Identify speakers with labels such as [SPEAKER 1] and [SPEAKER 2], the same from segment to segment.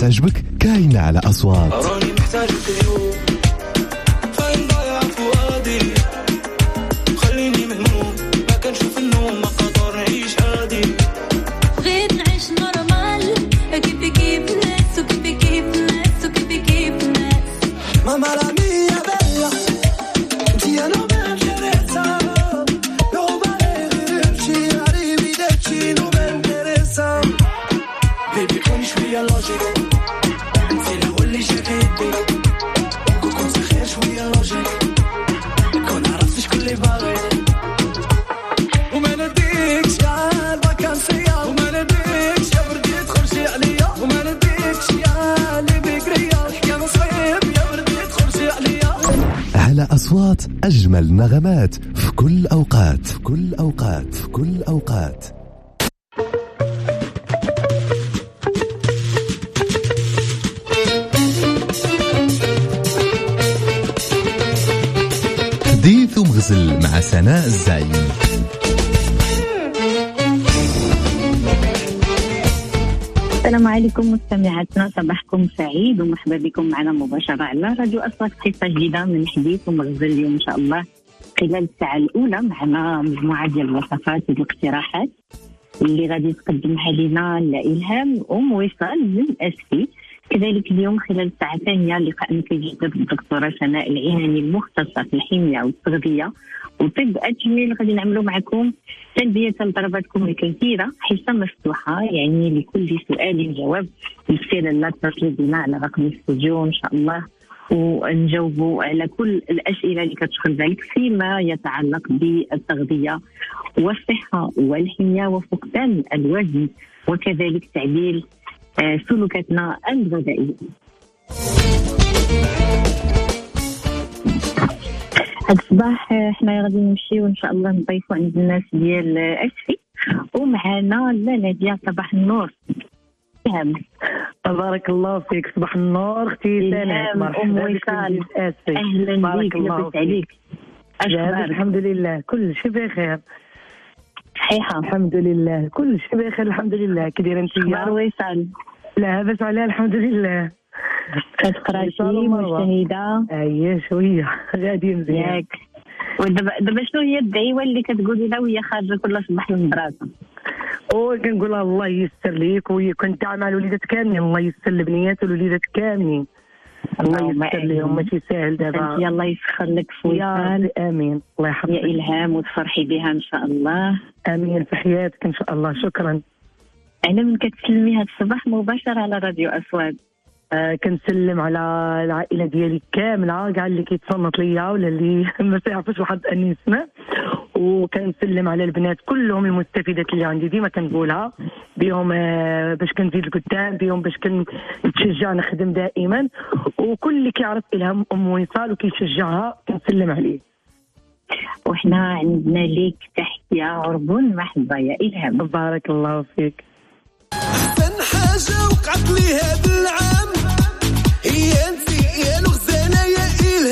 [SPEAKER 1] تعجبك كاينة على أصوات.
[SPEAKER 2] راني محتاجك اليوم فين ضايع فؤادي خليني مهموم ما كنشوف النوم ما قدر نعيش عادي
[SPEAKER 3] بغيت نعيش نورمال كيف ناس وكيف ناس وكيف ناس
[SPEAKER 2] ماما لا mia bella ti non mi interessa no vale arrivi non mi interessa baby con شوية logic نسينا واللي جاكيبي كون سخير شوية logic كون عرفت شكون اللي باغي وما نديكش يا الفاكانسية وما نديكش يا بردي تخرجي عليا وما نديكش يا اللي بكرية يا مصيب يا بردي تخرجي عليا.
[SPEAKER 1] على أصوات أجمل نغمات في كل أوقات في كل أوقات في كل أوقات. حديث ومغزل مع سناء الزعيم.
[SPEAKER 4] السلام عليكم مستمعاتنا، صباحكم سعيد ومرحبا بكم معنا مباشرة على راديو أصوات. قصة جديدة من حديث ومغزل اليوم إن شاء الله. خلال الساعة الأولى معنا مجموعة ديال الوصفات والاقتراحات اللي غادي تقدمها لنا الإلهام وصال من أسفي. كذلك اليوم خلال الساعة الثانية لقاء متجدد بالدكتورة سناء العيناني المختصة في الحمية والتغذية وطب التجميل. غادي نعملوا معكم تلبية لطلباتكم الكثيرة، حصة مفتوحة يعني لكل سؤال جواب. يصير لا تتصلوا بنا على رقم الاستوديو إن شاء الله ونجاوبوا على كل الأسئلة اللي كتشغل بالك فيما يتعلق بالتغذية والصحة والحمية وفقدان الوزن وكذلك تعديل سلوكاتنا الغذائية. هذا الصباح احنا غادي نمشيو ان شاء الله نضيفوا عند الناس ديال اسفي ومعنا نادية. صباح النور.
[SPEAKER 5] تبارك الله فيك. صباح النور اختي سناء.
[SPEAKER 4] ام وصال اهلا بك لاباس عليك؟
[SPEAKER 5] أشكرك. الحمد لله كل شيء بخير.
[SPEAKER 4] صحيحة
[SPEAKER 5] الحمد لله كل شيء بخير الحمد لله. كدير انت
[SPEAKER 4] يا وصال؟
[SPEAKER 5] لا بس عليها الحمد لله.
[SPEAKER 4] كتقراي مجتهدة؟
[SPEAKER 5] اييه شويه غادي مزيان
[SPEAKER 4] ياك. ودابا شنو هي الدعوه اللي كتقولي لها وهي خارجه كل صباح للمدرسه؟
[SPEAKER 5] كنقول لها الله ييسر ليك وكنت مع الوليدات كاملين، الله ييسر البنيات والوليدات كاملين، الله ييسر لهم ماشي ساهل دابا.
[SPEAKER 4] يلا يسخر لك في وصال.
[SPEAKER 5] امين الله يحفظك
[SPEAKER 4] يا الهام وتفرحي بها ان شاء الله.
[SPEAKER 5] امين في حياتك ان شاء الله. شكرا.
[SPEAKER 4] انا من كتسلمي هذا الصباح مباشره على راديو أصوات.
[SPEAKER 5] كنسلم على العائله ديالي كامله كاع اللي كيتصنت ليا ولا اللي ما يعرفوش الحظ اني نسمع، وكنسلم على البنات كلهم المستفيدات اللي عندي ديما كنقولها بهم باش كنزيد لقدام بهم باش كنتشجع نخدم دائما، وكل اللي كيعرف إلهام ام وصال وكيشجعها كنسلم عليه.
[SPEAKER 4] وحنا عندنا ليك تحية عربون محبة يا إلهام.
[SPEAKER 5] بارك الله فيك.
[SPEAKER 2] أحسن حاجة وقعت لي هذا العام هي انت يا الغزالة يا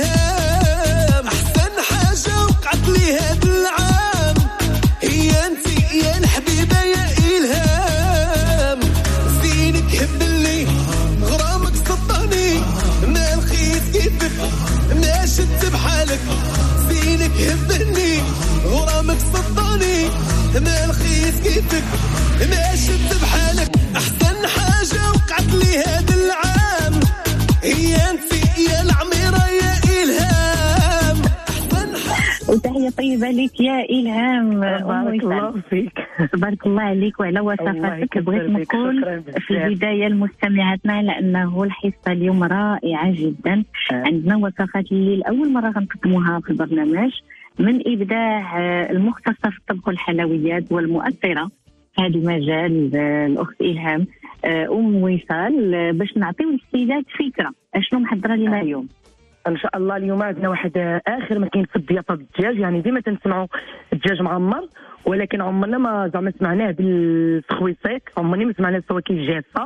[SPEAKER 2] إلهام. أحسن حاجة وقعت لي هذا العام هي انت يا الحبيبة يا إلهام. زينك هبلي غرامك سطاني ما لقيت كيفك ما شفت بحالك. زينك هبلي غرامك سطاني ما لقيت كيفك ما شفت بحالك. أحسن حاجة وقعت لي هذا العام هي انت يا العميرة يا إلهام.
[SPEAKER 4] وتحية طيبة لك يا إلهام.
[SPEAKER 5] بارك الله فيك.
[SPEAKER 4] تبارك الله عليك وعلى وصفاتك. بغيت نقول في البداية لمستمعاتنا على أنه الحصة اليوم رائعة جدا. عندنا وصفات اللي لأول مرة غنقدموها في البرنامج من إبداع المختصة في الطبخ والحلويات والمؤثرة في هذا المجال الأخت إلهام أم وصال، باش نعطيو للسيدات فكرة أشنو محضرة لنا اليوم.
[SPEAKER 5] ان شاء الله اليوم عندنا واحد اخر ما كاين في الضيافه بالدجاج. يعني ديما تنسمعوا الدجاج معمر ولكن عمرنا ما زعما سمعناه بالخويصيك، عمرني ما سمعنا السواكي جافه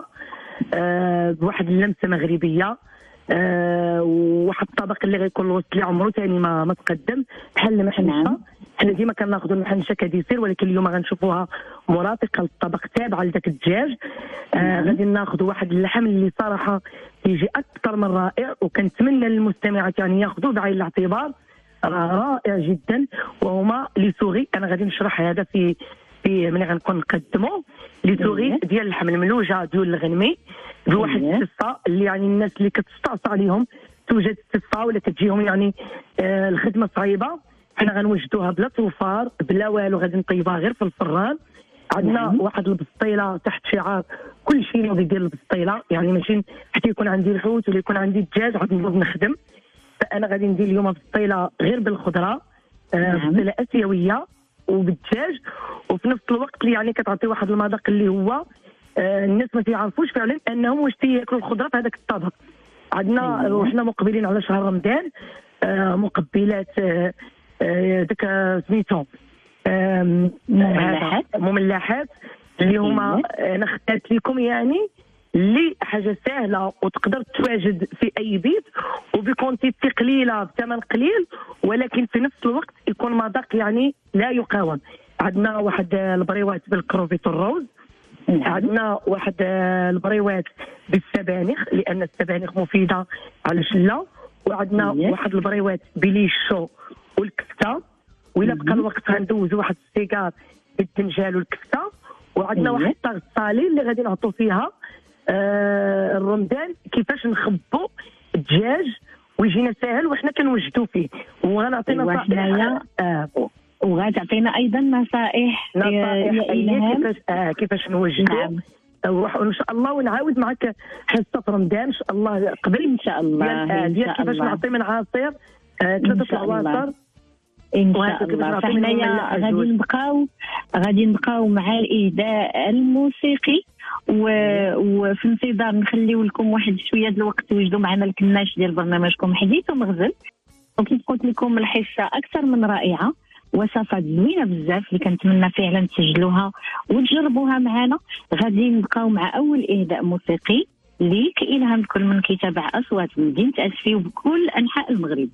[SPEAKER 5] بواحد اللمسه مغربيه. واحد الطبق اللي غيكون الوسط اللي عمره ثاني ما تقدم بحال المحنشه حنا ديما كناخذوا المحنشه كديسير، ولكن اليوم غنشوفوها مرافقه للطبق تابعه لذاك الدجاج. غادي ناخذوا واحد اللحم اللي صراحه يجي اكثر من رائع، وكنتمنى للمستمعات يعني ياخذوا بعين الاعتبار، راه رائع جدا. وهما لي سوغي. انا غادي نشرح هذا في ملي غنكون نقدمو لي سوغي ديال اللحم الملوجه ديال الغنمي بواحد الصفه اللي يعني الناس اللي كتستعصى عليهم توجد الصفه ولا كتجيهم يعني الخدمه صعيبه. حنا غنوجدوها بلا توفار بلا والو، غادي نطيبها غير في الفران. عندنا واحد البسطيله تحت شعار كل شيء نوضي ديال البسطيله، يعني ماشي حتى يكون عندي الحوت ولا يكون عندي الدجاج غادي نوض نخدم. فانا غادي ندير اليوم بسطيله غير بالخضره، بسطيله اسيويه وبالدجاج، وفي نفس الوقت اللي يعني كتعطي واحد المذاق اللي هو الناس ما تيعرفوش فعلا انهم واش تياكلوا الخضره في هذاك الطبق. عندنا وحنا مقبلين على شهر رمضان، مقبلات داك سميتهم مملحات اللي هما انا اخترت لكم يعني اللي حاجه سهله وتقدر تواجد في اي بيت وبكونتيتي قليله بثمن قليل، ولكن في نفس الوقت يكون مذاق يعني لا يقاوم. عندنا واحد البريوات بالكروفيت الروز، عندنا واحد البريوات بالسبانخ لان السبانخ مفيده على الشله، وعندنا واحد البريوات بليشو والكفته، وإلا بقى الوقت غندوزو واحد السيجار بالدنجال والكفته، وعندنا واحد الطاغ الصالي اللي غادي نعطوا فيها الرمضان كيفاش نخبوا الدجاج ويجينا ساهل وحنا كنوجدوا فيه. وغنعطينا نصائح
[SPEAKER 4] وغتعطينا ايضا نصائح
[SPEAKER 5] كيفاش نوجدوا. وان شاء الله ونعاود معك حصه رمضان ان شاء الله قبل
[SPEAKER 4] ان شاء الله
[SPEAKER 5] ديال كيفاش نعطي من عصير 3 العواصر
[SPEAKER 4] ان شاء الله. فحنايا غادي نبقاو مع الاهداء الموسيقي، وفي انتظار نخليو لكم واحد شويه د الوقت توجدوا معنا الكناش ديال برنامجكم حديث ومغزل. وكيف قلت لكم الحصه اكثر من رائعه، وصفات زوينه بزاف اللي كنتمنى فعلا تسجلوها وتجربوها معنا. غادي نبقاو مع اول اهداء موسيقي اللي كإلهامكم من كيتابع اصوات من مدينه اسفي وبكل انحاء المغرب.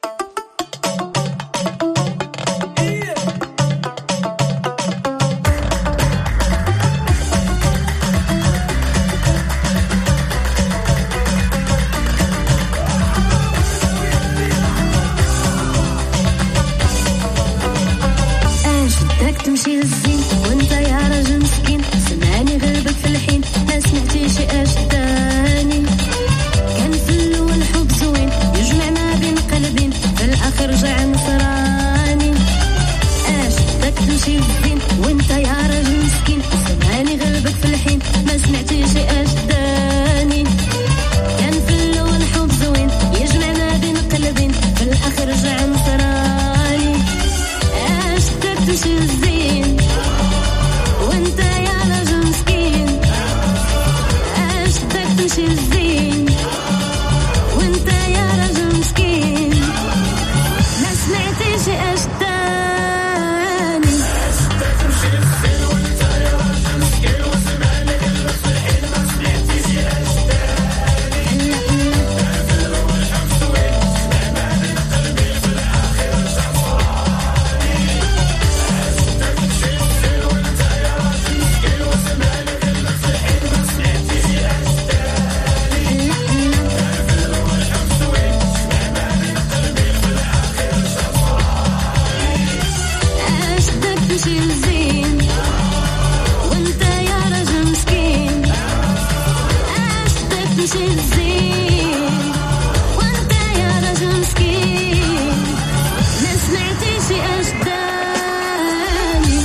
[SPEAKER 3] تمشي للزين وانت يا رجل مسكين، سمعني غربك في الحين ما سمعتيش اش تاني. كان في الاول حب زوين يجمعنا بين قلبين، في الاخر رجع نصراني. اش بدك تمشي للزين وانت يا رجل مسكين، سمعني غربك في الحين ما سمعتيش اش تاني. كان في الاول حب زوين يجمعنا بين قلبين، في الاخر رجع نصراني. اش بدك تمشي للزين وانت يا رجل مسكين، اش بدك تمشي للزين وانت يا رجل مسكين، ما سمعتيش اش تاني. اش بدك تمشي للزين وانت يا رجل مسكين، وسمعني قلبك في الحين ما سمعتيش اش تاني. والحب سوين سمعنا من قلبي في الاخر رجع صراني. اش بدك تمشي للزين وانت يا رجل مسكين، وسمعني قلبك في الحين ما سمعتيش اش تاني. والحب سوين سمعنا من قلبي في الاخر رجع صراني. اش بدك تمشي للزين وانت يا رجل مسكين، اش بدك تمشي للزين وانت يا رجل مسكين، ما سمعتيش اش تاني.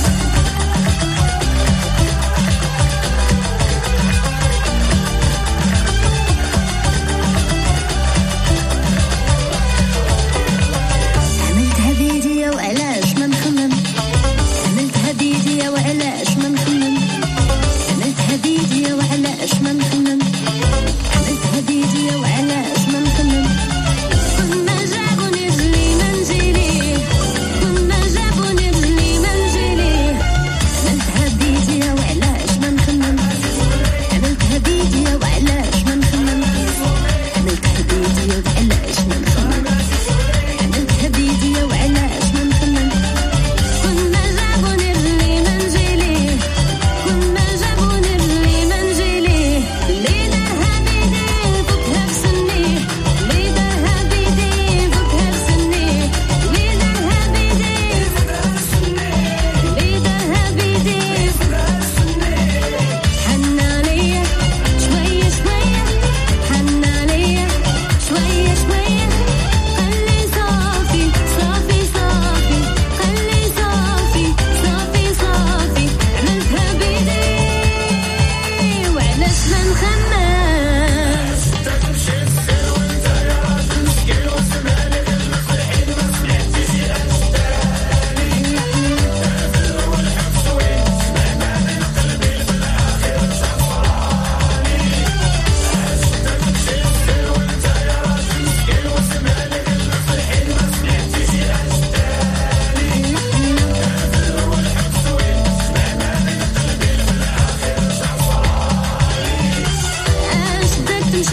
[SPEAKER 3] عملتها بيديا وعلاش ما نخمم، عملتها بيديا وعلاش ما نخمم، عملتها بيديا وعلاش ما نخمم، عملتها بيديا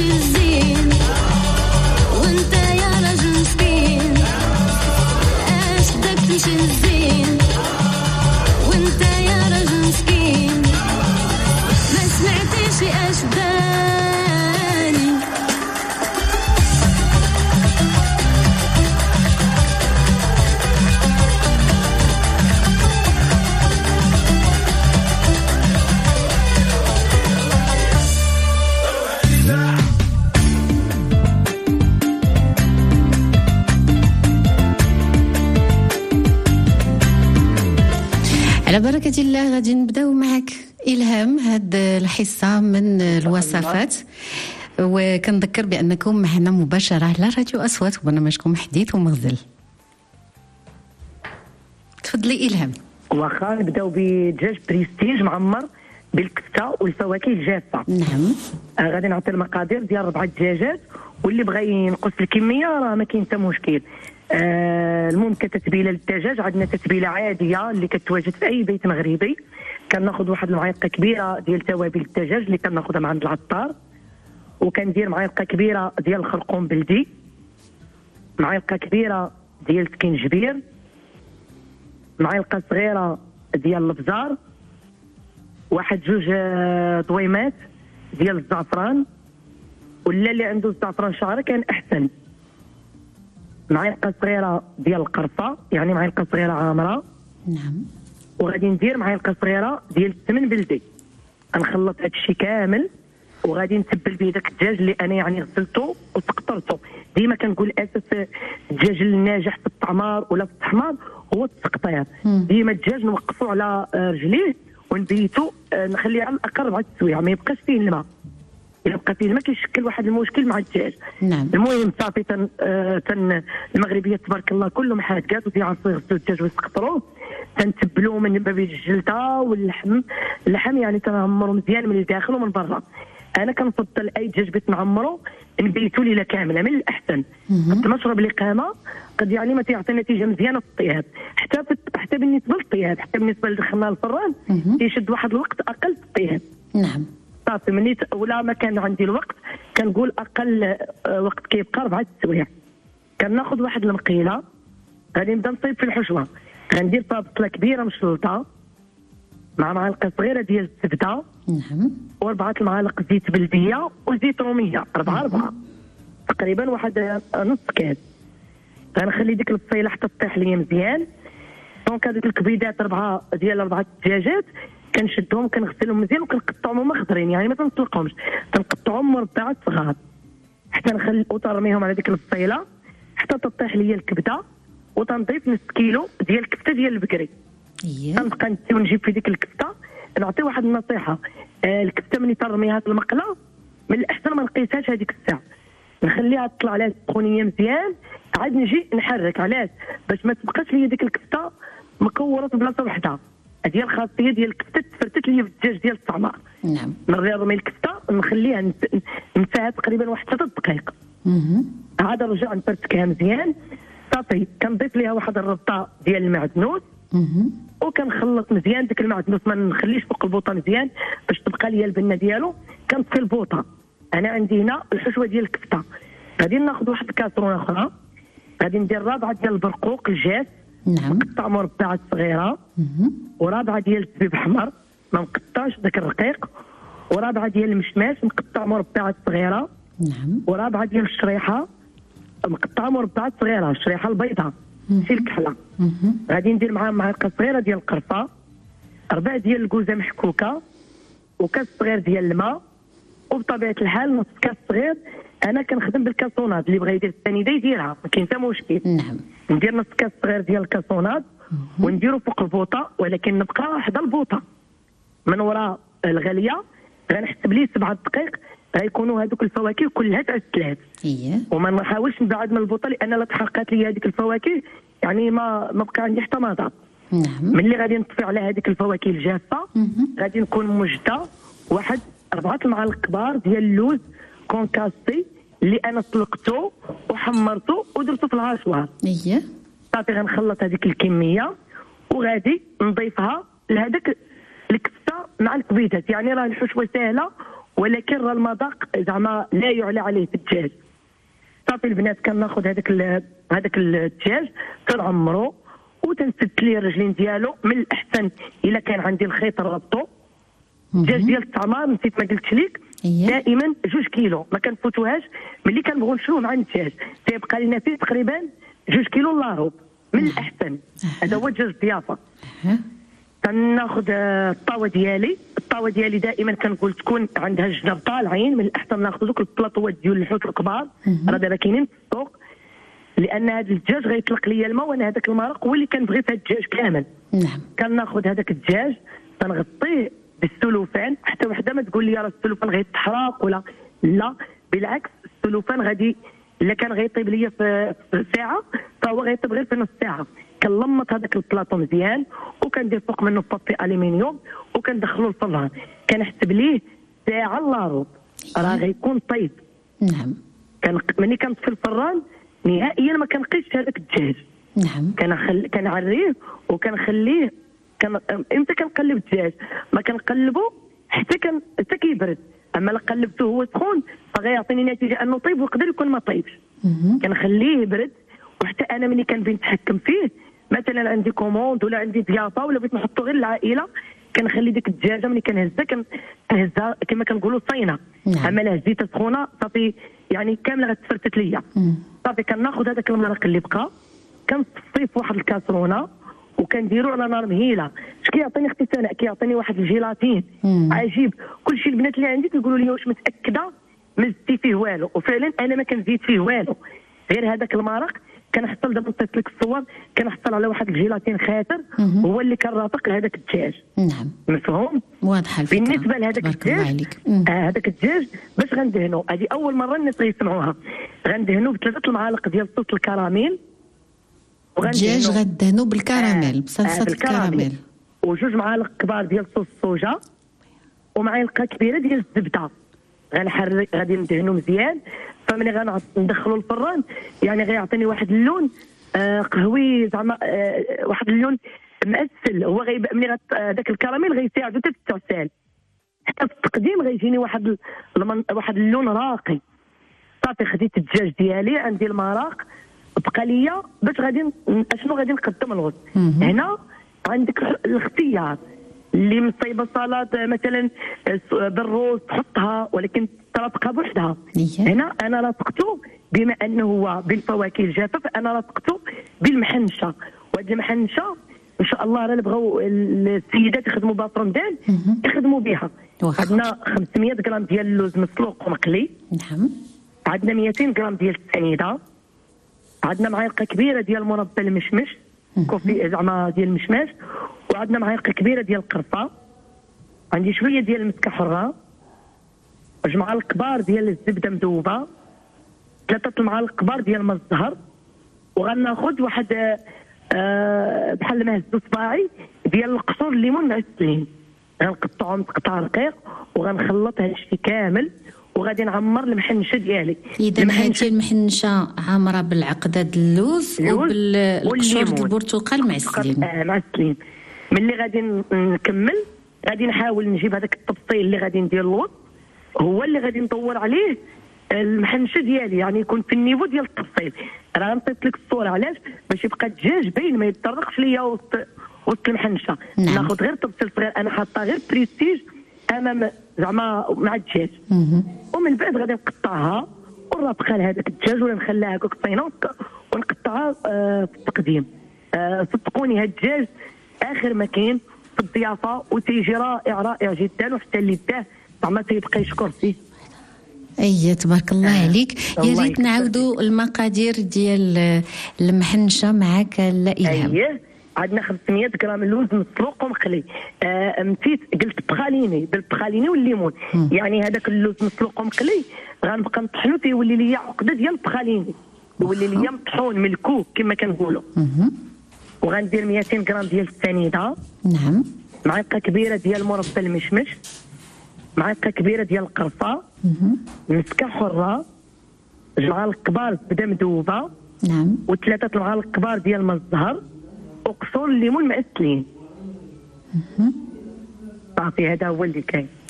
[SPEAKER 3] تمشي الزين وانت يا رجل مسكين اش بدك تمشي الزين وانت يا رجل مسكين ما سمعتيش اش داني على بركة الله غادي نبداو معك إلهام هاد الحصة من الوصفات، وكنذكر بأنكم معنا مباشرة على راديو أصوات وبرنامجكم حديث ومغزل. تفضلي إلهام.
[SPEAKER 5] واخا نبداو بدجاج بريستيج معمر بالكفته والفواكه الجافه.
[SPEAKER 3] نعم.
[SPEAKER 5] غادي نعطي المقادير ديال 4 دجاجات، واللي بغى ينقص الكميه راه ما كاين حتى مشكل. المهم كتتبيله للدجاج عندنا تتبيله عاديه اللي كتواجد في اي بيت مغربي. كناخذ واحد المعلقه كبيره ديال توابل الدجاج اللي كناخذها من عند العطار، وكندير معلقه كبيره ديال الخرقوم بلدي، معلقه كبيره ديال السكينجبير، معلقه صغيره ديال الابزار، واحد 2 ضويمات ديال الزعفران، ولا اللي عنده الزعفران شعره كان احسن، معلقه صغيره ديال القرفه يعني معلقه صغيره عامره.
[SPEAKER 3] نعم.
[SPEAKER 5] وغادي ندير معلقه صغيره ديال السمن بلدي. غنخلط هادشي كامل وغادي نتبل به داك الدجاج اللي انا يعني غسلته وتقطرته. ديما كنقول اساس الدجاج الناجح في الطعمار ولا في التحمار هو التقطير. ديما الدجاج نوقفو على رجليه ونبيتو نخليه على الاقل 4 سوايع، ما يبقاش فيه الماء. إلا بقى فيه الماء كيشكل واحد المشكل مع الدجاج.
[SPEAKER 3] نعم.
[SPEAKER 5] المهم صافي المغربيات تبارك الله كلهم حاجات وتيعرفوا يغسلوا الدجاج ويسقطروه، تنتبلوه من باب الجلده واللحم. اللحم يعني تنعمرو مزيان من الداخل ومن برا. انا كنفضل اي دجاج بغيت نعمرو نبيتو ليله كامله من الاحسن. قد نشرب الاقامه قد يعني ما تيعطي نتيجه مزيانه في الطياب، حتى بالنسبه للطياب، حتى بالنسبه لدخلنا الفران تيشد واحد الوقت اقل في الطياب.
[SPEAKER 3] نعم.
[SPEAKER 5] صافي منيت ولا ما كان عندي الوقت كنقول اقل وقت كيبقى 4 سوايع. كناخذ واحد المقيله غادي نبدا نصيب في الحشوه. غندير بصله كبيره مشلوطه مع معلقه صغيره ديال الزبده.
[SPEAKER 3] نعم.
[SPEAKER 5] و4 المعالق زيت بلديه وزيت روميه 4 تقريبا واحد نص كاس. غنخلي ديك البصيله حتى تطيح ليا مزيان. دونك هذوك الكبيدات 4 دجاجات كنشدهم كنغسلهم مزيان وكنقطعهم هما خضرين يعني ما تنطلقهمش، تنقطعهم مربعات صغار حتى نخلي وترميهم على ديك البصيله حتى تطيح ليا الكبده. وتنضيف نص كيلو ديال الكفته ديال البقري. تنبقى نجيب في ديك الكفته. نعطي واحد النصيحه، الكفته ملي ترميها في المقله من الاحسن ما نقيسهاش هذيك الساعه، نخليها تطلع عليها السخونيه مزيان، عاد نجي نحرك. علاش؟ باش ما تبقاش ليا ديك الكفته مكوره في بلاصه وحده. هذه هي الخاصيه ديال الكفته تفرتت ليا بالدجاج ديال الطعمار.
[SPEAKER 3] نعم.
[SPEAKER 5] نرمي الكفته نخليها نساها تقريبا واحد 3 دقائق. عاد نرجع نفرتكها مزيان. صافي كنضيف ليها واحد الربطه ديال المعدنوس وكنخلط مزيان ديك المعدنوس، ما نخليش فوق البوطه مزيان باش تبقى ليا البنه ديالو. كنطفي البوطه. انا عندي هنا الحشوه ديال الكفته. غادي ناخذ واحد الكاسرونه اخرى، غادي ندير 4 ديال البرقوق الجاف.
[SPEAKER 3] نعم.
[SPEAKER 5] مقطع مربعات صغيره. و4 ديال الزبيب احمر ما مقطعش داك الرقيق. و4 ديال المشماش مقطع مربعات صغيره.
[SPEAKER 3] نعم.
[SPEAKER 5] و4 ديال الشريحه مقطعه مربعات صغيره، الشريحه البيضاء ماشي الكحله. غادي ندير معاها معلقه صغيره ديال القرفه، 4 ديال الكوزه محكوكه، وكاس صغير ديال الماء. وبطبيعه الحال نص كاس صغير. انا كنخدم بالكاسونات، اللي بغى يدير الثاني يديرها ما كاين حتى مشكل.
[SPEAKER 3] نعم.
[SPEAKER 5] ندير نص كاس صغير ديال الكاسونات ونديرو فوق البوطه، ولكن نبقى حدا البوطه من وراء الغاليه. غنحسب ليه 7 دقائق غيكونوا هذوك الفواكه كلها تعسلات. وما نحاولش نبعد من البوطه لان لا تحرقات لي هذيك الفواكه يعني ما بقى عندي حتى مضى.
[SPEAKER 3] نعم.
[SPEAKER 5] ملي غادي نطفي على هذيك الفواكه الجافه غادي نكون موجده واحد 4 المعالق كبار ديال اللوز كونكاستي اللي انا سلقته وحمرته ودرته في العاشوار. صافي غنخلط هذيك الكميه وغادي نضيفها لهذاك الكفته مع الكبيدات. يعني راه الحشوه سهله ولكن راه المذاق زعما لا يعلى عليه في الدجاج. صافي البنات كناخذ هذاك الدجاج كنعمرو وتنسد ليه الرجلين ديالو. من الاحسن الا كان عندي الخيط نربطو. الدجاج ديال التعمار نسيت ما قلتش لك دائما 2 كيلو ما كنفوتوهاش. ملي كنبغيو نشروه مع الدجاج تيبقى لنا فيه تقريبا 2 كيلو الا ربع من الاحسن. هذا هو دجاج الضيافه. كناخذ الطاوه ديالي دائما كنقول تكون عندها الجناب طالعين. من الاحسن ناخذ دوك البلاطوات ديال الحوت الكبار راه دابا كاينين في السوق، لان هذا الدجاج غيطلق لي الماء وانا هذاك المرق هو اللي كنبغي في الدجاج كامل.
[SPEAKER 3] نعم.
[SPEAKER 5] كناخذ هذاك الدجاج تنغطيه بالسلوفان. حتى وحده ما تقول لي راه السلوفان غيتحرق ولا لا، بالعكس السلوفان غادي الا كان غيطيب ليا في ساعه فهو غيطيب غير في نص ساعه. كنلمط هذاك البلاطو مزيان وكندير فوق منه بابي الومنيوم وكندخلو الفران. كنحسب ليه ساعه الا ربع راه غيكون طيب.
[SPEAKER 3] نعم.
[SPEAKER 5] ملي كنطفي الفران نهائيا ما كنقيش هذاك الدجاج.
[SPEAKER 3] نعم.
[SPEAKER 5] كنعريه وكنخليه امتى كنقلب الدجاج ما كنقلبو حتى كيبرد. اما لا قلبته هو سخون فغيعطيني نتيجه انه طيب ويقدر يكون ما طيبش. كنخليه يبرد. وحتى انا ملي كنبغي نتحكم فيه مثلا عندي كوموند ولا عندي ضيافه ولا بغيت نحطو غير العائله كنخلي ديك الدجاجه ملي كنهزها كما كنقولوا صينه. اما لا هزيتها سخونه صافي يعني كامله غتفرتت ليا. صافي كناخذ هذاك المرق اللي بقى كنصفيه في واحد الكاسرونه وكنديرو على نار مهيله. اش كيعطيني اختي سناء؟ كيعطيني واحد الجيلاتين عجيب. كلشي البنات اللي عندي كيقولوا لي واش متاكده ما زدتي فيه والو؟ وفعلا انا ما كنزيد فيه والو غير هذاك المرق. كنحصل دابا نصيفط لك الصور كنحصل على واحد الجيلاتين خاتر هو اللي كنرافق لهذاك الدجاج.
[SPEAKER 3] نعم.
[SPEAKER 5] مفهوم؟
[SPEAKER 3] واضحه الفكره.
[SPEAKER 5] بالنسبه لهذاك الدجاج هذاك الدجاج باش غندهنو هذه اول مره الناس يسمعوها. غندهنو ب3 المعالق ديال صوص الكراميل.
[SPEAKER 3] الدجاج غدهنو بالكراميل بصلصه الكراميل
[SPEAKER 5] و2 معالق كبار ديال صوص الصوجا ومعلقه كبيره ديال الزبده. غادي ندهنو مزيان. فملي غندخلو الفران يعني غيعطيني واحد اللون قهوي زعما واحد اللون مأسل. هو ملي داك الكراميل غيساعدو حتى في التعسال. حتى في التقديم غيجيني واحد اللون راقي. صافي خديت الدجاج ديالي عندي المراق بقى ليا باش اشنو غادي نقدم الغد. هنا عندك الاختيار اللي مصايبه سلطه مثلا بالروز تحطها ولكن ترافقها بوحدها. هنا انا رافقته بما انه هو بالفواكه الجافه فانا رافقته بالمحنشه. وهذه المحنشه ان شاء الله راه بغاو السيدات يخدموا بها في رمضان يخدموا بها. عندنا 500 غرام ديال اللوز مسلوق ومقلي.
[SPEAKER 3] نعم.
[SPEAKER 5] عندنا 200 غرام ديال السنيده. عندنا معلقه كبيره ديال مربى المشمش كوفي زعما ديال المشماش. وعندنا معلقه كبيره ديال القرفه. عندي شويه ديال المسكه حره. 2 معالق كبار ديال الزبده مذوبه. 3 المعالق كبار ديال الماء الزهر. وغناخذ واحد بحال ما هزو صباعي ديال القشور الليمون معسلين. غنقطعهم تقطع رقيق وغنخلط هذا الشيء كامل وغادي نعمر المحنشه ديالي.
[SPEAKER 3] اذا هذه المحنشه عامره بالعقده اللوز وبالقشور ديال البرتقال معسلين.
[SPEAKER 5] معسلين. ملي غادي نكمل غادي نحاول نجيب هذاك التبطيل اللي غادي ندير الوسط هو اللي غادي ندور عليه المحنشه ديالي يعني يكون في النيفو ديال التبطيل. راه نصيفط لك الصوره علاش باش يبقى الدجاج باين ما يتطرقش ليا وسط المحنشه. ناخذ غير تبطيل صغير انا حاطه غير بريستيج امام زعما مع الدجاج. ومن بعد غادي نقطعها ونرافقها لهذاك الدجاج ولا نخليها هكاك صينه ونقطعها في التقديم. صدقوني هاد الدجاج اخر ما كاين في الضيافه وتيجي رائع جدا. وحتى اللي داه زعما تيبقى يشكر فيه.
[SPEAKER 3] اي تبارك الله عليك. يا ريت نعاودوا المقادير ديال المحنشه معك لا إلهام.
[SPEAKER 5] اييه عندنا 500 غرام اللوز مسلوق ومقلي. نسيت قلت بالبخاليني والليمون. يعني هذاك اللوز مسلوق ومقلي غنبقى نطحنو تيولي ليا عقده ديال البخاليني يولي ليا مطحون من الكوك كما كنقولوا. وغندير 200 غرام ديال السنيده.
[SPEAKER 3] نعم.
[SPEAKER 5] معلقه كبيره ديال مربى المشمش. معلقه كبيره ديال القرفه. مسكه حره. 2 معالق كبار زبده مذوبه.
[SPEAKER 3] نعم.
[SPEAKER 5] و3 المعالق كبار ديال الماء الزهر وقشور الليمون معسلين. صافي هذا هو اللي كاين.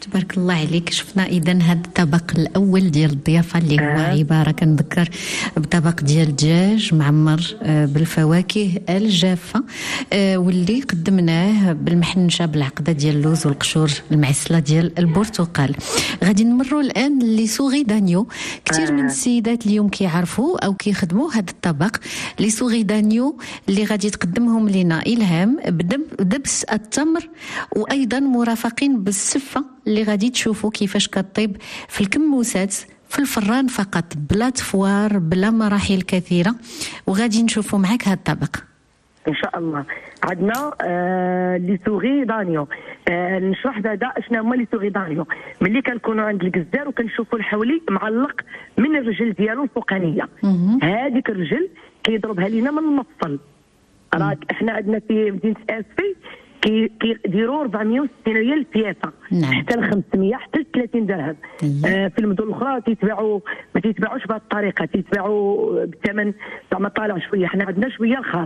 [SPEAKER 6] تبارك الله عليك. شفنا اذا هذا الطبق الاول ديال الضيافه اللي هو عباره كنذكر بطبق ديال الدجاج معمر بالفواكه الجافه، واللي قدمناه بالمحنشه بالعقده ديال اللوز والقشور المعسله ديال البرتقال. غادي نمروا الان لي سوغي دانيو. كثير من السيدات اليوم كيعرفوا او كيخدموا هذا الطبق لي سوغي دانيو اللي غادي تقدمهم لنا إلهام بدبس التمر، وايضا مرافقين بالسفه اللي غادي تشوفوا كيفاش كطيب في الكموسات في الفران فقط، بلا تفوار بلا مراحل كثيره. وغادي نشوفوا معك هذا الطبق
[SPEAKER 5] ان شاء الله. عندنا لي سوغي دانيو. نشرح بعدا شنو هما لي سوغي دانيو. ملي كنكونوا عند الجزار وكنشوفوا الحولي معلق من الرجل ديالو الفوقانيه، هذيك الرجل كيضربها لينا من المفصل. راك احنا عندنا في مدينه اسفي كيديروا 460 ريال البياسه، حتى ل 500 حتى ل 30 درهم. في المدن الاخرى ما تيتباعوش بهذه الطريقه، تيتباعوا بالثمن زعما طالع شويه. حنا عندنا شويه رخاص.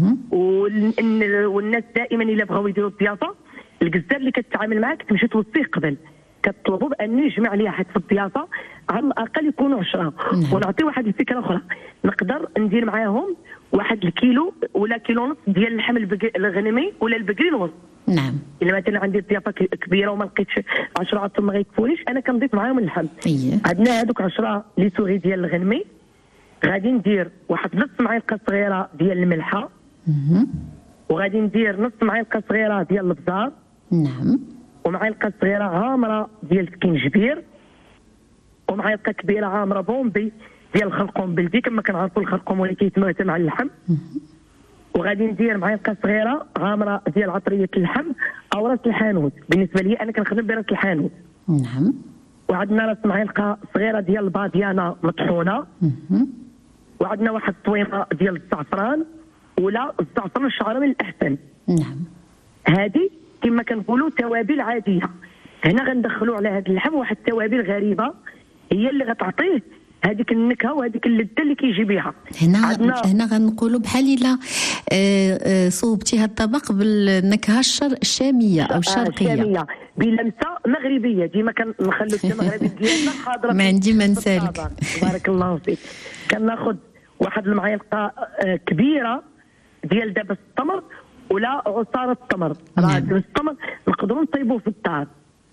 [SPEAKER 5] والناس دائما الا بغاو يديروا الضيافه، الجزار اللي كتعامل معاك تمشي توصيه قبل، كتطلبوا بانه يجمع ليها حيت في الضيافه على الاقل يكونوا 10. ونعطي واحد الفكره اخرى، نقدر ندير معاهم 1 الكيلو ولا كيلو ونص ديال اللحم الغنمي ولا البقري الوسط.
[SPEAKER 6] نعم.
[SPEAKER 5] الا مثلا عندي ضيافه كبيره وما لقيتش 10 ما غيكفونيش، انا كنضيف معاهم اللحم. عندنا هذوك 10 لي سوغي ديال الغنمي، غادي ندير واحد نص معلقه صغيره ديال الملحه، وغادي ندير نص معلقه صغيره ديال البزار،
[SPEAKER 6] نعم،
[SPEAKER 5] ومعلقه صغيره عامره ديال السكينجبير، ومعلقه كبيره عامره بومبي ديال الخرقوم بلدي كما كنعرفوا الخرقوم اللي كيتموت مع اللحم. وغادي ندير معلقه صغيره عامره ديال عطريه اللحم او راس الحانوت. بالنسبه لي انا كنخدم براس الحانوت.
[SPEAKER 6] نعم.
[SPEAKER 5] وعندنا راس معلقه صغيره ديال الباديانه مطحونه. وعندنا واحد الطويمه ديال الزعفران، ولا الزعفران الشعره من الاحسن.
[SPEAKER 6] نعم.
[SPEAKER 5] هذه كما كنقولوا توابل عاديه. هنا غندخلوا على هذا اللحم واحد التوابل غريبه هي اللي غتعطيه هذيك النكهه وهذيك اللذه اللي كيجي بها.
[SPEAKER 6] هنا غنقولوا بحال الا صوبتي هذا الطبق بالنكهه الشاميه او الشرقيه،
[SPEAKER 5] الشاميه بلمسه مغربيه. ديما كنخلوا المغربي ديالنا حاضره.
[SPEAKER 6] ما عندي ما نسالك.
[SPEAKER 5] بارك الله فيك. كناخذ واحد المعلقه كبيره ديال دبس التمر ولا عصاره التمر. دبس التمر نقدروا نطيبوه في الدار.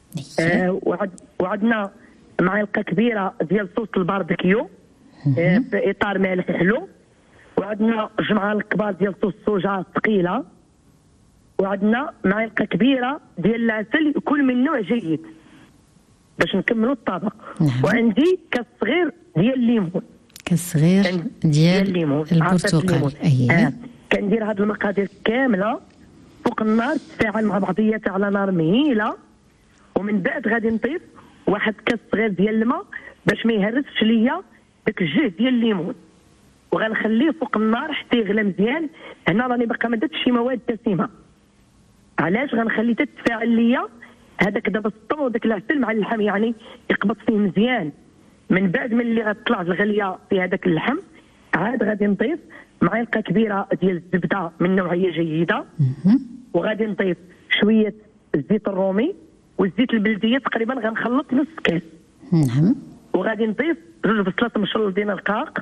[SPEAKER 5] وعندنا معلقه كبيره ديال صوص الباربيكيو في اطار مالح حلو. وعندنا 2 معالق كبار ديال صوص الصوجه ثقيله. وعندنا معلقه كبيره ديال العسل يكون من نوع جيد باش نكملوا الطبق. وعندي كاس صغير ديال الليمون.
[SPEAKER 6] كاس صغير ديال
[SPEAKER 5] الليمون
[SPEAKER 6] البرتقال.
[SPEAKER 5] كندير هذه المقادير كامله فوق النار تفاعل مع بعضياتها على نار مهيله. ومن بعد غادي نضيف واحد كاس صغير ديال الماء باش ما يهرسش ليا داك الجهد ديال الليمون. وغنخليه فوق النار حتى يغلى مزيان. هنا راني باقا ما درتش شي مواد دسمه. علاش؟ غنخلي تتفاعل ليا هذاك دابا الطمر وداك العسل مع اللحم، يعني يقبض فيه مزيان. من بعد من اللي غتطلع الغليه في هذاك اللحم، عاد غادي نضيف معلقه كبيره ديال الزبده من نوعيه جيده. وغادي نضيف شويه الزيت الرومي والزيت البلديه، تقريبا غنخلط نص كاس.
[SPEAKER 6] نعم.
[SPEAKER 5] وغادي نضيف 2 بصلات مشلضين رقاق.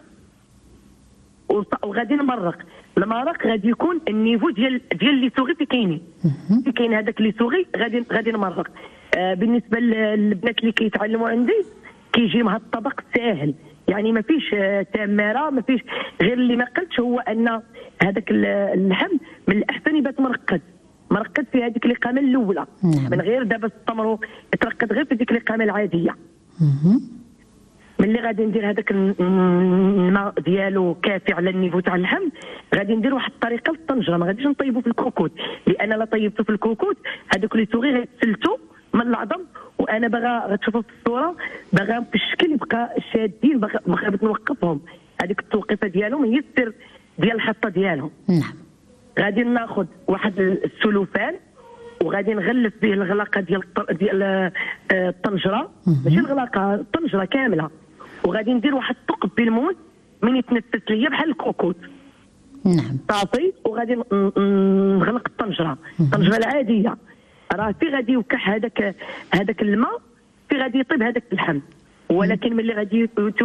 [SPEAKER 5] وغادي نمرق. المرق غادي يكون النيفو ديال لي سوغي في كاينين. كاين هذاك لي سوغي غادي نمرق. بالنسبه للبنات اللي كيتعلموا عندي كيجي مع الطبق ساهل، يعني ما فيش تماره، ما فيش غير اللي ما قلتش هو ان هذاك اللحم من الاحسن يبات مرقد في هذيك الاقامه الاولى. من غير دابا التمر يترقد غير في ديك الاقامه العاديه. ملي غادي ندير هذاك الماء ديالو كافي على النيفو تاع اللحم، غادي ندير واحد الطريقه في الطنجره. ما غاديش نطيبو في الكوكوت، لان لا طيبته في الكوكوت هذوك لي سوغي غيتسلتوا من العظم. وانا باغا غتشوفوا في الصوره باغا في الشكل يبقى شادين، باغا بغيت نوقفهم. هذيك التوقيفه ديالهم هي السر ديال الحطه ديالهم.
[SPEAKER 6] نعم.
[SPEAKER 5] غادي ناخذ واحد السلوفان وغادي نغلف به الغلاقه ديال الطنجره، ماشي الغلاقه، الطنجره كامله. وغادي ندير واحد الثقب بالموس من يتنفس ليا بحال الكوكوت.
[SPEAKER 6] نعم.
[SPEAKER 5] صافي. وغادي نغلق الطنجره العاديه. راه في غادي يوكح هذاك الماء، في غادي يطيب هذاك اللحم، ولكن ملي غادي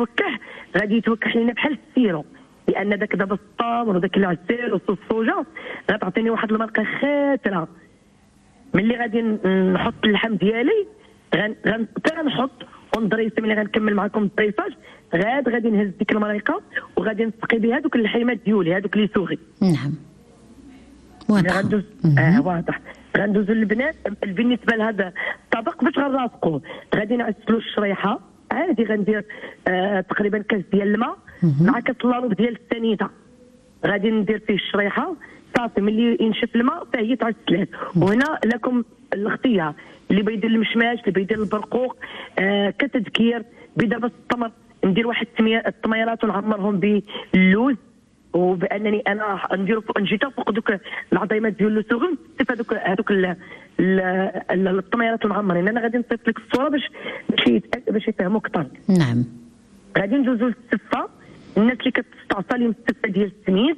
[SPEAKER 5] يتوكح لنا بحال السيرو، لان داك دابا الطامر وداك العسل وصوص الصوجا غتعطيني واحد المرقه خاطره. ملي غادي نحط اللحم ديالي غنحط وندريس. ملي غنكمل معكم الطيفاج غادي نهز ديك المريقه وغادي نسقي بها دوك اللحيمات ديالي هذوك اللي سوغي.
[SPEAKER 6] نعم واضح.
[SPEAKER 5] غندوز واضح. غندوزو للبنات بالنسبه لهذا الطبق باش غنرافقوه. غادي نعسلو الشريحه عادي، غندير تقريبا كاس ديال الماء مع كاس لاروب ديال السنيده، غادي ندير فيه الشريحه صافي. ملي ينشف الماء فهي تعسلات. وهنا لكم الاختيار، اللي بيدير المشماش، اللي بيدير البرقوق. كتذكير بدابه التمر ندير واحد التميرات ونعمرهم باللوز، وبانني انا نديرو نجي فوق دوك العظيمات ديال اللوسوغون نصيف هذوك الطميرات المعمرين. انا غادي نصيف لك الصوره باش يفهموا اكثر.
[SPEAKER 6] نعم.
[SPEAKER 5] غادي ندوزو للسفه. الناس اللي كتستعصى لهم السفه ديال السميد.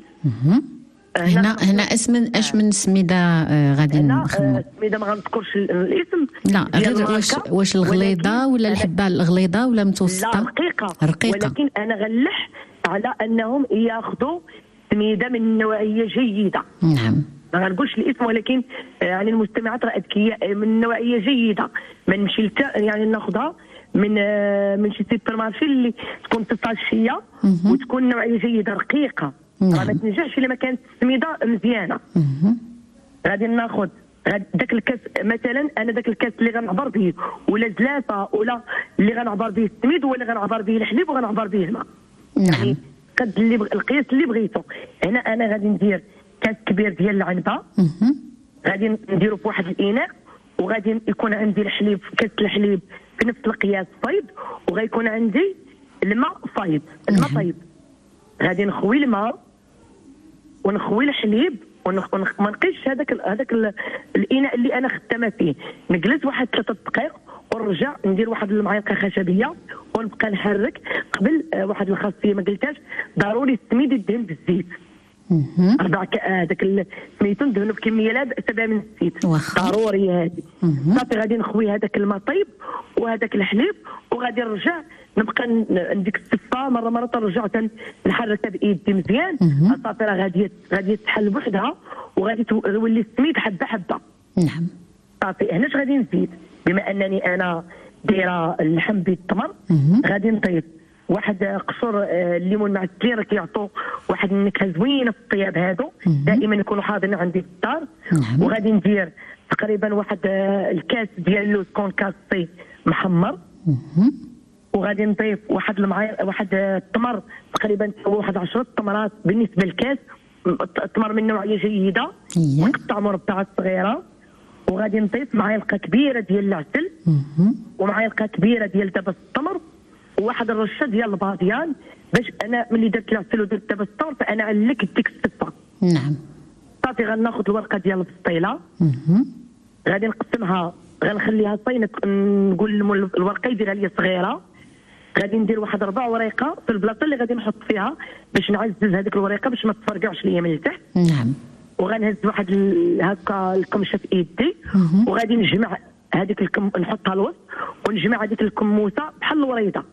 [SPEAKER 6] هنا اسم اش من سميده غادي نخدموا؟
[SPEAKER 5] السميده ما غنذكرش الاسم.
[SPEAKER 6] لا غير واش الغليظه ولا الحبه الغليظه ولا متوسطه؟
[SPEAKER 5] لا رقيقه. ولكن انا غنلح على انهم ياخذوا سميده من نوعيه جيده.
[SPEAKER 6] نعم.
[SPEAKER 5] ما غنقولش الاسم، ولكن يعني المستمعات راه اذكياء، من نوعيه جيده. ما نمشي يعني ناخذها من شي سوبر مارشي اللي تكون تفاشيه وتكون نوعيه جيده رقيقه. راه ما تنجحش الا ما كانت السميده مزيانه. غادي ناخذ داك الكاس مثلا، انا داك الكاس اللي غنعبر به ولا زلافه ولا اللي غنعبر به السميد ولا غنعبر به الحليب وغنعبر به الماء. يعني قد اللي القياس اللي بغيتو. هنا انا غادي ندير كاس كبير ديال العنبه، غادي نديرو في واحد الاناء، وغادي يكون عندي الحليب، كاس الحليب في نفس القياس فايض، وغيكون عندي الماء فايض. الماء طيب. غادي نخوي الماء ونخوي الحليب ما نقيش هذاك الاناء اللي انا خدامه فيه. نجلس واحد 3 دقائق ونرجع ندير واحد المعلقه خشبيه ونبقى نحرك. قبل واحد الخاصيه ما قلتهاش، ضروري السميد يدهن بالزيت. 4 هذاك سميتو ندهنو بكميه لا باس بها من الزيت، ضروري هذه. صافي غادي نخوي هذاك الماء طيب وهذاك الحليب، وغادي نرجع نبقى نديك السفه مره نرجع نحركها بايدي مزيان. صافي راه غادي تحل بوحدها، وغادي تولي السميد حبه حبه.
[SPEAKER 6] نعم.
[SPEAKER 5] صافي هنا اش غادي نزيد؟ بما انني انا دايره اللحم بالتمر، غادي نضيف واحد قشور الليمون مع التين، راه كيعطوا واحد النكهه زوينه في الطياب. هادو دائما يكونوا حاضرين عندي في الدار. وغادي ندير تقريبا واحد الكاس ديال اللوز كونكاسي محمر. وغادي نضيف واحد التمر تقريبا واحد 10 تمرات بالنسبه للكاس، التمر من نوعيه جيده ونقطع مربعات صغيره. وغادي نضيف معلقه كبيره ديال العسل، ومعلقه كبيره ديال دبس التمر، وواحد الرشه ديال الباديان، باش انا ملي درت العسل ودرت دبس التمر فانا علك ديك السفه.
[SPEAKER 6] نعم.
[SPEAKER 5] صافي غناخذ الورقه ديال البسطيله، غادي نقسمها، غنخليها صينه، نقول الورقه يديرها لي صغيره. غادي ندير واحد 4 وريقه في البلاصه اللي غادي نحط فيها باش نعزز هذيك الوريقه باش ما تفرقعش ليا من التحت.
[SPEAKER 6] نعم.
[SPEAKER 5] وغنهز واحد هكا القمشه في يدي، وغادي نجمع هذيك نحطها الوسط، ونجمع هذيك الكموسه بحال الوريده.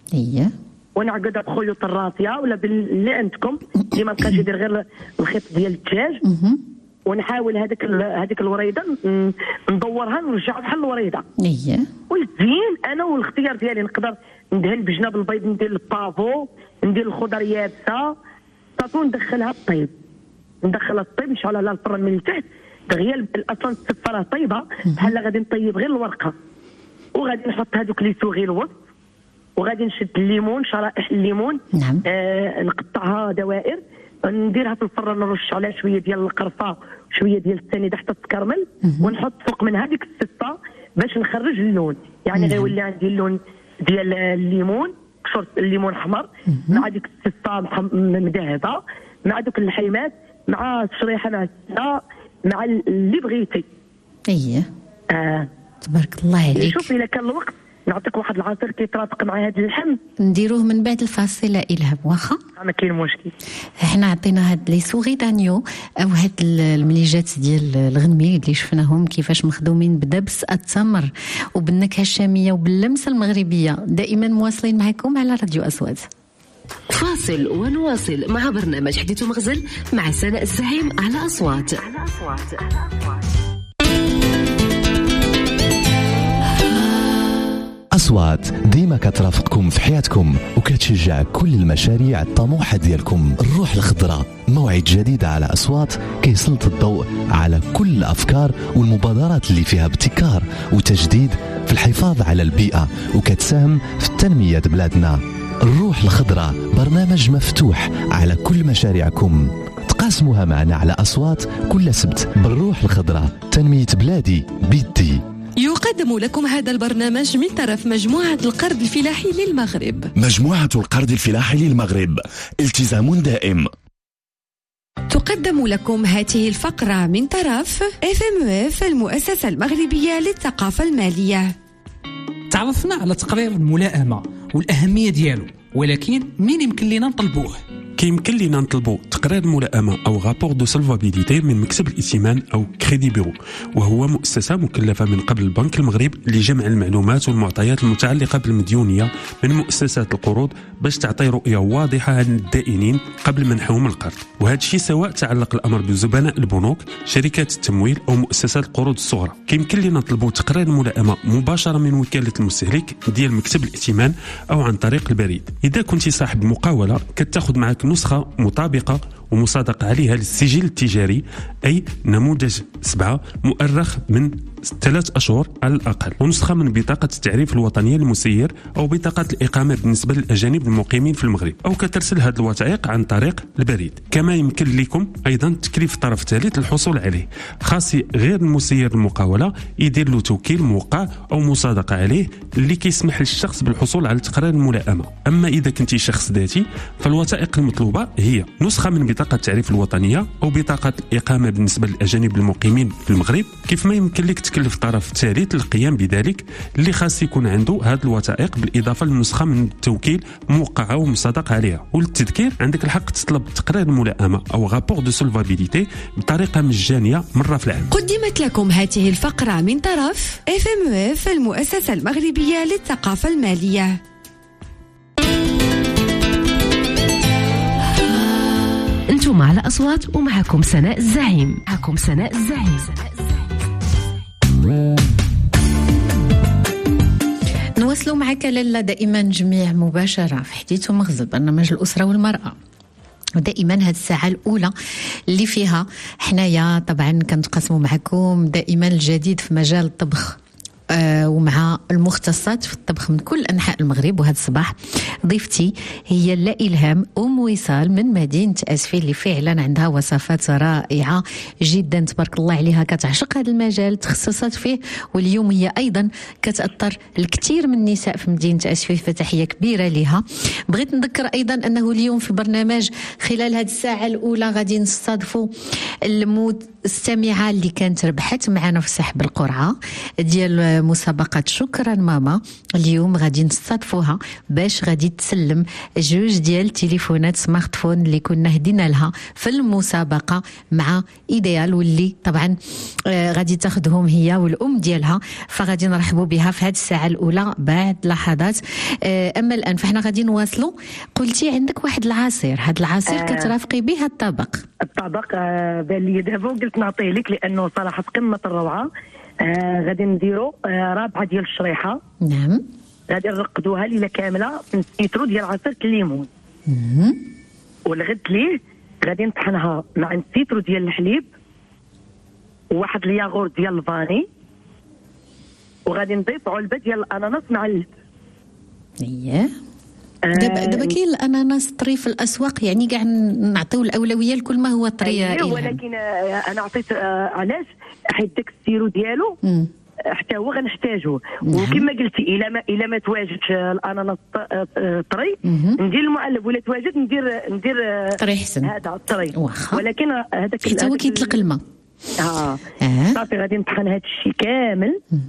[SPEAKER 5] ونعقدها بخيوط الراسيه ولا باللي عندكم، اللي ما بقاش يدير غير الخيط ديال الدجاج. ونحاول هذيك الوريده ندورها نرجعها بحال الوريده. والزين انا والاختيار ديالي، نقدر ندهن بجناب البيض، ندير البافو، ندير الخضر يابسه، صافي ندخلها الطيب. نشعل على الفرن من التحت دغيا. اصلا السفه راه طيبه، بحال غادي نطيب غير الورقه. وغادي نحط هذوك لي سوغي الوسط، وغادي نشد الليمون، شرائح الليمون.
[SPEAKER 6] نعم.
[SPEAKER 5] نقطعها دوائر، نديرها في الفرن، نرش عليها شويه ديال القرفه، شويه ديال السنيده حتى تكرمل، ونحط فوق من هذيك السفه باش نخرج اللون. يعني غيولي عندي اللون ديال الليمون، قشور الليمون احمر، مع ديك السفه مذهبه، مع دوك اللحيمات، مع الشريحه معسله، مع اللي بغيتي.
[SPEAKER 6] تبارك الله عليك.
[SPEAKER 5] شوف الا كان الوقت نعطيك واحد العصير كيترافق مع هذا اللحم.
[SPEAKER 6] نديروه من بعد الفاصله إلهام واخا
[SPEAKER 5] ما كاين مشكل.
[SPEAKER 6] احنا عطينا هاد لي سوغي دانيو او هاد المليجات ديال الغنمي اللي شفناهم كيفاش مخدومين بدبس التمر وبالنكهه الشاميه وباللمسه المغربيه. دائما مواصلين معكم على راديو أصوات.
[SPEAKER 7] فاصل ونواصل مع برنامج حديث ومغزل مع سناء الزعيم على أصوات.
[SPEAKER 1] أصوات ديما كترافقكم في حياتكم وكتشجع كل المشاريع الطموحة ديالكم. الروح الخضراء موعد جديد على أصوات كيسلط الضوء على كل الأفكار والمبادرات اللي فيها ابتكار وتجديد في الحفاظ على البيئة وكتساهم في تنمية بلادنا. الروح الخضراء برنامج مفتوح على كل مشاريعكم، تقاسموها معنا على أصوات كل سبت. بالروح الخضراء تنمية بلادي بيدي.
[SPEAKER 8] يقدم لكم هذا البرنامج من طرف مجموعة القرض الفلاحي للمغرب.
[SPEAKER 9] مجموعة القرض الفلاحي للمغرب، التزام دائم.
[SPEAKER 8] تقدم لكم هذه الفقرة من طرف FMEF المؤسسة المغربية للثقافة المالية.
[SPEAKER 10] تعرفنا على تقرير الملائمة والأهمية ديالو، ولكن مين يمكن لنا نطلبوه؟
[SPEAKER 11] كيمكن لنا نطلبوا تقرير الملائمة أو رابور دو سولفابيليتي من مكتب الائتمان أو كريدي بيرو، وهو مؤسسة مكلفة من قبل البنك المغرب لجمع المعلومات والمعطيات المتعلقة بالمديونية من مؤسسات القروض باش تعطي رؤية واضحة عن الدائنين قبل منحهم القرض. وهذا الشيء سواء تعلق الأمر بزبناء البنوك، شركات التمويل أو مؤسسات القروض الصغرى. كيمكن لنا نطلبوا تقرير الملائمة مباشرة من وكالة المستهلك ديال مكتب الائتمان أو عن طريق البريد. إذا كنت صاحب مقاولة كتاخذ معك نسخة مطابقة ومصادقة عليها للسجل التجاري، أي نموذج 7 مؤرخ من 3 أشهر على الأقل، ونسخة من بطاقة التعريف الوطنية للمسير أو بطاقة الإقامة بالنسبة للأجانب المقيمين في المغرب، أو كترسل هذا الوثائق عن طريق البريد. كما يمكن لكم أيضا تكليف الطرف الثالث للحصول عليه، خاص غير المسير المقاولة يدير له توكيل موقع أو مصادقة عليه اللي كيسمح للشخص بالحصول على تقرير الملائمة. أما إذا كنتي شخص ذاتي فالوثائق المطلوبة هي نسخة من بطاقة التعريف الوطنية أو بطاقة الإقامة بالنسبة للأجانب المقيمين في المغرب، كيف ما يمكن لك تكلف الطرف الثالث للقيام بذلك اللي خاص يكون عنده هذه الوثائق بالإضافة للنسخة من التوكيل موقعة ومصادق عليها. وللتذكير عندك الحق تطلب تقرير الملائمة أو رابور دو سولفابيليتي بطريقة مجانية مرة في العام.
[SPEAKER 8] قدمت لكم هذه الفقرة من طرف FMEF المؤسسة المغربية للثقافة المالية.
[SPEAKER 7] انتم على أصوات ومعكم سناء الزعيم.
[SPEAKER 6] نواصلوا معك لالا دائما جميع مباشرة في حديث ومغزل برنامج الأسرة والمرأة. ودائما هذه الساعة الأولى اللي فيها حنايا طبعا كنتقاسموا معكم دائما الجديد في مجال الطبخ ومع المختصات في الطبخ من كل أنحاء المغرب. وهذا الصباح ضيفتي هي لا إلهام وصال من مدينة أسفل اللي فعلا عندها وصفات رائعة جدا تبارك الله عليها، كتعشق هذا المجال تخصصت فيه، واليوم هي أيضا كتأثر الكثير من النساء في مدينة أسفل، فتحية كبيرة لها. بغيت نذكر أيضا أنه اليوم في برنامج خلال هذه الساعة الأولى غادي نستضيفوا المستمعة اللي كانت ربحت معنا في سحب القرعة ديال مسابقة شكرا ماما. اليوم غادي نستضيفوها باش غادي تسلم 2 ديال تليفونات سمارت فون اللي كنا هدينا لها في المسابقة مع إيديال، واللي طبعا غادي تاخذهم هي والأم ديالها، فغادي نرحبوا بها في هذه الساعة الأولى بعد لحظات. أما الآن فإحنا غادي نواصلوا. قلتي عندك واحد العصير، هذا العصير كترافقي به الطبق
[SPEAKER 5] بان لي دابا قلت نعطيه لك لأنه صراحة قمة الروعة. غادي نديرو 4 ديال الشريحة.
[SPEAKER 6] نعم.
[SPEAKER 5] غادي نرقدوها ليلة كاملة في السيترو ديال عصير الليمون. والغد ليه غادي نطحنها مع السيترو ديال الحليب وواحد الياغورت ديال الفاني، وغادي نضيف علبة ديال الأناناس مع اللب.
[SPEAKER 6] اييه. دابا كاين الاناناس طري في الاسواق، يعني كاع نعطيو الاولويه لكل ما هو طري.
[SPEAKER 5] ولكن انا عطيت علاش حيت داك السيرو ديالو حتى هو غنحتاجوه. وكما قلتي الا ما تواجدش الاناناس طري ندير المعلب، ولا تواجد ندير
[SPEAKER 6] طري حسن
[SPEAKER 5] هذا الطري.
[SPEAKER 6] ولكن هذاك حتى هو كيطلق الماء.
[SPEAKER 5] صافي غادي نطحن هذا الشيء كامل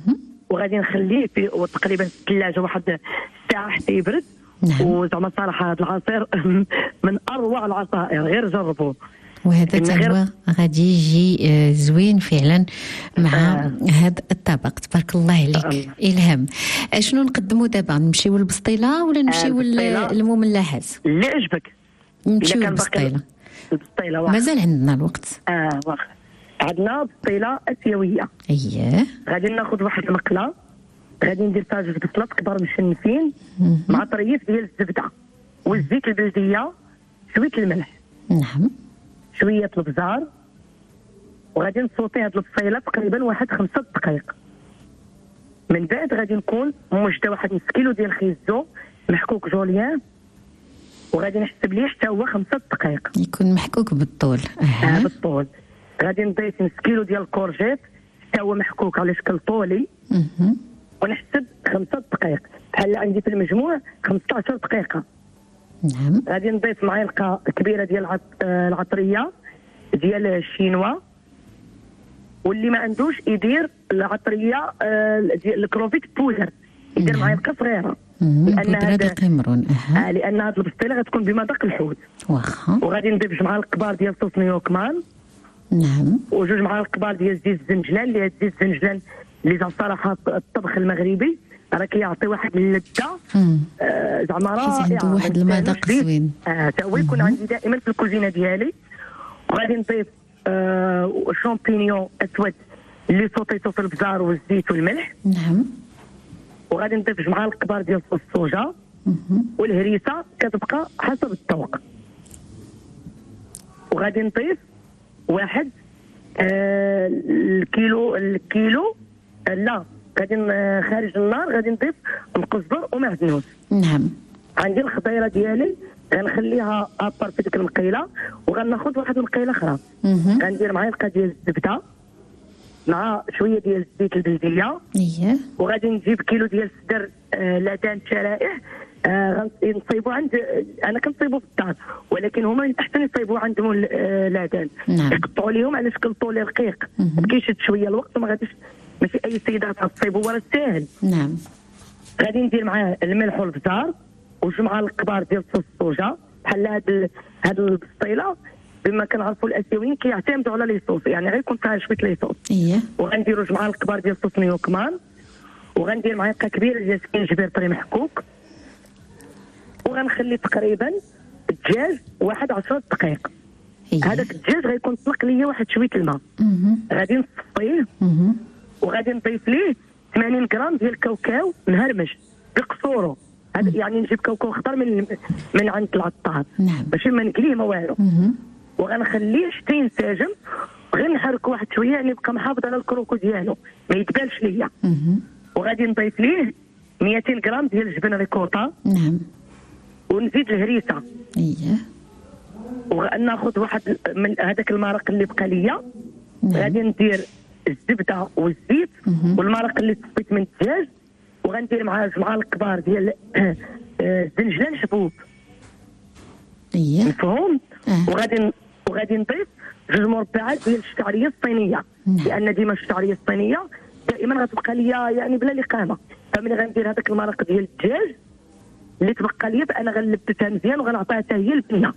[SPEAKER 5] وغادي نخليه في تقريبا في الثلاجه واحد ساعه حتى يبرد.
[SPEAKER 6] نعم.
[SPEAKER 5] وزعما صراحه هذا العصير من اروع العصائر، غير جربوه.
[SPEAKER 6] وهذا تنوى غادي يجي زوين فعلا مع هذا الطبق. تبارك الله عليك. إلهام، شنو نقدموا دابا؟ نمشيو للبسطيله ولا نمشيو للمملحات؟
[SPEAKER 5] اللي عجبك.
[SPEAKER 6] نمشيو للبسطيله. مازال عندنا الوقت.
[SPEAKER 5] واخا. عندنا بسطيله اسيويه.
[SPEAKER 6] اييه.
[SPEAKER 5] غادي ناخذ واحد المقله، غادي ندير فيها جوج بصلات كبار مشنفين مع طريف ديال الزبده والزيت البلديه، شويه الملح.
[SPEAKER 6] نعم.
[SPEAKER 5] شويه البزار، وغادي نصوتي هاد البصيله تقريبا واحد 5 دقائق. من بعد غادي نكون موجده واحد نص كيلو ديال الخيزو محكوك جوليان، وغادي نحسب ليه حتى هو 5 دقائق
[SPEAKER 6] يكون محكوك بالطول.
[SPEAKER 5] بالطول. غادي نضيف نص كيلو ديال الكورجيت حتى هو محكوك على شكل طولي، ونحسب 5 دقائق. بحال عندي في المجموع 15 دقيقه.
[SPEAKER 6] نعم.
[SPEAKER 5] غادي نضيف معلقه كبيره ديال العطريه ديال الشينوا، واللي ما عندوش يدير العطريه ديال الكروفيت بودر، يدير معلقه صغيره،
[SPEAKER 6] لان هذا القمرون.
[SPEAKER 5] لان هذه البسطيله غتكون بمذاق الحوت.
[SPEAKER 6] واخا.
[SPEAKER 5] وغادي نضيف 2 معالق كبار ديال صوص نيوكمان.
[SPEAKER 6] نعم.
[SPEAKER 5] و2 معالق كبار ديال زيت الزنجلان، اللي هاد زيت الزنجلان اللي صراحه الطبخ المغربي راه كيعطي واحد اللذه زعما رائعه،
[SPEAKER 6] عنده واحد المذاق زوين.
[SPEAKER 5] حتى هو يكون عندي دائما في الكوزينه ديالي. وغادي نضيف شامبينيون اسود اللي صوتيته في البزار والزيت والملح.
[SPEAKER 6] نعم.
[SPEAKER 5] وغادي نضيف 2 معالق كبار ديال صوص الصوجا، والهريسه كتبقى حسب الذوق. وغادي نضيف واحد الكيلو لا غادي خارج النار غادي نضيف القزبر ومعدنوس.
[SPEAKER 6] نعم.
[SPEAKER 5] عندي الخضيره ديالي غنخليها ابار في ديك المقيله، وغناخذ واحد المقيله اخرى. غندير معلقه ديال الزبده مع شويه ديال الزيت البلديه.
[SPEAKER 6] اييه.
[SPEAKER 5] وغادي نجيب كيلو ديال السدر لدان شرائح. غنصيبو عند انا كنصيبو في الدار، ولكن هما من الاحسن يصيبوا عندهم لدان.
[SPEAKER 6] نعم.
[SPEAKER 5] يقطعوا ليهم على شكل طولي رقيق، كيشد شويه الوقت، وما غاديش ماشي اي سيده تصيبو ولا ساهل.
[SPEAKER 6] نعم.
[SPEAKER 5] غادي ندير معاه الملح والبزار و2 معالق كبار ديال صوص الصوجا. بحال هاد البسطيله بما كنعرفوا الاسيويين كيعتمدوا على لي صوص، يعني غيكون فيها شويه لي صوص.
[SPEAKER 6] اييه.
[SPEAKER 5] وغنديروا 2 معالق كبار ديال صوص نيوكمان، وغندير معلقه كبيره ديال سكينجبير طري محكوك، وغنخلي تقريبا الدجاج واحد 10 دقائق. هذاك الدجاج غيكون طلق ليا واحد شويه الماء. غادي نصفيه، وغادي نضيف ليه 80 غرام ديال الكاوكاو مهرمش بقصورو. هذا يعني نجيب كاوكاو خضر من عند العطار.
[SPEAKER 6] نعم.
[SPEAKER 5] ماشي ما نقليه ما والو. وغنخليه حتى ينسجم، غير نحركو واحد شويه يعني يبقى محافظ على الكروكو ديالو ما يتبالش ليا. وغادي نضيف ليه 200 غرام ديال الجبن ريكوتا.
[SPEAKER 6] نعم.
[SPEAKER 5] ونزيد الهريسه.
[SPEAKER 6] اييه.
[SPEAKER 5] وناخذ واحد من هذاك المرق اللي بقى ليا. غادي ندير الزبده والزيت والمرق اللي صفيت من الدجاج، وغندير معاه 2 معالق كبار ديال الزنجلان حبوب.
[SPEAKER 6] اييه.
[SPEAKER 5] مفهوم. وغادي نضيف 2 مربعات ديال الشعريه الصينيه. لان ديما الشعريه الصينيه دائما غتبقى ليا يعني بلا لقامه. فملي غندير هذاك المرق ديال الدجاج اللي تبقى ليا فانا غنلبسها مزيان وغنعطيها حتى هي البنه.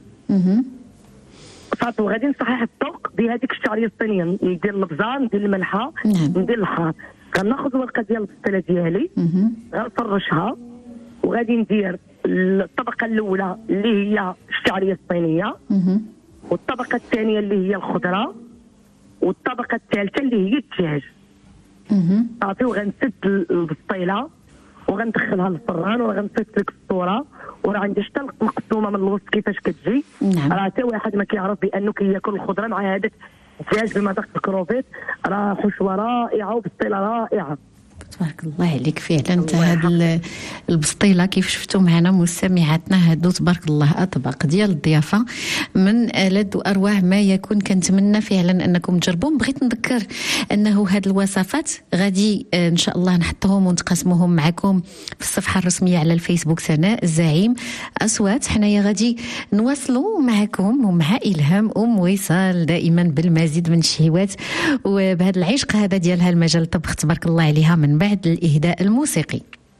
[SPEAKER 5] صافي. وغادي نصحح الذوق بهذيك الشعريه الصينيه، ندير البزار، ندير الملحه، ندير الحار. غناخذ ورقه ديال البسطيله ديالي، غنفرشها، وغادي ندير الطبقه الاولى اللي هي الشعريه الصينيه، والطبقه الثانيه اللي هي الخضره، والطبقه الثالثه اللي هي الدجاج. صافي. وغنسد البسطيله وغندخلها للفران، وغنصيفط لك الصوره، وراه عندي حتى المقسومه من الوسط كيفاش كتجي. راه حتى واحد ما كيعرف بانه كياكل الخضره مع هذاك الدجاج بمذاق الكروفيت. راه حشوه رائعه وبسطيله رائعه.
[SPEAKER 6] تبارك الله عليك فعلا. انت هاد البسطيله كيف شفتوا معنا مستمعاتنا، هادو تبارك الله اطباق ديال الضيافه من ألذ واروع ما يكون. كنتمنى فعلا انكم تجربوهم. بغيت نذكر انه هاد الوصفات غادي ان شاء الله نحطهم ونتقاسموهم معكم في الصفحه الرسميه على الفيسبوك سناء الزعيم اصوات. حنايا غادي نواصلوا معكم ومع الهام وصال دائما بالمزيد من الشهوات وبهذا العشق هذا ديالها المجال الطبخ تبارك الله عليها. من بعد الإهداء الموسيقي.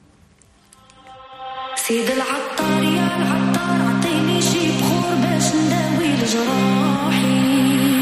[SPEAKER 3] سيد العطار يا العطار عطيني شي بخور باش نداوي لجراحي.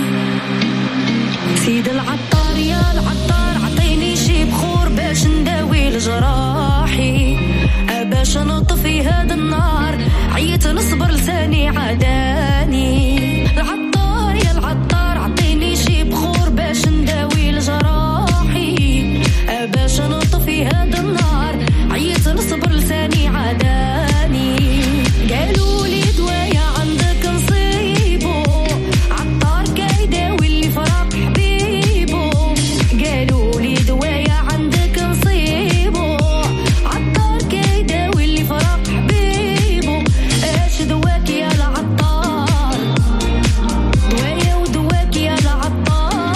[SPEAKER 3] سيد العطار يا العطار عطيني شي بخور باش نداوي لجراحي. باش نطفي هذا النار عيت نصبر لساني عداني. العطار يا العطار عطيني شي بخور باش نداوي لجراحي. باش نطفي هذا النار عيت نصبر لساني عداني. قالوا لي دوايا عندك نصيبو عطار كيداوي اللي فراق حبيبو. قالوا لي دوايا عندك نصيبو عطار كيداوي اللي فراق حبيبو. اش دواك يا العطار دوايا ودواك يا العطار.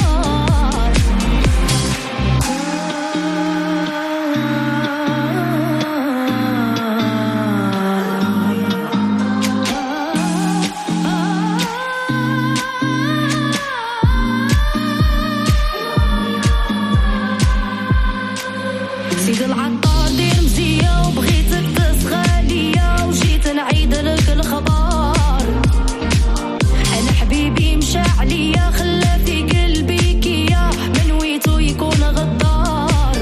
[SPEAKER 3] سيد العطار دير مزية وبغيتك تسخى ليا وجيت نعيد لك الخبار. انا حبيبي مشى عليا خلى في قلبي كيا منويتو يكون غدار.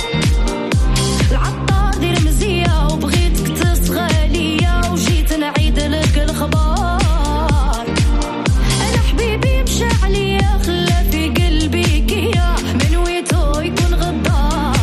[SPEAKER 3] العطار دير مزية وبغيتك تسخى ليا وجيت نعيد لك الخبار. انا حبيبي مشى عليا خلى في قلبي كيا منويتو يكون غدار.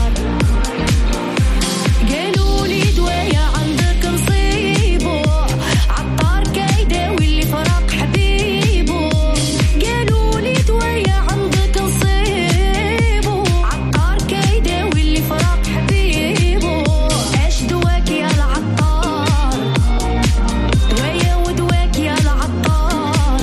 [SPEAKER 3] قالوا لي دوايا عندك نصيبو عطار كيداوي اللي فراق حبيبو. قالوا لي دوايا عندك نصيبو عطار كيداوي اللي فراق حبيبو. اش دواك يا العطار دوايا ودواك يا العطار.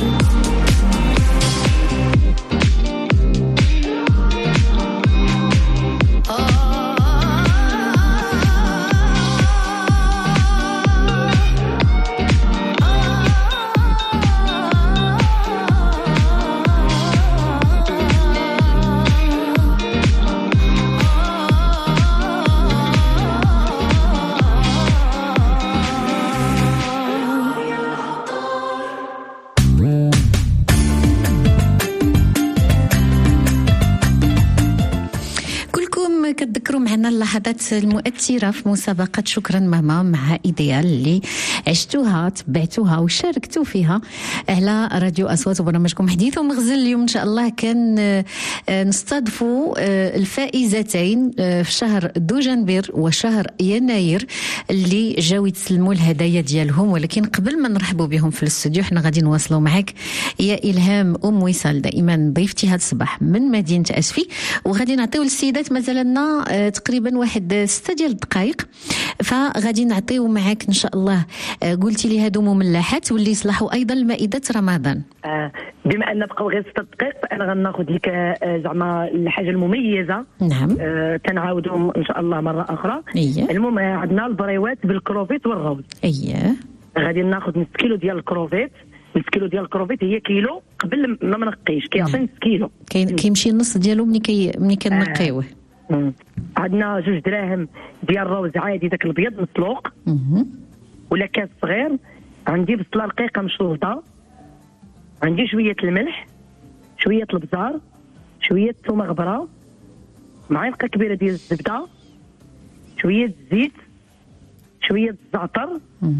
[SPEAKER 6] كلكم كتذكروا معنا اللحظات المؤثرة في مسابقة شكرا ماما مع إيديال اللي عشتوها تبعتوها وشاركتوا فيها على راديو أصوات وبرنامجكم حديث ومغزل. اليوم إن شاء الله كان نستضيفوا الفائزتين في شهر دجنبر وشهر يناير اللي جاو يتسلموا الهدايا ديالهم. ولكن قبل ما نرحبوا بهم في الاستوديو حنا غادي نواصلوا معك يا إلهام وصال دائما ضيفتي هذا الصباح من مدينة أسفي. وغادي نعطيو للسيدات مازال لنا تقريبا واحد 6 ديال الدقائق فغادي نعطيو معك إن شاء الله. قلتي لي هادو مملحات واللي يصلحوا أيضا لمائدة رمضان.
[SPEAKER 5] بما أن بقاو غير 6 دقائق فأنا غناخذ لك زعما الحاجة المميزة.
[SPEAKER 6] نعم.
[SPEAKER 5] تنعاودوا إن شاء الله مرة أخرى.
[SPEAKER 6] إيه.
[SPEAKER 5] المهم عندنا البريوات بالكروفيت والروز.
[SPEAKER 6] إيه.
[SPEAKER 5] غادي ناخذ نص كيلو ديال الكروفيت. نص كيلو ديال الكروفيت هي كيلو قبل ما منقيش كيعطي نص كيلو.
[SPEAKER 6] كيمشي النص ديالو ملي كنقيوه.
[SPEAKER 5] عندنا 2 دراهم ديال الروز عادي داك الابيض مسلوق ولا كاس صغير. عندي بصله رقيقه مشروطه. عندي شويه الملح شويه البزار شويه الثومه غبره معلقه كبيره ديال الزبده شويه الزيت شويه الزعتر.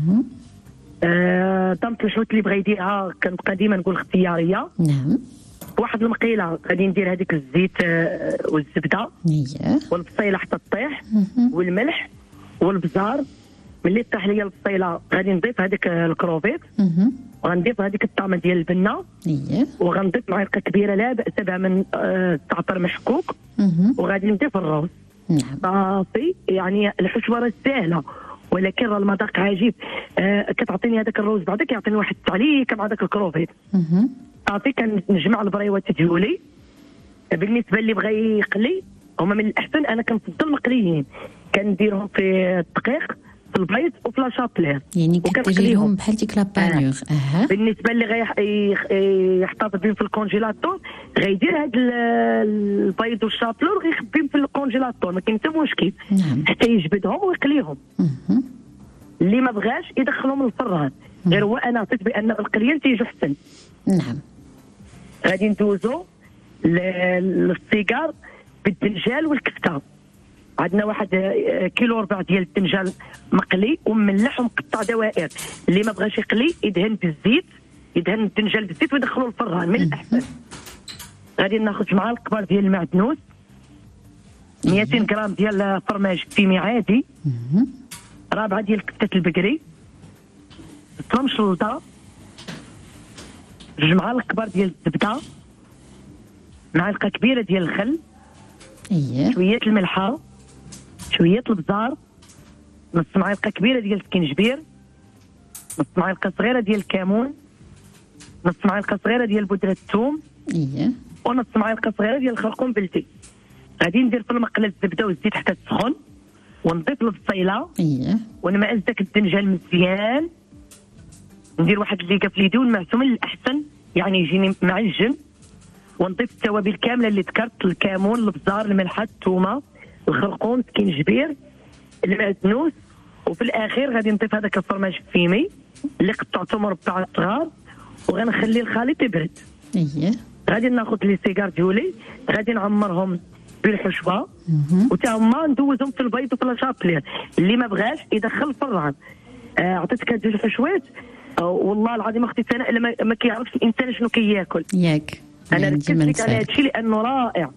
[SPEAKER 5] طمط الحوت اللي بغى يديرها كنبقى ديما نقول اختياريه.
[SPEAKER 6] نعم.
[SPEAKER 5] واحد المقيله غادي ندير هذيك الزيت والزبده والبصيله حتى تطيح والملح والبزار. ملي طيح ليا البصيله غادي نضيف هذيك الكروفيت وغنضيف هذيك الطعمه ديال البنه وغنضيف معلقه كبيره لا باس بها من الزعتر محكوك وغادي نضيف الروز. صافي يعني الحشوه راه سهله ولكن راه المذاق عجيب. كتعطيني هذاك الروز بعدك يعطيني واحد التعليكه مع داك الكروفيت. صافي كنجمع البريوات ديالي. بالنسبه اللي بغى يقلي هما من الاحسن انا كنفضل مقليين كنديرهم في الدقيق في البيض وفي لا شابلير.
[SPEAKER 6] يعني كديري لهم بحال ديك لا بانيغ.
[SPEAKER 5] بالنسبه اللي يحتفظ بهم في الكونجيلاتور غيدير هاد البيض والشابلور وغيخبيهم في الكونجيلاتور، ما كاين حتى مشكل.
[SPEAKER 6] نعم.
[SPEAKER 5] حتى يجبدهم ويقليهم. اللي ما بغاش يدخلهم للفران، غير هو انا عطيت بان القليان تيجوا حسن.
[SPEAKER 6] نعم.
[SPEAKER 5] غادي ندوزو للسيجار بالدنجال والكفته. عندنا واحد كيلو ربع ديال الدنجال مقلي ومملح ومقطع دوائر. اللي ما بغاش يقلي يدهن بالزيت، يدهن الدنجال بالزيت ويدخلوا الفران من الاحسن. غادي ناخذ جمعه الكبار ديال المعدنوس، 200 غرام ديال فرماج فيمي عادي، رابعه ديال كبته البقري، 3 شلطه، جمعه الكبار ديال الزبده، معلقه كبيره ديال الخل، شويه الملحه، شويه البزار، نص معلقه كبيره ديال السكنجبير، نص معلقه صغيره ديال الكمون، نص معلقه صغيره ديال بودره الثوم، ونص معلقه صغيره ديال الخرقوم بلدي. غادي ندير في المقله الزبده والزيت حتى تسخن، ونضيف البصيله، ونمعز داك الدنجال مزيان، ندير واحد الليكه في يدي ونمعسو من الاحسن يعني يجيني معجن، ونضيف التوابل كامله اللي ذكرت، الكمون، البزار، الملحه، الثومه، الخرقوم، سكينجبير، المعدنوس، وفي الاخير غادي نضيف هذاك الفرماج الفيمي اللي قطعته مربعات صغار، وغنخلي الخليط يبرد. غادي ناخذ لي سيجار ديولي، غادي نعمرهم بالحشوه وتا هما ندوزهم في البيض وفي لاشابلير. اللي ما بغاش يدخل الفران. عطيتك هاد 2 حشوات، والله العظيم اختي سناء ما كيعرفش الانسان شنو كياكل.
[SPEAKER 6] ياك
[SPEAKER 5] انا ركزت لك على هادشي لانه رائع.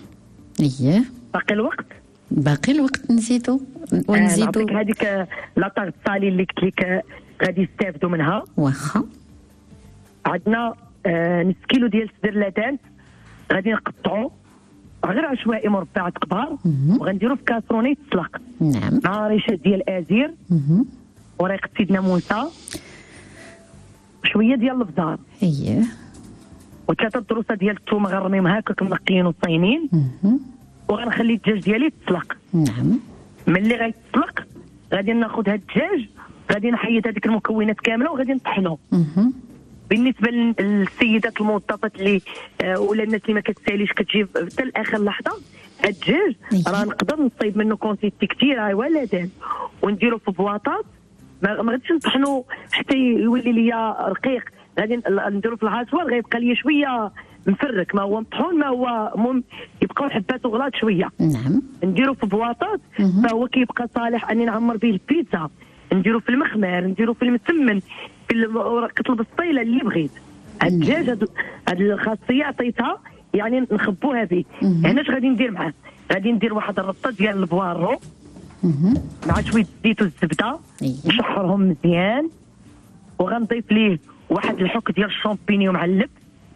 [SPEAKER 5] باقي الوقت
[SPEAKER 6] نزيدو ونزيدو.
[SPEAKER 5] نعطيك هذيك لاطاغ سالي اللي قلت لك غادي يستافدوا منها.
[SPEAKER 6] واخا.
[SPEAKER 5] عندنا نص كيلو ديال السدرلاتان غادي نقطعو غير عشوائي مربعات كبار، وغنديرو في كاسرونه يتسلق.
[SPEAKER 6] نعم.
[SPEAKER 5] مع ريشه ديال ازير، وريقه سيدنا موسى، شويه ديال البزار، و3 ضروسه ديال الثوم غنرميهم هكاك منقيين وصاينين، وغنخلي الدجاج ديالي يتسلق.
[SPEAKER 6] نعم.
[SPEAKER 5] ملي غيتسلق غادي ناخذ هاد الدجاج، غادي نحيد هذيك المكونات كامله وغادي نطحنو. بالنسبه للسيدات الموظفات اللي ولا الناس اللي ما كتساليش كتجي حتى لاخر لحظه، هاد الدجاج راه نقدر نصايب منه كونسيتي كثير ولا دان، ونديرو في بواطات. ما غاديش نطحنو حتى يولي ليا رقيق، غادي نديرو في العصوار غيبقى ليا شويه مفرك، ما هو مطحون ما هو يبقاو حبات وغلاط شويه.
[SPEAKER 6] نعم.
[SPEAKER 5] نديرو في بواطات فهو كيبقى صالح اني نعمر به البيتزا، نديرو في المخمر، نديرو في المسمن، في ورقه البسطيله اللي بغيت. هاد الدجاج هاد الخاصيه عطيتها يعني نخبوها به. هنا اش غادي ندير معاه؟ غادي ندير واحد الربطه ديال البوارو مع شويه الزيت والزبده، نشحرهم مزيان، وغنضيف ليه واحد الحك ديال الشامبينيو معلب،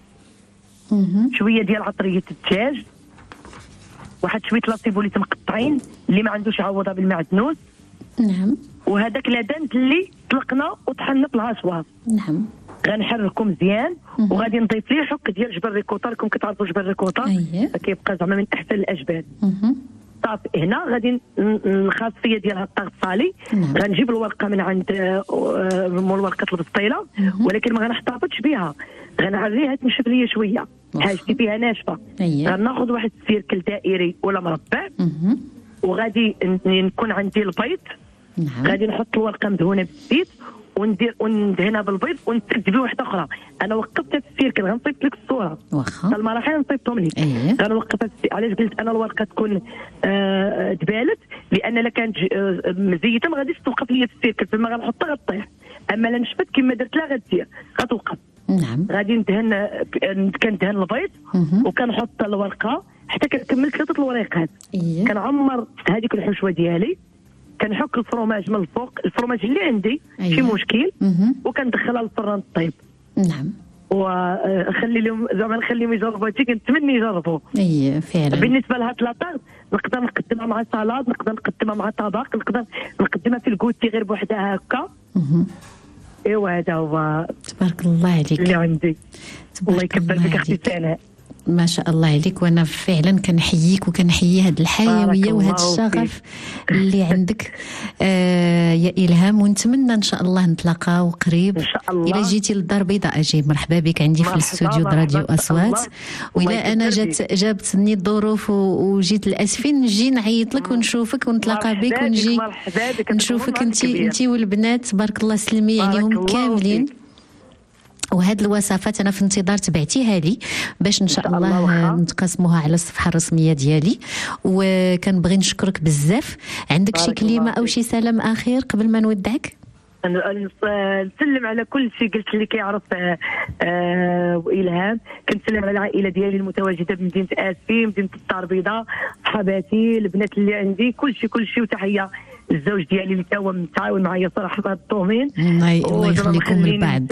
[SPEAKER 5] شويه ديال عطريه الدجاج، واحد شويه لاصيبوليت مقطعين اللي ما عندوش عوضها بالمعدنوس.
[SPEAKER 6] نعم.
[SPEAKER 5] وهذاك لادانت اللي طلقنا وطحنا في العصوار.
[SPEAKER 6] نعم.
[SPEAKER 5] غنحركو مزيان، وغادي نضيف ليه حك ديال جبل الريكوتا. راكم كتعرفوا جبل الريكوتا كيبقى زعما من احسن الاجبال. صافي. هنا غادي الخاصيه ديال هاد الطاغ الصالي، غنجيب الورقه من عند مول ورقه البسطيله، ولكن ما غنحتفظش بها، غنعريها تنشف ليا شويه، حاجتي فيها ناشفه. غناخذ واحد السيركل دائري ولا مربع، وغادي نكون عندي البيض. غادي نحط الورقه مدهونه بالزيت وندهنها بالبيض ونسد به واحده اخرى. انا وقفت في السيركل، غنصيفط لك الصوره.
[SPEAKER 6] واخا.
[SPEAKER 5] المراحل نصيفطهم لك. غنوقفها. علاش قلت انا الورقه تكون دبالت؟ لان الا كانت مزيته ما غاديش توقف ليا في السيركل، فما غنحطها غطيح. اما لا نشفت كما درت لها غتسير غتوقف.
[SPEAKER 6] نعم.
[SPEAKER 5] غادي كندهن البيض وكنحط الورقه حتى كنكمل 3 الوريقات. كنعمر هذيك الحشوه ديالي، كنحك الفرماج من الفوق، الفرماج اللي عندي شي مشكل، وكندخلها للفران طيب.
[SPEAKER 6] نعم.
[SPEAKER 5] وخلي لهم زعما نخليهم يجربوا هادشي، كنتمنى يجربوا.
[SPEAKER 6] فعلا.
[SPEAKER 5] بالنسبه لهاد لاطاغ نقدر نقدمها مع سلطه، نقدر نقدمها مع طبق، نقدر نقدمها في الكوتي غير بوحدها هكا. ايوا هذا هو
[SPEAKER 6] تبارك الله عليك
[SPEAKER 5] اللي عندي. الله يكبر بك اختي سناء.
[SPEAKER 6] ما شاء الله عليك، وانا فعلا كنحييك وكنحيي هاد الحيويه وهاد الشغف اللي عندك يا إلهام، ونتمنى ان شاء الله نتلاقاو قريب.
[SPEAKER 5] ان شاء الله.
[SPEAKER 6] الى جيتي للدار البيضاء اجي، مرحبا بك عندي في الاستوديو راديو اصوات. وإلا انا جابتني الظروف وجيت للاسفين نجي نعيط لك ونشوفك ونتلاقى بك ونجي نشوفك انت والبنات تبارك الله سلمي عليهم كاملين. وهاد الوصفات انا في انتظار تبعتيها لي باش ان شاء الله نتقاسموها على الصفحه الرسميه ديالي. وكنبغي نشكرك بزاف. عندك شي كلمه او شي سلام اخير قبل ما نودعك؟
[SPEAKER 5] نسلم على كل شيء قلت اللي كيعرف وإلهام. كنسلم على العائله ديالي المتواجده بمدينه اسفين، مدينه الدار البيضاء، صحباتي، البنات اللي عندي، كل شيء. وتحيه الزوج ديالي اللي هو متعاون معايا صراحه في هذا الدومين.
[SPEAKER 6] الله يخليكم البعض.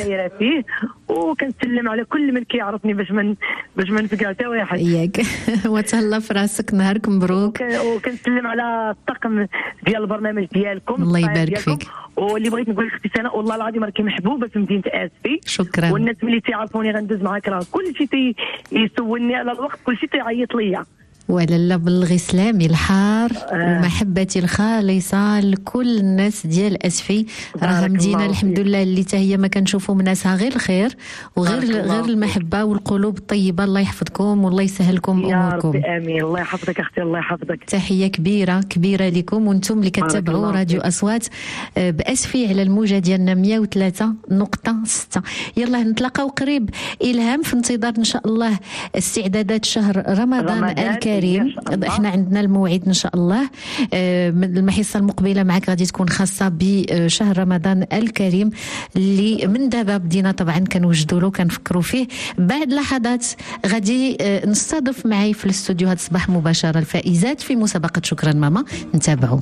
[SPEAKER 5] وكنسلم على كل من كيعرفني باش ما نفقع حتى واحد.
[SPEAKER 6] ياك وتهلا في راسك، نهارك مبروك.
[SPEAKER 5] وكنسلم على الطاقم ديال البرنامج ديالكم،
[SPEAKER 6] الله يبارك فيك.
[SPEAKER 5] واللي بغيت نقول اختي سناء والله العظيم راكي محبوبه في مدينه اسفي.
[SPEAKER 6] شكرا.
[SPEAKER 5] والناس ملي تيعرفوني غندوز معاك راه كل شيء يسولني على الوقت، كل شيء تيعيط ليا.
[SPEAKER 6] ولا بلغي سلامي الحار ومحبتي الخالصه لكل الناس ديال اسفي. راه مدينه الحمد لله اللي حتى هي ما كنشوفوا مناسها غير الخير غير المحبه والقلوب الطيبه. الله يحفظكم والله يسهلكم اموركم.
[SPEAKER 5] يا ربي امين. الله يحفظك اختي، الله يحفظك.
[SPEAKER 6] تحيه كبيره لكم وانتم اللي كتتابعوا راديو اصوات باسفي على الموجه ديالنا 103.6. يلا نتلاقاو قريب. إلهام في انتظار ان شاء الله استعدادات شهر رمضان الكريم. احنا عندنا الموعد ان شاء الله. المحصه المقبله معك غادي تكون خاصه بشهر رمضان الكريم اللي من دابا بدينا طبعا كنوجدوا له كنفكروا فيه. بعد لحظات غادي نستضيف معي في الاستوديو هذا الصباح مباشره الفائزات في مسابقه شكرا ماما. نتابعوا.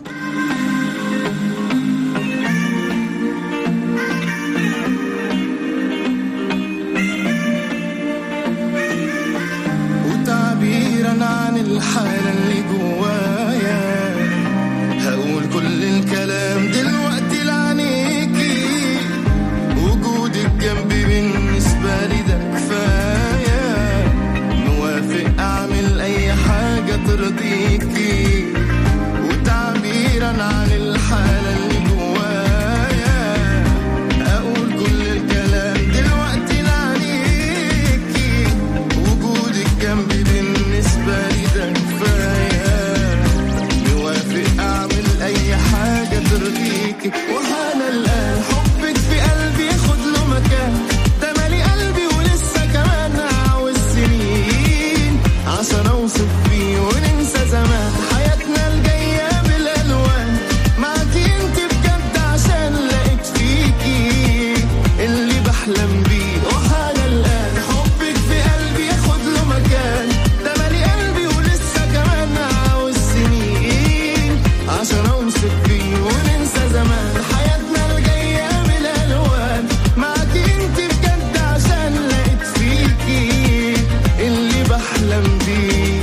[SPEAKER 2] عن الحالة اللي جوايا هقول كل الكلام دلوقتي لعنيكي، وجودك جنبي بالنسبة لي ده كفاية، موافق أعمل أي حاجة ترضيكي، وتعبيرا عن الحالة اللي جوايا هقول كل الكلام دلوقتي لعنيكي، وجودك جنبي بالنسبة لي ده كفاية، موافق أعمل أي حاجة ترضيكي. وأنا الآن حبك في قلبي ياخد له مكان، ده مالي قلبي ولسه كمان عاوز سنين عشان أوصف فيه وننسى زمان حياتنا الجاية بالألوان معاكي انت بجد، عشان لقيت فيكي اللي بحلم بيه. وأنا الآن حبك في قلبي ياخد له مكان، عشان اوصف فيه وننسى زمان حياتنا الجاية بالألوان معاكي انت بجد، عشان لقيت فيكي اللي بحلم بيه.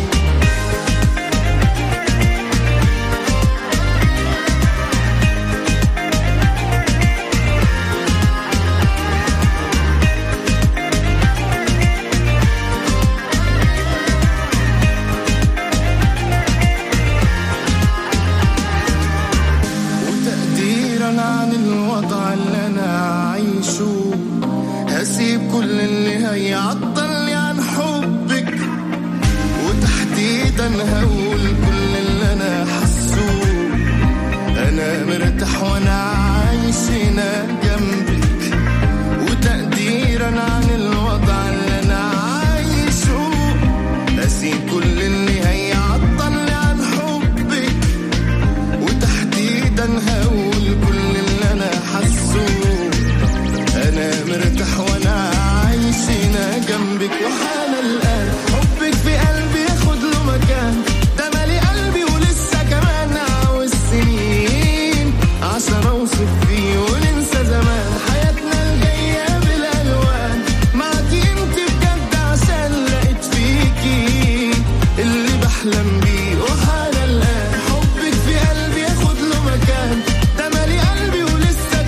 [SPEAKER 2] عن الوضع اللي انا عايشه هسيب كل اللي هيعطلني عن حبك، وتحديدا هقول كل اللي انا حسه، انا مرتاح وانا عايش هنا جنبك، وتقديرا عن الوضع اللي انا عايشه هسيب كل اللي هيعطلني عن حبك، وتحديدا هقول حسو أنا مرتاح وأنا عايش هنا جنبك. وحالا الآن حبك في قلبي ياخد له مكان، ده مالي قلبي ولسه كمان عاوز سنين عشان أوصف فيه وننسى زمان حياتنا الجاية بالألوان معاكي انت بجد، عشان لقيت فيكي اللي بحلم بيه. وحالا الآن حبك في قلبي ياخد له مكان، ده مالي قلبي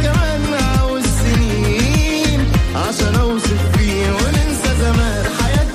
[SPEAKER 2] عشان اوصف فيه وننسى زمان حياتنا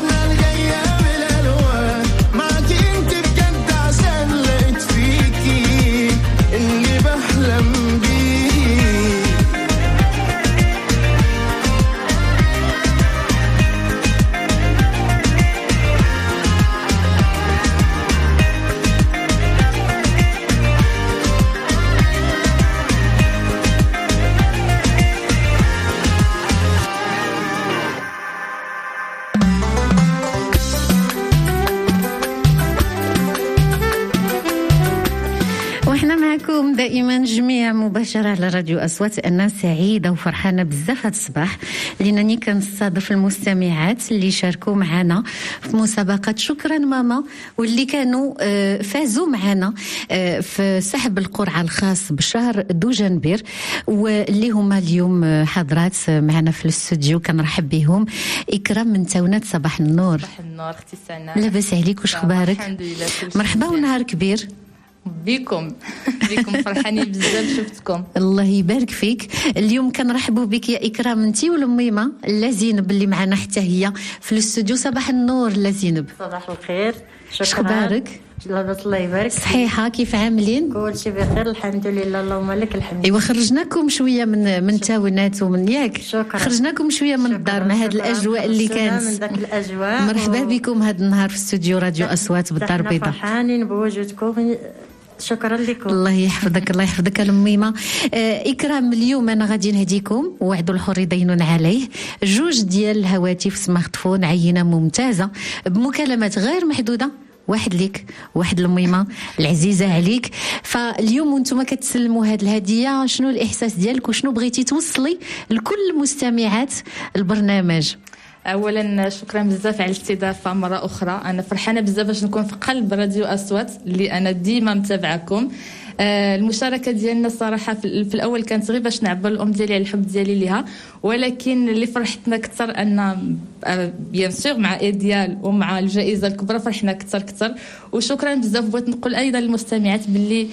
[SPEAKER 6] دائما جميع مباشرة على راديو أصوات. أنا سعيدة وفرحانة بزاف هذا الصباح لأنني كنستضيف المستمعات اللي شاركوا معنا في مسابقة شكرا ماما، واللي كانوا فازوا معنا في سحب القرعة الخاص بشهر دوجنبير، واللي هما اليوم حضرات معنا في الاستوديو. كنرحب بهم. إكرام من تاونات، صباح النور.
[SPEAKER 12] صباح النور اختي سناء،
[SPEAKER 6] لاباس عليك؟ واش اخبارك؟
[SPEAKER 12] الحمد لله.
[SPEAKER 6] مرحبا ونهار كبير
[SPEAKER 12] بكم فرحانين بزاف شفتكم.
[SPEAKER 6] الله يبارك فيك. اليوم كنرحبوا بك يا إكرام انتي والميمه لا زينب اللي معنا حتى هي في الاستوديو. صباح النور لا زينب.
[SPEAKER 13] صباح الخير.
[SPEAKER 6] اش اخبارك؟
[SPEAKER 13] لاباس الله يبارك.
[SPEAKER 6] صحيحه، كيف عاملين؟
[SPEAKER 13] كلشي بخير الحمد لله، اللهم لك الحمد.
[SPEAKER 6] ايوا خرجناكم شويه من تاونات ومن ياك، خرجناكم شويه من الدار مع هذه الاجواء اللي كانت
[SPEAKER 13] من ذاك الاجواء.
[SPEAKER 6] مرحبا بكم هذا النهار في استوديو راديو اصوات بالدار البيضاء.
[SPEAKER 13] فرحانين بوجودكم، شكرا لكم.
[SPEAKER 6] الله يحفظك الله يحفظك الميمه. إكرام اليوم انا غادي نهديكم وعد الحر دين عليه جوج ديال الهواتف سمارت فون عينه ممتازه بمكالمات غير محدوده، واحد ليك واحد الميمه العزيزه عليك. فاليوم وانتم كتسلموا هذه الهديه، شنو الاحساس ديالك وشنو بغيتي توصلي لكل مستمعات البرنامج؟
[SPEAKER 12] اولا شكرا بزاف على الاستضافه مره اخرى. انا فرحانه بزاف باش نكون في قلب راديو اصوات اللي انا ديما متابعكم. المشاركه ديالنا الصراحه في الاول كانت غير باش نعبر الام ديالي على الحب ديالي ليها، ولكن اللي فرحتنا اكثر ان بيان سور مع ايديال ومع الجائزه الكبرى فرحنا اكثر. وشكرا بزاف. بغيت نقول ايضا للمستمعات باللي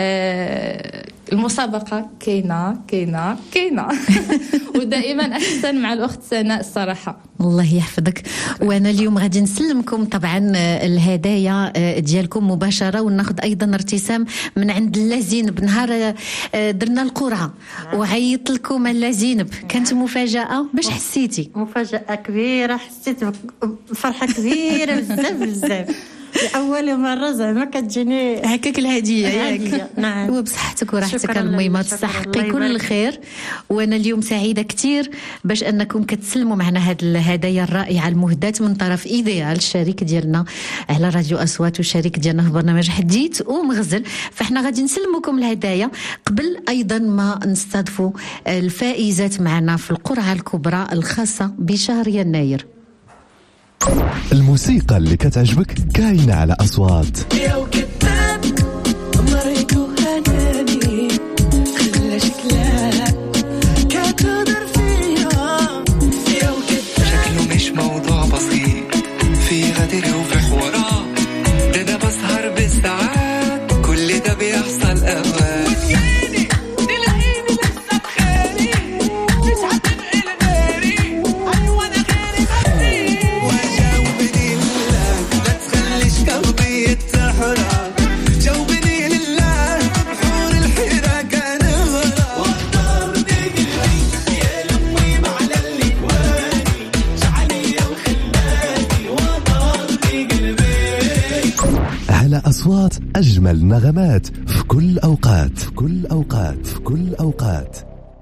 [SPEAKER 12] المسابقه كاينه ودائما احسن مع الاخت سناء الصراحه.
[SPEAKER 6] الله يحفظك. وانا اليوم غادي نسلمكم طبعا الهدايا ديالكم مباشره، وناخذ ايضا ارتسام من عند اللازين. بنهار درنا القرعه وعيط لكم اللازينب، كانت مفاجاه. باش حسيتي؟
[SPEAKER 13] مفاجاه كبيره، حسيت بفرحه كبيره بزاف. لأول مرة زعما كتجيني
[SPEAKER 6] هكاك الهدية ياك.
[SPEAKER 13] نعم.
[SPEAKER 6] وبصحتك وراحتك الميمة، تستحقي كل الخير. وانا اليوم سعيدة كتير باش انكم كتسلموا معنا هاد الهدايا الرائعة المهداة من طرف ايديال الشريك ديالنا على راديو اصوات والشريك ديالنا في برنامج حديث ومغزل. فاحنا غادي نسلمكم الهدايا قبل ايضا ما نستضيفوا الفائزات معنا في القرعة الكبرى الخاصة بشهر يناير.
[SPEAKER 1] الموسيقى اللي كتعجبك كاينة على أصوات.
[SPEAKER 2] شكله مش موضوع بسيط، في غدر وفي حوارات، ده بسهر بالساعات، كل ده بيحصل أوقات.
[SPEAKER 1] أصوات أجمل نغمات في كل أوقات، في كل أوقات، في كل أوقات.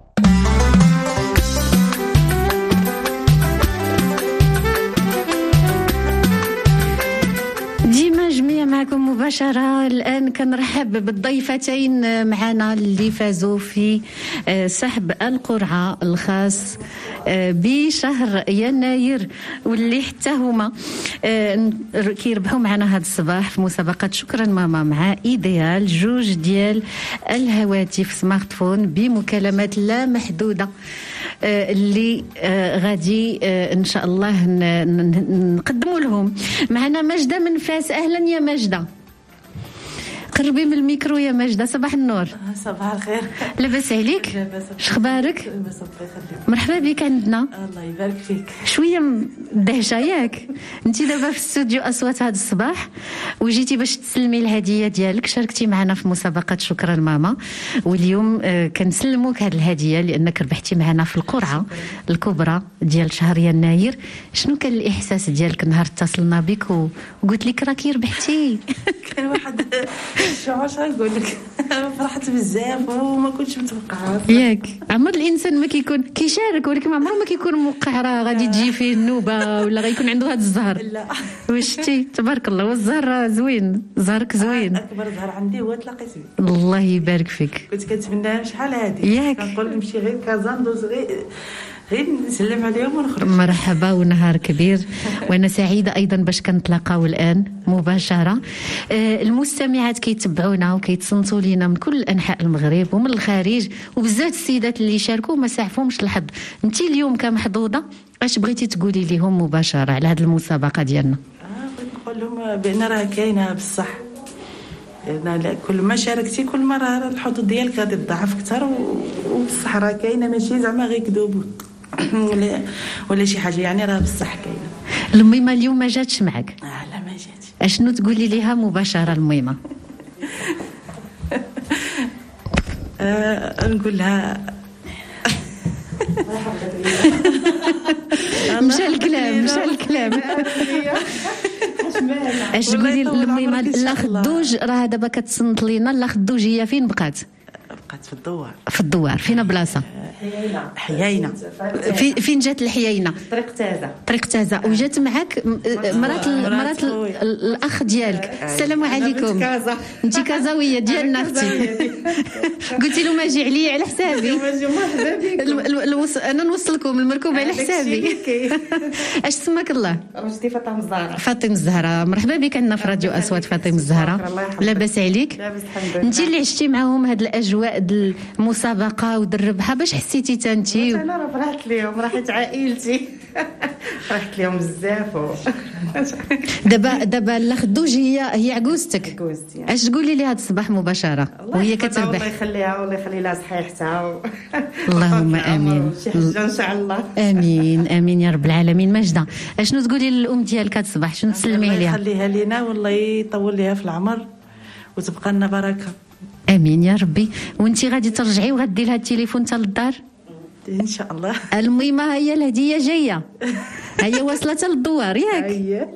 [SPEAKER 6] ديما جميع معكم مباشرة. الآن كنرحب بالضيفتين معنا اللي فازوا في سحب القرعة الخاص بشهر يناير، واللي حتى هما كيربحوا معنا هذا الصباح في مسابقة شكرا ماما مع ايديال جوج ديال الهواتف سمارت فون بمكالمات لا محدودة اللي غادي ان شاء الله نقدموا لهم. معنا ماجدة من فاس. اهلا يا ماجدة، قربي من الميكرو يا ماجدة. صباح النور.
[SPEAKER 14] صباح الخير.
[SPEAKER 6] لاباس عليك؟
[SPEAKER 14] لاباس.
[SPEAKER 6] شخبارك؟
[SPEAKER 14] لاباس الله يخليك.
[SPEAKER 6] مرحبا بك عندنا.
[SPEAKER 14] الله يبارك فيك.
[SPEAKER 6] شويه دهشه ياك؟ انت دابا في استوديو اصوات هذا الصباح وجيتي باش تسلمي الهديه ديالك، شاركتي معنا في مسابقه شكرا ماما، واليوم كنسلموك هذه الهديه لانك ربحتي معنا في القرعه الكبرى ديال شهر يناير. شنو كان الاحساس ديالك نهار اتصلنا بك وقلت لك راكي ربحتي؟
[SPEAKER 14] كان واحد واش غنقول لك فرحت بزاف وما كنتش متوقعه
[SPEAKER 6] ياك. عمر الانسان ما كيكون كيشارك ولكن ما عمره ما كيكون موقع راه غادي تجي فيه النوبه ولا غيكون عنده هذا الزهر.
[SPEAKER 14] لا
[SPEAKER 6] واش شتي تبارك الله والزهر زوين زهرك زوين.
[SPEAKER 14] اكبر زهر عندي هو تلاقيت به.
[SPEAKER 6] الله يبارك فيك.
[SPEAKER 14] كنت كنتمناها شحال هادي
[SPEAKER 6] ياك.
[SPEAKER 14] كنقول نمشي غير كازا ندوز غير نسلم عليهم ونخرج.
[SPEAKER 6] مرحبا ونهار كبير وانا سعيده ايضا باش كنتلاقاو الان مباشره. المستمعات كيتبعونا وكيتصنتوا لينا من كل انحاء المغرب ومن الخارج وبزاف السيدات اللي شاركوا ما سعفهمش الحظ. انت اليوم كمحظوظه اش بغيتي تقولي لهم مباشره على هذه المسابقه ديالنا؟
[SPEAKER 14] بغيت نقول لهم بان راه كاينه بصح. كل ما شاركتي كل ما راه الحظوظ ديالك غادي تضاعف اكثر وبصح راه كاينه ماشي زعما غير كذوب ولا شي حاجه يعني راه بصح كاينه.
[SPEAKER 6] الميمه اليوم ما جاتش معك؟
[SPEAKER 14] لا ما جاتش.
[SPEAKER 6] اشنو تقولي ليها مباشره الميمه؟
[SPEAKER 14] نقول لها
[SPEAKER 6] مشى الكلام اش تقولي للميمه؟ لا خدوج راه دابا كتصنت لينا. لا خدوج هي فين بقات في الدوار فينا بلاصه
[SPEAKER 14] حيينه
[SPEAKER 6] فين جات الحيينه؟ طريق تازه وجات معك مرات الاخ ديالك. السلام عليكم. انت كازاويه ديالنا اختي. قلتي له ما جي عليا على حسابي. انا نوصلكم المركوب على حسابي. اش سماك الله؟
[SPEAKER 13] رشدي
[SPEAKER 6] فاطمه الزهراء. مرحبا بك عندنا في راديو اصوات فاطمه الزهراء. لاباس عليك؟
[SPEAKER 13] لاباس الحمد لله.
[SPEAKER 6] انت اللي عشتي معهم هاد الاجواء ديال المسابقه والربحه باش حسيتي تا انت؟
[SPEAKER 13] انا راه فرحت ليهم راحت عائلتي فرحت ليهم بزاف.
[SPEAKER 6] دابا لا خدوج هي عجوزتك. اش تقولي لي هذا الصباح مباشره وهي كتربح؟
[SPEAKER 13] الله يخليها والله يخلي لها صحيحتها
[SPEAKER 6] اللهم امين.
[SPEAKER 13] شي حاجه ان شاء الله.
[SPEAKER 6] امين يا رب العالمين. ماجده اشنو تقولي للام ديالك هذا الصباح؟ شنو تسلمي عليها؟
[SPEAKER 14] الله يخليها لينا والله يطول ليها في العمر وتبقى لنا بركه.
[SPEAKER 6] امين يا ربي. وانتي غادي ترجعي وغدي لها التليفون حتى للدار
[SPEAKER 14] ان شاء الله.
[SPEAKER 6] الميمه هي الهديه جايه هي واصله للدوار ياك.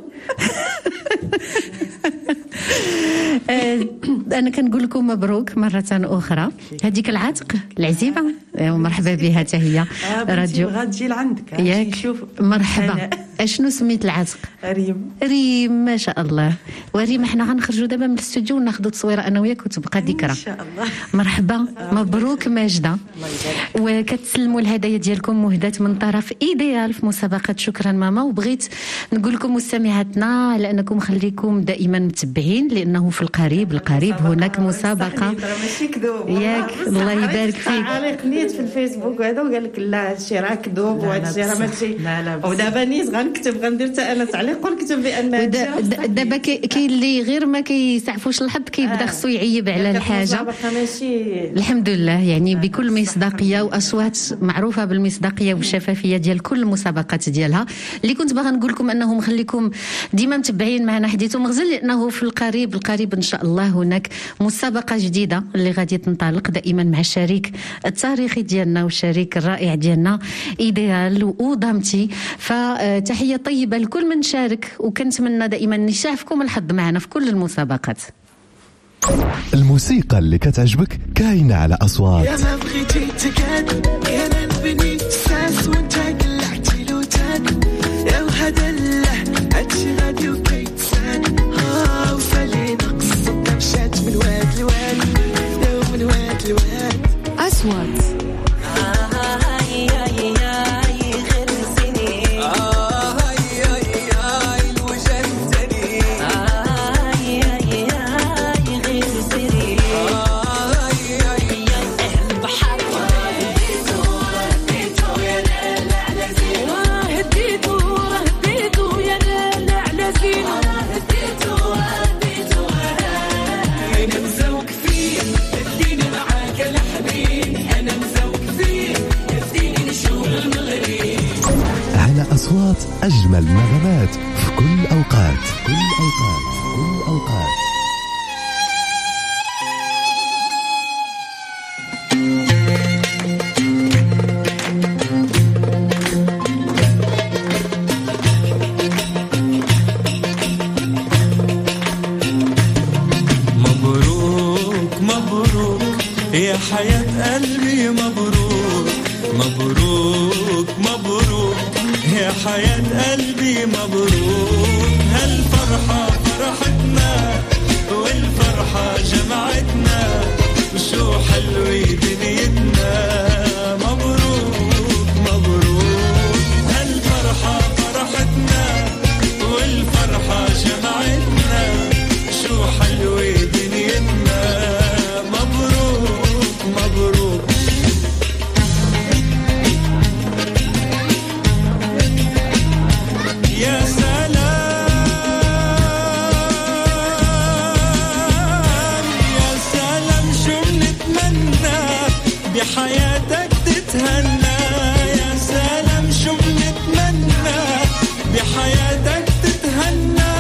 [SPEAKER 6] انا كنقول لكم مبروك مره اخرى. هذيك العتق العزيبه مرحبا بها حتى هي.
[SPEAKER 14] راديو غتجي لعندك
[SPEAKER 6] نشوف. مرحبا. اشنو سميت العتق؟ ريم ما شاء الله. وريم احنا غنخرجوا دابا من الاستوديو وناخذوا تصويره انا وياك وتبقى ذكرى ان
[SPEAKER 14] شاء الله.
[SPEAKER 6] مرحبا. مبروك ماجده. وكتسلموا الهدايا ديالكم مهدات من طرف ايديال في مسابقه شكرا ماما. وبغيت نقول لكم مستمعاتنا على انكم خليكم دائما متبعين لانه في القريب هناك مسابقه.
[SPEAKER 13] ماشي كذوب
[SPEAKER 6] ياك. الله يبارك فيك.
[SPEAKER 13] عليك نيت في الفيسبوك وهذا وقال لك لا هادشي راه كذوب وهذا الشيء راه ماشي. ودابا نيت غنكتب غندير حتى انا تعليق ونكتب بان
[SPEAKER 6] دابا كاين اللي غير ما كيسعفوش الحظ كيبدا خصو يعيب على الحاجه. الحمد لله يعني بكل مصداقيه واصوات معروفه بالمصداقيه والشفافيه ديال كل المسابقات ديالها. اللي كنت باغا نقول لكم انه خليكم ديما متبعين معنا حديث مغزل لانه في القريب ان شاء الله هناك مسابقه جديده اللي غادي تنطلق دائما مع الشريك التاريخي ديالنا والشريك الرائع ديالنا ايديال ودامتي. فتحيه طيبه لكل من شارك وكنتمنى دائما نشافكم الحظ معنا في كل المسابقات.
[SPEAKER 1] الموسيقى اللي كتعجبك كاينه على اصوات.
[SPEAKER 2] يا ما بغيتي تكاد يا نبني ساس وانت قلعتي لو تاد يا وهذا هادشي غادي وكيتساد وفالي نقص مشات من واد لواد يا من واد لواد
[SPEAKER 8] أصوات.
[SPEAKER 1] أصوات أجمل نغمات في كل أوقات.
[SPEAKER 2] مبروك يا حياة قلبي مبروك، هالفرحة فرحتنا والفرحة جمعتنا، وشو حلوة دنيتنا. مبروك مبروك، هالفرحة فرحتنا والفرحة جمعتنا، شو حلوة دنيتنا. مبروك مبروك. يا سلام يا سلام شو بنتمنى بحياتك تتهنى، يا سلام شو بنتمنى بحياتك تتهنى.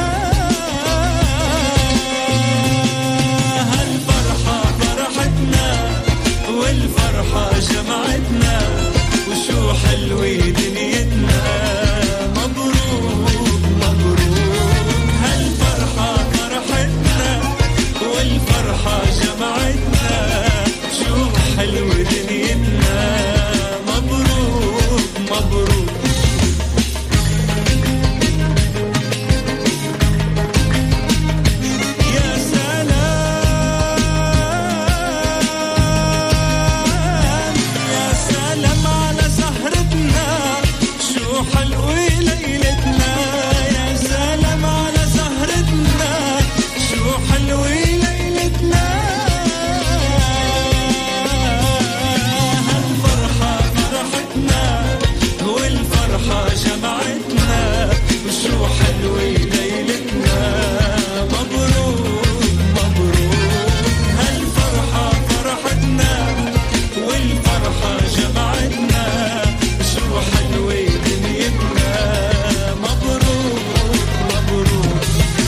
[SPEAKER 2] هالفرحة فرحتنا والفرحة جمعتنا، وشو حلوة دنيتنا. مبروك مبروك، هالفرحة فرحتنا والفرحة جمعتنا، شو حلوة دنيتنا. مبروك مبروك. يا سلام يا سلام على سهرتنا، شو حلوة ليلتنا. يا سلام على سهرتنا، شو حلوة ليلتنا. هالفرحة فرحتنا والفرحة جمعتنا، وشو حلوة ليلتنا. مبروك مبروك، هالفرحة فرحتنا والفرحة جمعتنا، شو حلوة دنيتنا. مبروك مبروك.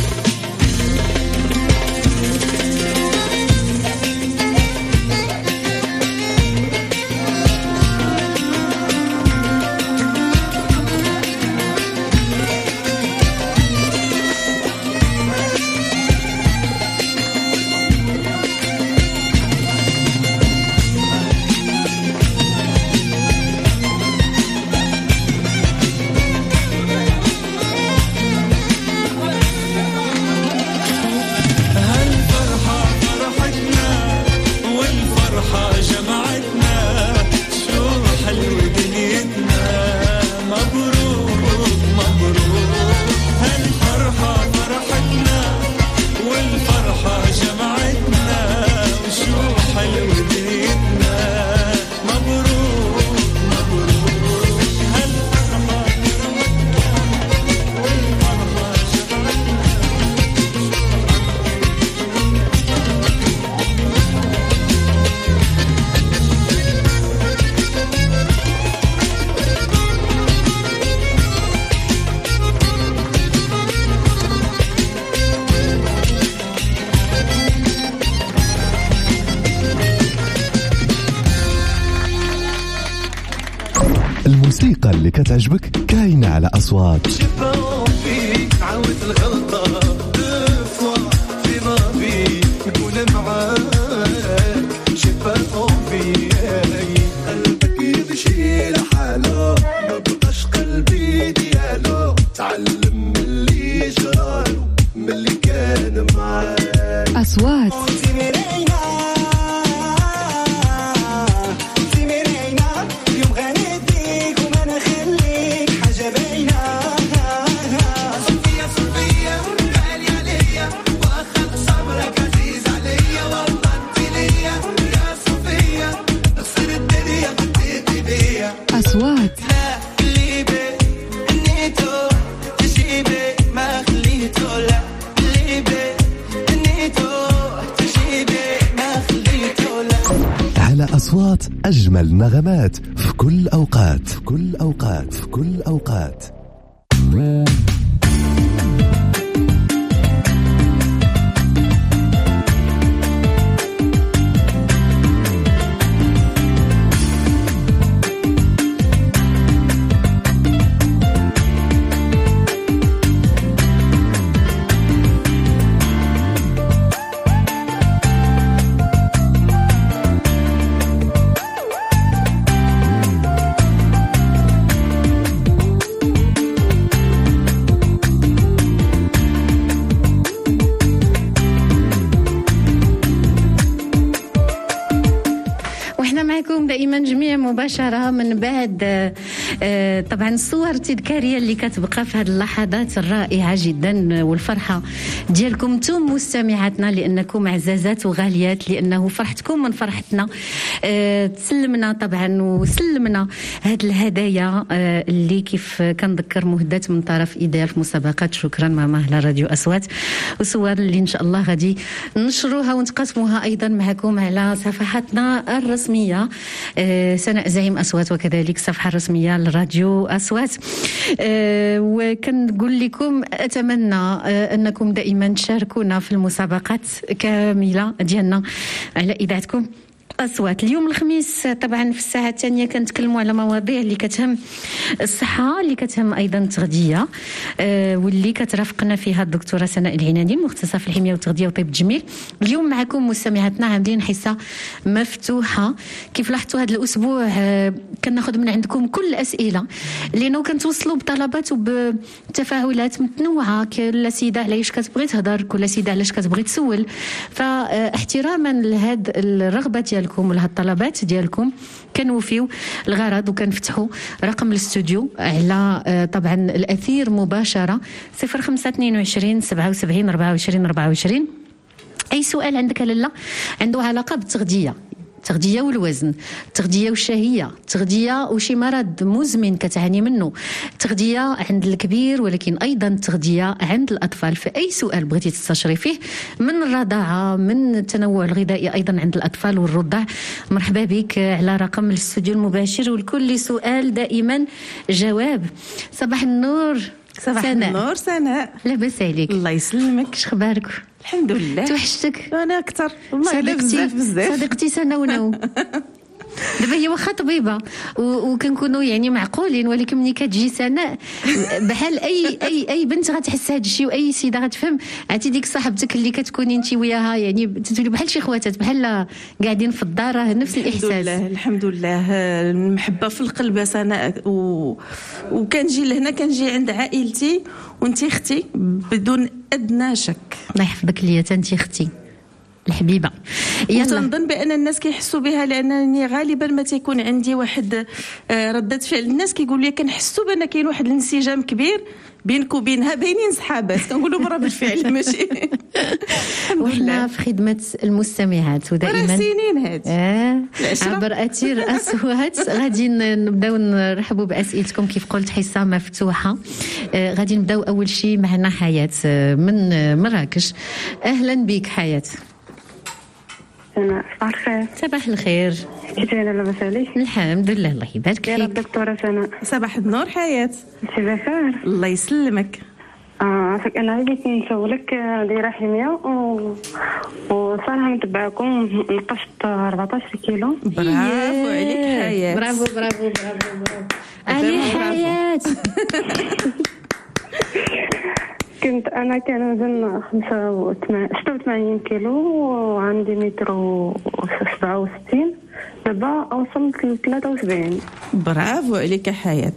[SPEAKER 2] هالفرحة فرحتنا والفرحة جمعتنا، شو حلوة دنيتنا. مبروك مبروك، هالفرحة فرحتنا والفرحة جمعتنا، وشو حلوة دنيتنا. مبروك مبروك، هالفرحة فرحتنا والفرحة جمعتنا.
[SPEAKER 1] الموسيقى اللي كتعجبك كاينة على أصوات.
[SPEAKER 2] شبابي عاود الغلطة دفوة في ماضي نكون معاك. شبابي قلبك يمشي لحاله، ما بقاش قلبي ديالو. تعلم من اللي جرالو من اللي كان معاك.
[SPEAKER 8] أصوات أصوات
[SPEAKER 1] على أصوات أجمل نغمات في كل أوقات، في كل أوقات، في كل أوقات.
[SPEAKER 6] مباشرة من بعد طبعا الصور التذكارية اللي كتبقى في هذه اللحظات الرائعة جدا والفرحة ديالكم انتم مستمعاتنا لأنكم عزازات وغاليات لأنه فرحتكم من فرحتنا. تسلمنا طبعا وسلمنا هذه الهدايا اللي كيف كنذكر مهدات من طرف إدارة مسابقات. شكرا ماما على راديو أصوات وصور اللي إن شاء الله غادي نشروها ونتقاسموها أيضا معكم على صفحاتنا الرسمية سناء زعيم أصوات وكذلك الصفحة الرسمية لراديو أصوات. وكنقول لكم أتمنى أنكم دائما تشاركونا في المسابقات كاملة ديالنا على إذاعتكم أصوات. اليوم الخميس طبعا في الساعة الثانية كنتكلموا على مواضيع اللي كتهم الصحة اللي كتهم أيضا التغذية واللي كترافقنا فيها الدكتورة سناء العناني المختصة في الحمية والتغذية وطب الجميل. اليوم معكم مستمعاتنا عاملين حصة مفتوحة. كيف لاحظتوا هذا الأسبوع كناخذ من عندكم كل الأسئلة لأنه كنتوصلوا بطلبات وبتفاعلات متنوعة. كل سيدة علاش كتبغي تهضر كل سيدة علاش كتبغي تسول. فاحتراما لهذه الرغبة ديالكم ولهاد الطلبات ديالكم كنوفيو الغرض وكنفتحوا رقم الاستوديو على طبعا الأثير مباشرة 0522 77 24 24. أي سؤال عندك لاله عنده علاقة بالتغذية التغذية والوزن، التغذية والشهية، التغذية وشي مرض مزمن كتعاني منه، التغذية عند الكبير ولكن أيضا التغذية عند الأطفال. في أي سؤال بغيتي تستشري فيه من الرضاعة من التنوع الغذائي أيضا عند الأطفال والرضع، مرحبا بك على رقم الاستوديو المباشر. ولكل سؤال دائما جواب. صباح النور.
[SPEAKER 14] صباح النور سناء.
[SPEAKER 6] لاباس عليك؟
[SPEAKER 14] الله يسلمك.
[SPEAKER 6] شخبارك؟
[SPEAKER 14] الحمد لله.
[SPEAKER 6] توحشتك؟
[SPEAKER 14] انا اكثر والله بزاف.
[SPEAKER 6] صديقتي سناونو دابا هي واخا طبيبه وكنكونوا يعني معقولين، ولكن ملي كتجي سناء بحال اي بنت غتحس هذا الشيء واي سيده غتفهم. عرفتي ديك صاحبتك اللي كتكوني انت وياها يعني تولي بحال شي خواتات بحال قاعدين في الدار، راه نفس الاحساس.
[SPEAKER 14] الحمد لله المحبه في القلب سناء وكنجي لهنا كنجي عند عائلتي وانتي اختي بدون ادنى شك.
[SPEAKER 6] الله يحفظك ليا انت اختي الحبيبه.
[SPEAKER 14] وتنظن بان الناس كيحسوا بها لانني غالبا ما تيكون عندي واحد رده فعل. الناس كيقولوا لي كنحسوا بان كاين واحد الانسجام كبير بينك وبينها، باينين صحابات. كنقول لهم راه بالفعل ماشي
[SPEAKER 6] وحنا في خدمه المستمعات ودائما
[SPEAKER 14] سنين هذه
[SPEAKER 6] عبر اثير اصوات. غادي نبداو نرحبوا باسئلتكم. كيف قلت حصه مفتوحه. غادي نبداو اول شيء معنا حياه من مراكش. اهلا بك حياه.
[SPEAKER 15] صباح الخير.
[SPEAKER 6] صباح الخير.
[SPEAKER 15] كيف لاباس عليك؟
[SPEAKER 6] الحمد لله الله يبارك فيك.
[SPEAKER 15] يا دكتورة سناء.
[SPEAKER 14] صباح النور حياة.
[SPEAKER 15] انت بخير؟
[SPEAKER 14] الله يسلمك.
[SPEAKER 15] عافاك. انا بغيت نسولك دايره حميه وصراحه متبعكم نقصت 14 كيلو.
[SPEAKER 14] برافو عليك حياة.
[SPEAKER 6] برافو برافو برافو برافو علي حياة.
[SPEAKER 15] انا كان وزن 86 كيلو وعندي متر و67. دابا وصلت ل 73.
[SPEAKER 14] برافو عليك حياة.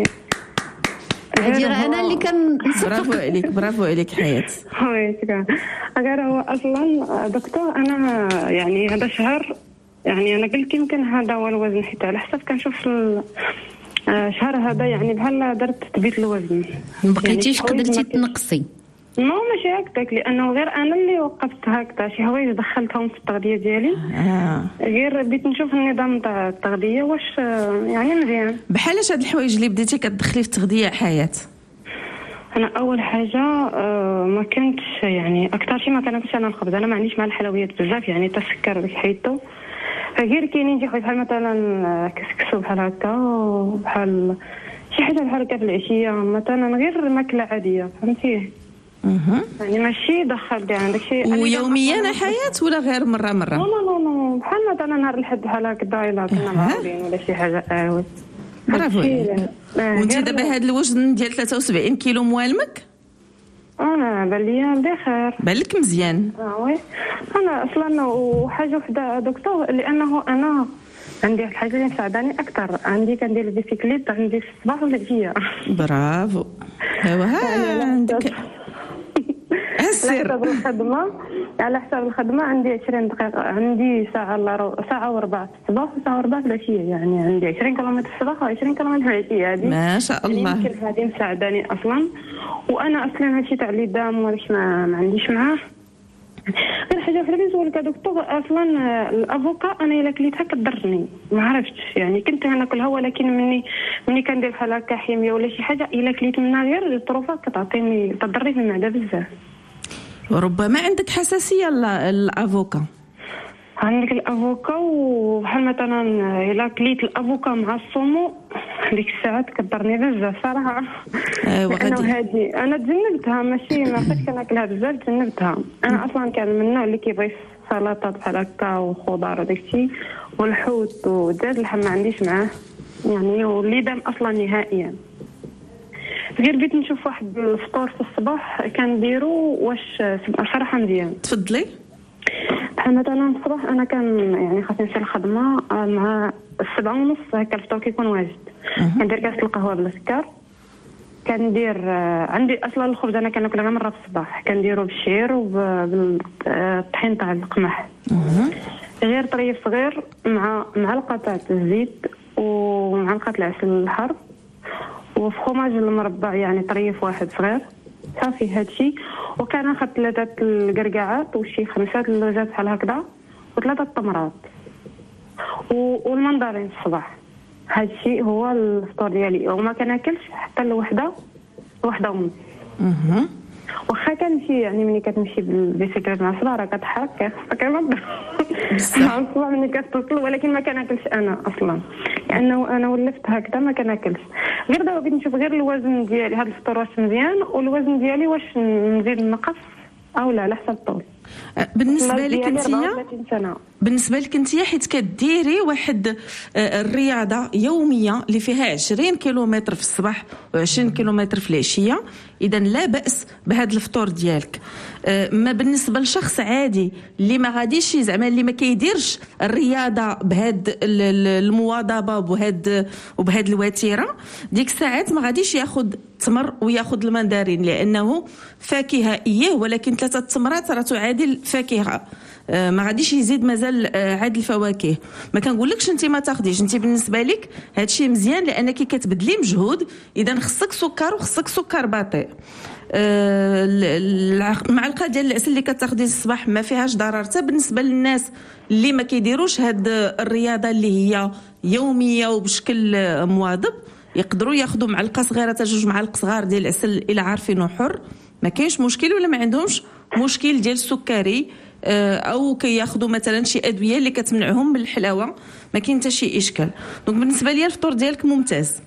[SPEAKER 6] هادي راه انا اللي كنصفق.
[SPEAKER 14] برافو عليك برافو عليك حياة.
[SPEAKER 15] وي شكرا. غير هو اصلا دكتور انا يعني هذا شهر يعني انا قلت يمكن هذا هو الوزن، حتى على حسب كنشوف الشهر هذا يعني بحال درت تبيت الوزن.
[SPEAKER 6] ما بقيتيش قدرتي تنقصي؟
[SPEAKER 15] ماشي هكذاك، لانه غير انا اللي وقفت هكذا شي حوايج دخلتهم في التغذيه ديالي. غير بديت نشوف النظام تاع التغذيه واش يعني مزيان.
[SPEAKER 14] بحالاش هاد الحوايج اللي بديتي كتدخلي في التغذيه حياه؟
[SPEAKER 15] انا اول حاجه ما كنتش يعني اكثر شيء ما كناكلش انا الخبز. انا ما عنديش مع الحلويات بزاف يعني حتى السكر داك حيدته. غير كاينين شي حوايج بحال مثلا كسكسو بحال هكا وبحال شي حاجه بحال هكا في العشيه مثلا، غير ماكله عاديه فهمتي. يعني ماشي دخلتي عندك شيء
[SPEAKER 14] ويوميا حياة ولا غير مرة؟
[SPEAKER 15] لا بحال مثلا نهار الحد بحال هكذا الا كنا معاودين ولا شي حاجة
[SPEAKER 14] برافو عليك. وانت دابا هذا الوزن ديال 73 كيلو موالمك؟
[SPEAKER 15] انا بان ليا بخير.
[SPEAKER 14] بان لك مزيان؟
[SPEAKER 15] وي. انا اصلا وحاجة وحدة دكتور، لانه انا عندي الحاجة اللي مساعداني اكثر، عندي كندير البيسيكليت عندي في الصباح والعشية.
[SPEAKER 14] برافو. ايوا عندك
[SPEAKER 15] على حساب الخدمه عندي 20 دقيقه، عندي ساعه وربع في الصباح وساعه وربع في العشيه، يعني عندي 20 كيلومتر في الصباح و20 كيلومتر في العشيه. هذه
[SPEAKER 16] ما شاء الله
[SPEAKER 15] يمكن هذه مساعداني اصلا. وانا اصلا هادشي تاع الدم ولكن ما عنديش معاه. غير حاجه وحده نسولك دكتور، اصلا الافوكا انا الا كليتها كضرني، ما عرفتش يعني كنت ناكلها، ولكن مني كندير بحال هكا حميه ولا شي حاجه الا كليت منها غير الطروفات كتعطيني تضرني في المعده بزاف.
[SPEAKER 16] ربما عندك حساسيه الافوكا.
[SPEAKER 15] عندك الافوكا، وبحال مثلا الا كليت الافوكا مع الصومو ديك الساعات كضرني بزاف صراحه. انا تجنبتها، ماشي ما بقيتش كناكلها بزاف، تجنبتها. انا اصلا كان من النوع اللي كيبغي السلطات بحال هكا وخضار وداك الشيء والحوت ودجاج، اللحم ما عنديش معاه يعني، واللدم اصلا نهائيا. غير بغيت نشوف واحد الفطور في الصباح كنديرو واش صراحه مزيان.
[SPEAKER 16] تفضلي.
[SPEAKER 15] بحال مثلا الصباح انا كان يعني خاصني نمشي للخدمه مع 7:30 هكا الفطور كيكون واجد. كندير كاس القهوه بلا سكر، كندير عندي اصلا الخبز انا كناكل غير مره في الصباح، كنديرو بالشعير وبالطحين تاع القمح. غير طريف صغير مع معلقه تاع الزيت ومعلقه العسل الحر وفخوماج المربع، يعني طريف واحد صغير صافي هادشي. وكناخذ 3 القرقعات وشي 5 اللوزات بحال هكذا و3 التمرات والمندرين الصباح. هادشي هو الفطور ديالي، وما كناكلش حتى لوحده ونص. واخا كنمشي يعني ملي كتمشي بالبيسيكليت مع الصباح راه كتحرك كيخصك مع الصباح ملي كتوصل، ولكن ما كناكلش انا اصلا، لانه انا ولفت هكذا ما كناكلش. غير دابا بغيت نشوف غير الوزن ديالي، هذا الفطور واش مزيان، والوزن ديالي واش نزيد نقص او لا على حسب الطول.
[SPEAKER 16] بالنسبه لك انت حيت كديري واحد الرياضه يوميه اللي فيها 20 كيلومتر في الصباح و20 كيلومتر في العشيه، اذا لا باس بهذا الفطور ديالك. ما بالنسبه لشخص عادي اللي ما غاديش زعما اللي ما كيديرش الرياضه بهاد المواظبه وبهاد الوتيره، ديك الساعات ما غاديش ياخذ تمر وياخذ المندرين، لانه فاكهه ولكن 3 التمرات راه تعادل فاكهه، ما غاديش يزيد مازال عاد الفواكه. ما كنقولكش انت ما تاخديش، انت بالنسبه لك هادشي مزيان لانك كتبذلي مجهود، اذا خصك سكر وخصك سكر بطيء. المعلقه ديال العسل اللي كتاخدي الصباح ما فيهاش ضرر حتى بالنسبه للناس اللي ما كيديروش هاد الرياضه اللي هي يوميه وبشكل مواظب، يقدروا ياخذوا معلقه صغيره حتى 2 معالق صغار ديال العسل الى عارفينه حر، ما كاينش مشكل، ولا ما عندهمش مشكل ديال السكري او كياخذوا مثلا شي ادويه اللي كتمنعهم من الحلاوه، ما كاين حتى شي اشكال. دونك بالنسبه لي الفطور ديالك ممتاز.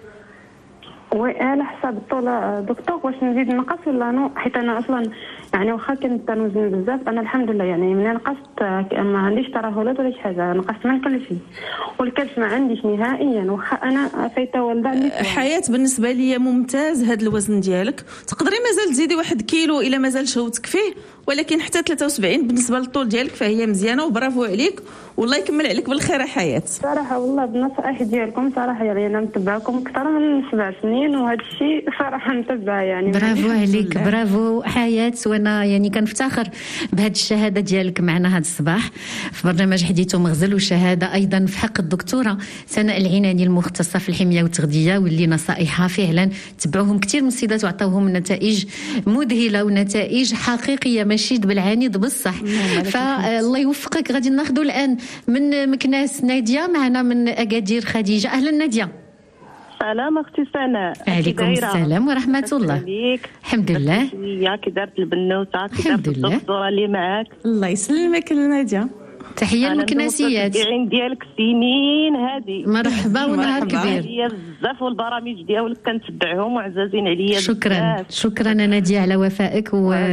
[SPEAKER 15] وي على حساب الطول دكتور، واش نزيد نقص ولا نو؟ حيت انا اصلا يعني واخا كنت نوزن بزاف، انا الحمد لله يعني ملي نقصت ما عنديش ترهلات ولا شي حاجه، نقصت من كل شيء، والكبش ما عنديش نهائيا واخا انا فايته والده عندي
[SPEAKER 16] حياه. بالنسبه لي ممتاز هذا الوزن ديالك، تقدري مازال تزيدي 1 كيلو الا مازال شهوتك فيه، ولكن حتى 73 بالنسبه للطول ديالك فهي مزيانه، وبرافو عليك والله يكمل عليك بالخير يا حياه.
[SPEAKER 15] صراحه والله بالنصائح ديالكم صراحه يعني انا متبعكم اكثر من 7 سنين، وهذا الشيء صراحه متبعه يعني.
[SPEAKER 6] برافو عليك، برافو حياه. وانا يعني كنفتخر بهذه الشهاده ديالك معنا هذا الصباح في برنامج حديث ومغزل، وشهاده ايضا في حق الدكتوره سناء العناني المختصه في الحميه والتغذيه، واللي نصائحها فعلا تبعوهم كثير من السيدات وعطاوهم نتائج مذهله ونتائج حقيقيه، ماشي بالعنيد بصح. فالله يوفقك. غادي ناخذوا الان من مكناس ناديه معنا من اكادير خديجه. اهلا ناديه.
[SPEAKER 17] سلام اختي سناء.
[SPEAKER 6] عليكم السلام ورحمه الله. الحمد لله.
[SPEAKER 17] كي دارت البنوته، كي دارت الدكتوره اللي معاك.
[SPEAKER 16] الله يسلمك ناديه.
[SPEAKER 6] تحيه للمكناسيات.
[SPEAKER 17] أنا ديالك سنين هذه.
[SPEAKER 6] مرحبا ونهار كبير.
[SPEAKER 17] هي بزاف والبرامج ديالك كنتبعهم وعزازين عليا.
[SPEAKER 6] شكرا ناديه على وفائك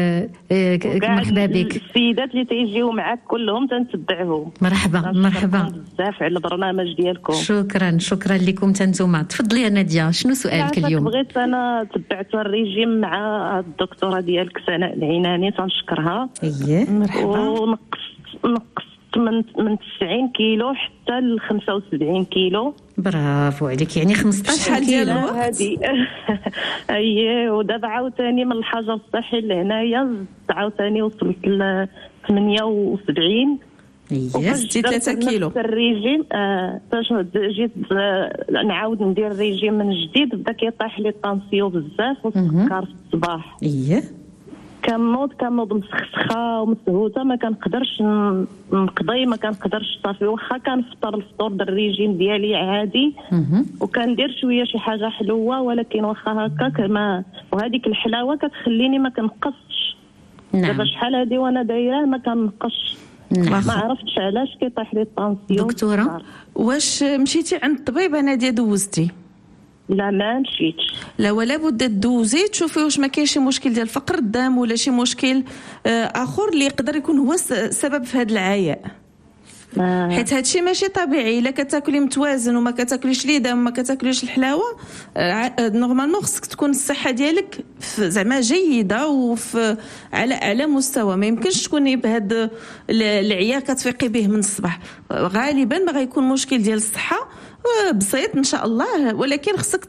[SPEAKER 6] ومرحبا بك.
[SPEAKER 17] السيدات اللي تيجيو معاك كلهم تنتبعهم.
[SPEAKER 6] مرحبا
[SPEAKER 17] بزاف على البرنامج ديالكم.
[SPEAKER 6] شكرا لكم تنتوما. تفضلي يا ناديه، شنو سؤالك اليوم؟
[SPEAKER 17] بغيت انا تبعت الريجيم مع الدكتوره ديالك سناء العناني، تنشكرها.
[SPEAKER 6] مرحبا.
[SPEAKER 17] ونقصت من 90 كيلو حتى ل 75 كيلو.
[SPEAKER 6] برافو عليك، يعني 15 كيلو
[SPEAKER 17] هذه. اييه، ودابا عاوتاني من الحجر الصحي لهنايا عاوتاني وصلت ل 78.
[SPEAKER 16] زدتي 3 كيلو.
[SPEAKER 17] الريجيم باش جيت نعاود ندير الريجيم من جديد بدا كيطيح لي الطانسيون بزاف والسكر في الصباح. كنوض مسخسخه ومسهوته، ما كنقدرش نقضي، ما كنقدرش صافي. واخا كنفطر الفطور ديال الريجيم ديالي عادي وكندير شويه شي حاجه حلوه، ولكن واخا هكاك ما، وهذيك الحلاوه كتخليني ما كنقصش. دابا شحال هادي وانا دايره ما كنقصش. ما عرفتش علاش كيطيح لي الطانسيون.
[SPEAKER 16] دكتوره، واش مشيتي عند الطبيب ناديه دوزتي؟
[SPEAKER 17] لا ما مشيتش.
[SPEAKER 16] لا، ولا بد تدوزي تشوفي واش ما كاين شي مشكل ديال فقر الدم ولا شي مشكل اخر اللي يقدر يكون هو السبب في هذا العياء. حيت هادشي ماشي طبيعي. الا كتاكلي متوازن وما كتاكليش لي دم وما كتاكليش الحلاوه، نورمالمون خصك تكون الصحه ديالك زعما جيده وفي على اعلى مستوى. ما يمكنش تكوني بهذا العياء كتفيقي به من الصباح. غالبا ما غيكون مشكل ديال الصحه بسيط ان شاء الله، ولكن خصك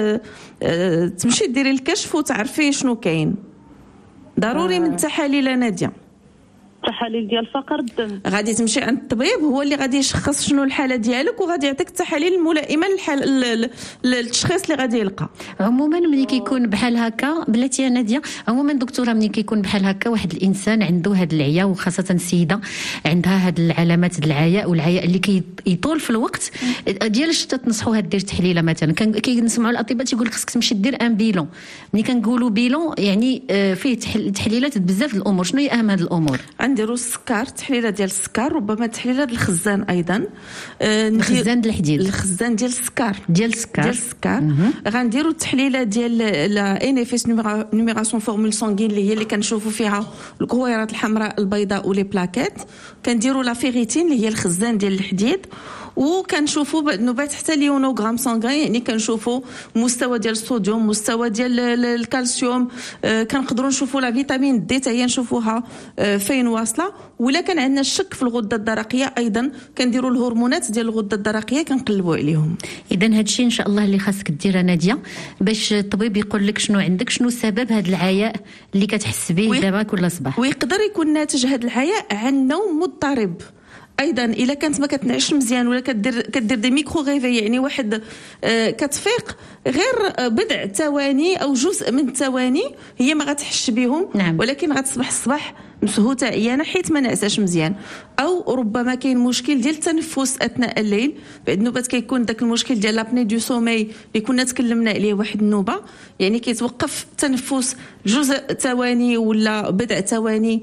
[SPEAKER 16] تمشي ديري الكشف وتعرفي شنو كاين. ضروري من التحاليل ناديه،
[SPEAKER 17] التحاليل ديال فقر الدم.
[SPEAKER 16] غادي تمشي عند الطبيب، هو اللي غادي يشخص شنو الحاله ديالك وغادي يعطيك التحاليل الملائمه للتشخيص اللي غادي يلقى.
[SPEAKER 6] عموما ملي كيكون بحال هكا بلاتي يا ناديه، عموما دكتوره ملي كيكون بحال هكا واحد الانسان عنده هاد العياء، وخاصه السيده عندها هاد العلامات ديال العياء والعياء اللي كيطول في الوقت ديال تنصحوها دير تحليله مثلا. كنسمعوا الاطباء تيقول لك خصك تمشي دير ان بيلون. ملي كنقولوا بيلون يعني فيه تحليلات بزاف الامور. شنو هي اهم هاد الامور؟
[SPEAKER 16] نديروا السكر، تحليله ديال السكر، ربما تحليله ديال الخزان ايضا.
[SPEAKER 6] الخزان ديال الحديد،
[SPEAKER 16] الخزان ديال السكر،
[SPEAKER 6] ديال السكر.
[SPEAKER 16] غنديروا التحليله ديال لا ان اف اس نيميراسيون فورمول سانغين اللي هي اللي كنشوفوا فيها الكويرات الحمراء البيضاء ولي بلاكيت. كنديروا لا فيريتين اللي هي الخزان ديال الحديد، وكنشوفوا نوبات حتى ليونوغرام سانغين، يعني كنشوفوا مستوى ديال الصوديوم، مستوى ديال الكالسيوم. كنقدروا نشوفوا لا فيتامين دي حتى هي نشوفوها فين واصله. ولا كان عندنا الشك في الغده الدرقيه ايضا كنديروا الهرمونات ديال الغده الدرقيه كنقلبوا عليهم.
[SPEAKER 6] اذا هادشي ان شاء الله اللي خاصك ديرها ناديه، باش الطبيب يقول لك شنو عندك، شنو سبب هذا العياء اللي كتحس به دابا كل صباح.
[SPEAKER 16] ويقدر يكون ناتج هذا العياء عن نوم مضطرب ايضا. الا كانت ما كتنعش مزيان ولا كدير دي ميكرو غيفي، يعني واحد كتفيق غير بضع ثواني او جزء من الثواني، هي ما غتحش بهم. ولكن غتصبح الصباح مسهوته عيانه حيت ما نعساش مزيان. او ربما كاين مشكل ديال التنفس اثناء الليل. بعد النوبات كيكون داك المشكل ديال لابني دو سومي اللي كنا تكلمنا عليه واحد النوبه، يعني كيتوقف التنفس جزء ثواني ولا بضع ثواني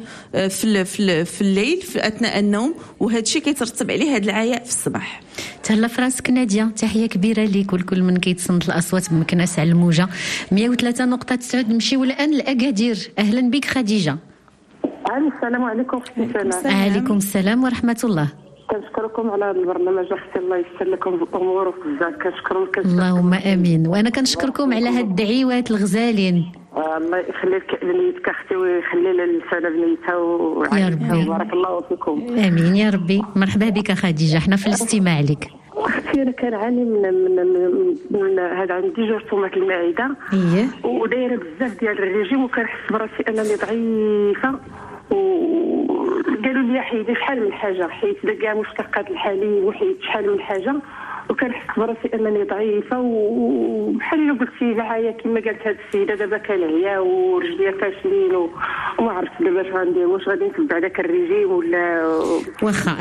[SPEAKER 16] في الليل في اثناء النوم، وهذا الشيء كيترتب عليه هذا العياء في الصباح.
[SPEAKER 6] تهلا في راسك ناديه، تحيه كبيره ليك ولكل من كيتصنت الاصوات بمكناس على الموجه 103.9. نمشيو الان لاكادير. اهلا بك خديجه.
[SPEAKER 18] السلام عليكم.
[SPEAKER 6] عليكم السلام ورحمه الله.
[SPEAKER 18] كنشكركم على هذا البرنامج، اختي الله يسر لكم في الامور بزاف. كنشكركم.
[SPEAKER 6] اللهم امين. وانا كنشكركم على هاد الدعيوات الغزالين.
[SPEAKER 18] الله يخلي لك بنيتك اختي ويخلي لسانه بنيتها وعائلتها، بارك الله فيكم.
[SPEAKER 6] امين يا ربي. مرحبا بك خديجه، احنا في الاستماع لك.
[SPEAKER 18] اختي انا كنعاني من هذا، عندي جرثومه المعده ودايره بزاف ديال الريجيم، وكنحس براسي انني ضعيفه. وقالوا لي حيدي شحال من حاجه، حيت كاع مشتقات الحليب وحيت شحال من حاجه، وكنحس براسي انني ضعيفه. وبحال اللي قلتي العيا كما قالت هذه السيده، دابا كنعيا ورجليا فاشلين وما عرفت دابا اش غندير، واش غادي نتبع داك الريجيم ولا
[SPEAKER 6] واخا.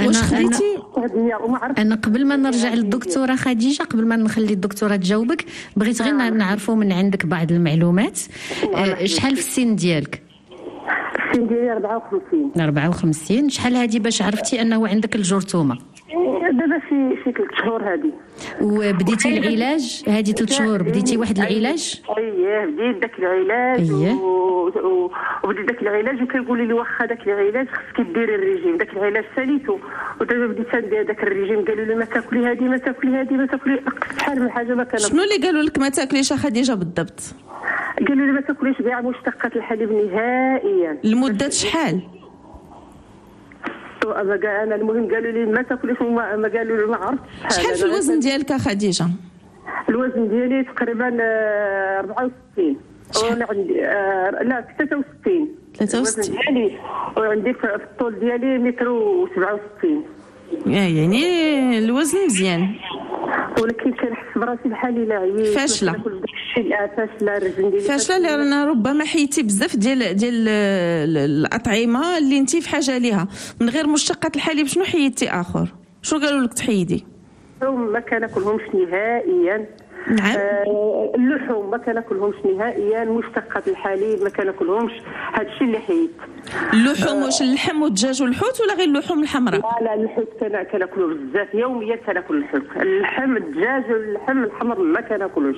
[SPEAKER 6] انا قبل ما نرجع للدكتوره خديجه، قبل ما نخلي الدكتوره تجاوبك، بغيت غير نعرفوا من عندك بعض المعلومات. شحال في السن ديالك؟
[SPEAKER 18] السن ديالي 54.
[SPEAKER 6] 54. شحال هذه باش عرفتي انه عندك الجرثومه؟
[SPEAKER 18] دابا شي 3 شهور هذه.
[SPEAKER 6] وبديتي العلاج هذه 3 شهور؟ بديتي واحد العلاج؟
[SPEAKER 18] اييه بديت داك العلاج. وبديت داك العلاج وكيقولوا لي واخا داك العلاج خصك ديري الريجيم. داك العلاج ساليته ودابا بديت ندير داك الريجيم. قالوا لي ما تاكلي هذه ما تاكلي هذه ما تاكلي، شحال من حاجه ما كان.
[SPEAKER 16] شنو اللي قالوا لك ما تاكليش خديجه بالضبط؟
[SPEAKER 18] قالوا لي ما تاكليش كاع مشتقات الحليب نهائيا.
[SPEAKER 16] لمده شحال؟
[SPEAKER 18] انا المهم قالوا لي ما تاكليش ما قالوا لي ما عرفتش
[SPEAKER 16] شحال في الوزن ديالك خديجه؟
[SPEAKER 18] الوزن ديالي تقريبا 64 وانا عندي لا 63 الوزن ديالي، وعندي في الطول ديالي 1.67 متر.
[SPEAKER 16] يعني الوزن مزيان،
[SPEAKER 18] ولكن كنحس براسي بحالي لا عييت
[SPEAKER 16] فاشله
[SPEAKER 18] الرجل ديالي
[SPEAKER 16] فاشله، لان ربما حيتي بزاف ديال الاطعمه اللي انت في حاجه ليها. من غير مشتقات الحليب شنو حيدتي اخر؟ شنو قالوا لك تحيدي؟
[SPEAKER 18] ما كناكلهمش نهائيا.
[SPEAKER 16] نعم.
[SPEAKER 18] اللحوم ما كناكلهمش نهائيا، مشتقات الحليب ما كناكلهمش، هادشي اللي حيدت.
[SPEAKER 16] اللحوم واش اللحم والدجاج والحوت ولا غير اللحوم الحمراء؟
[SPEAKER 18] لا الحوت كناكلو بزاف، يوميا كناكل الحوت، اللحم الدجاج واللحم الحمر ما كناكلوش.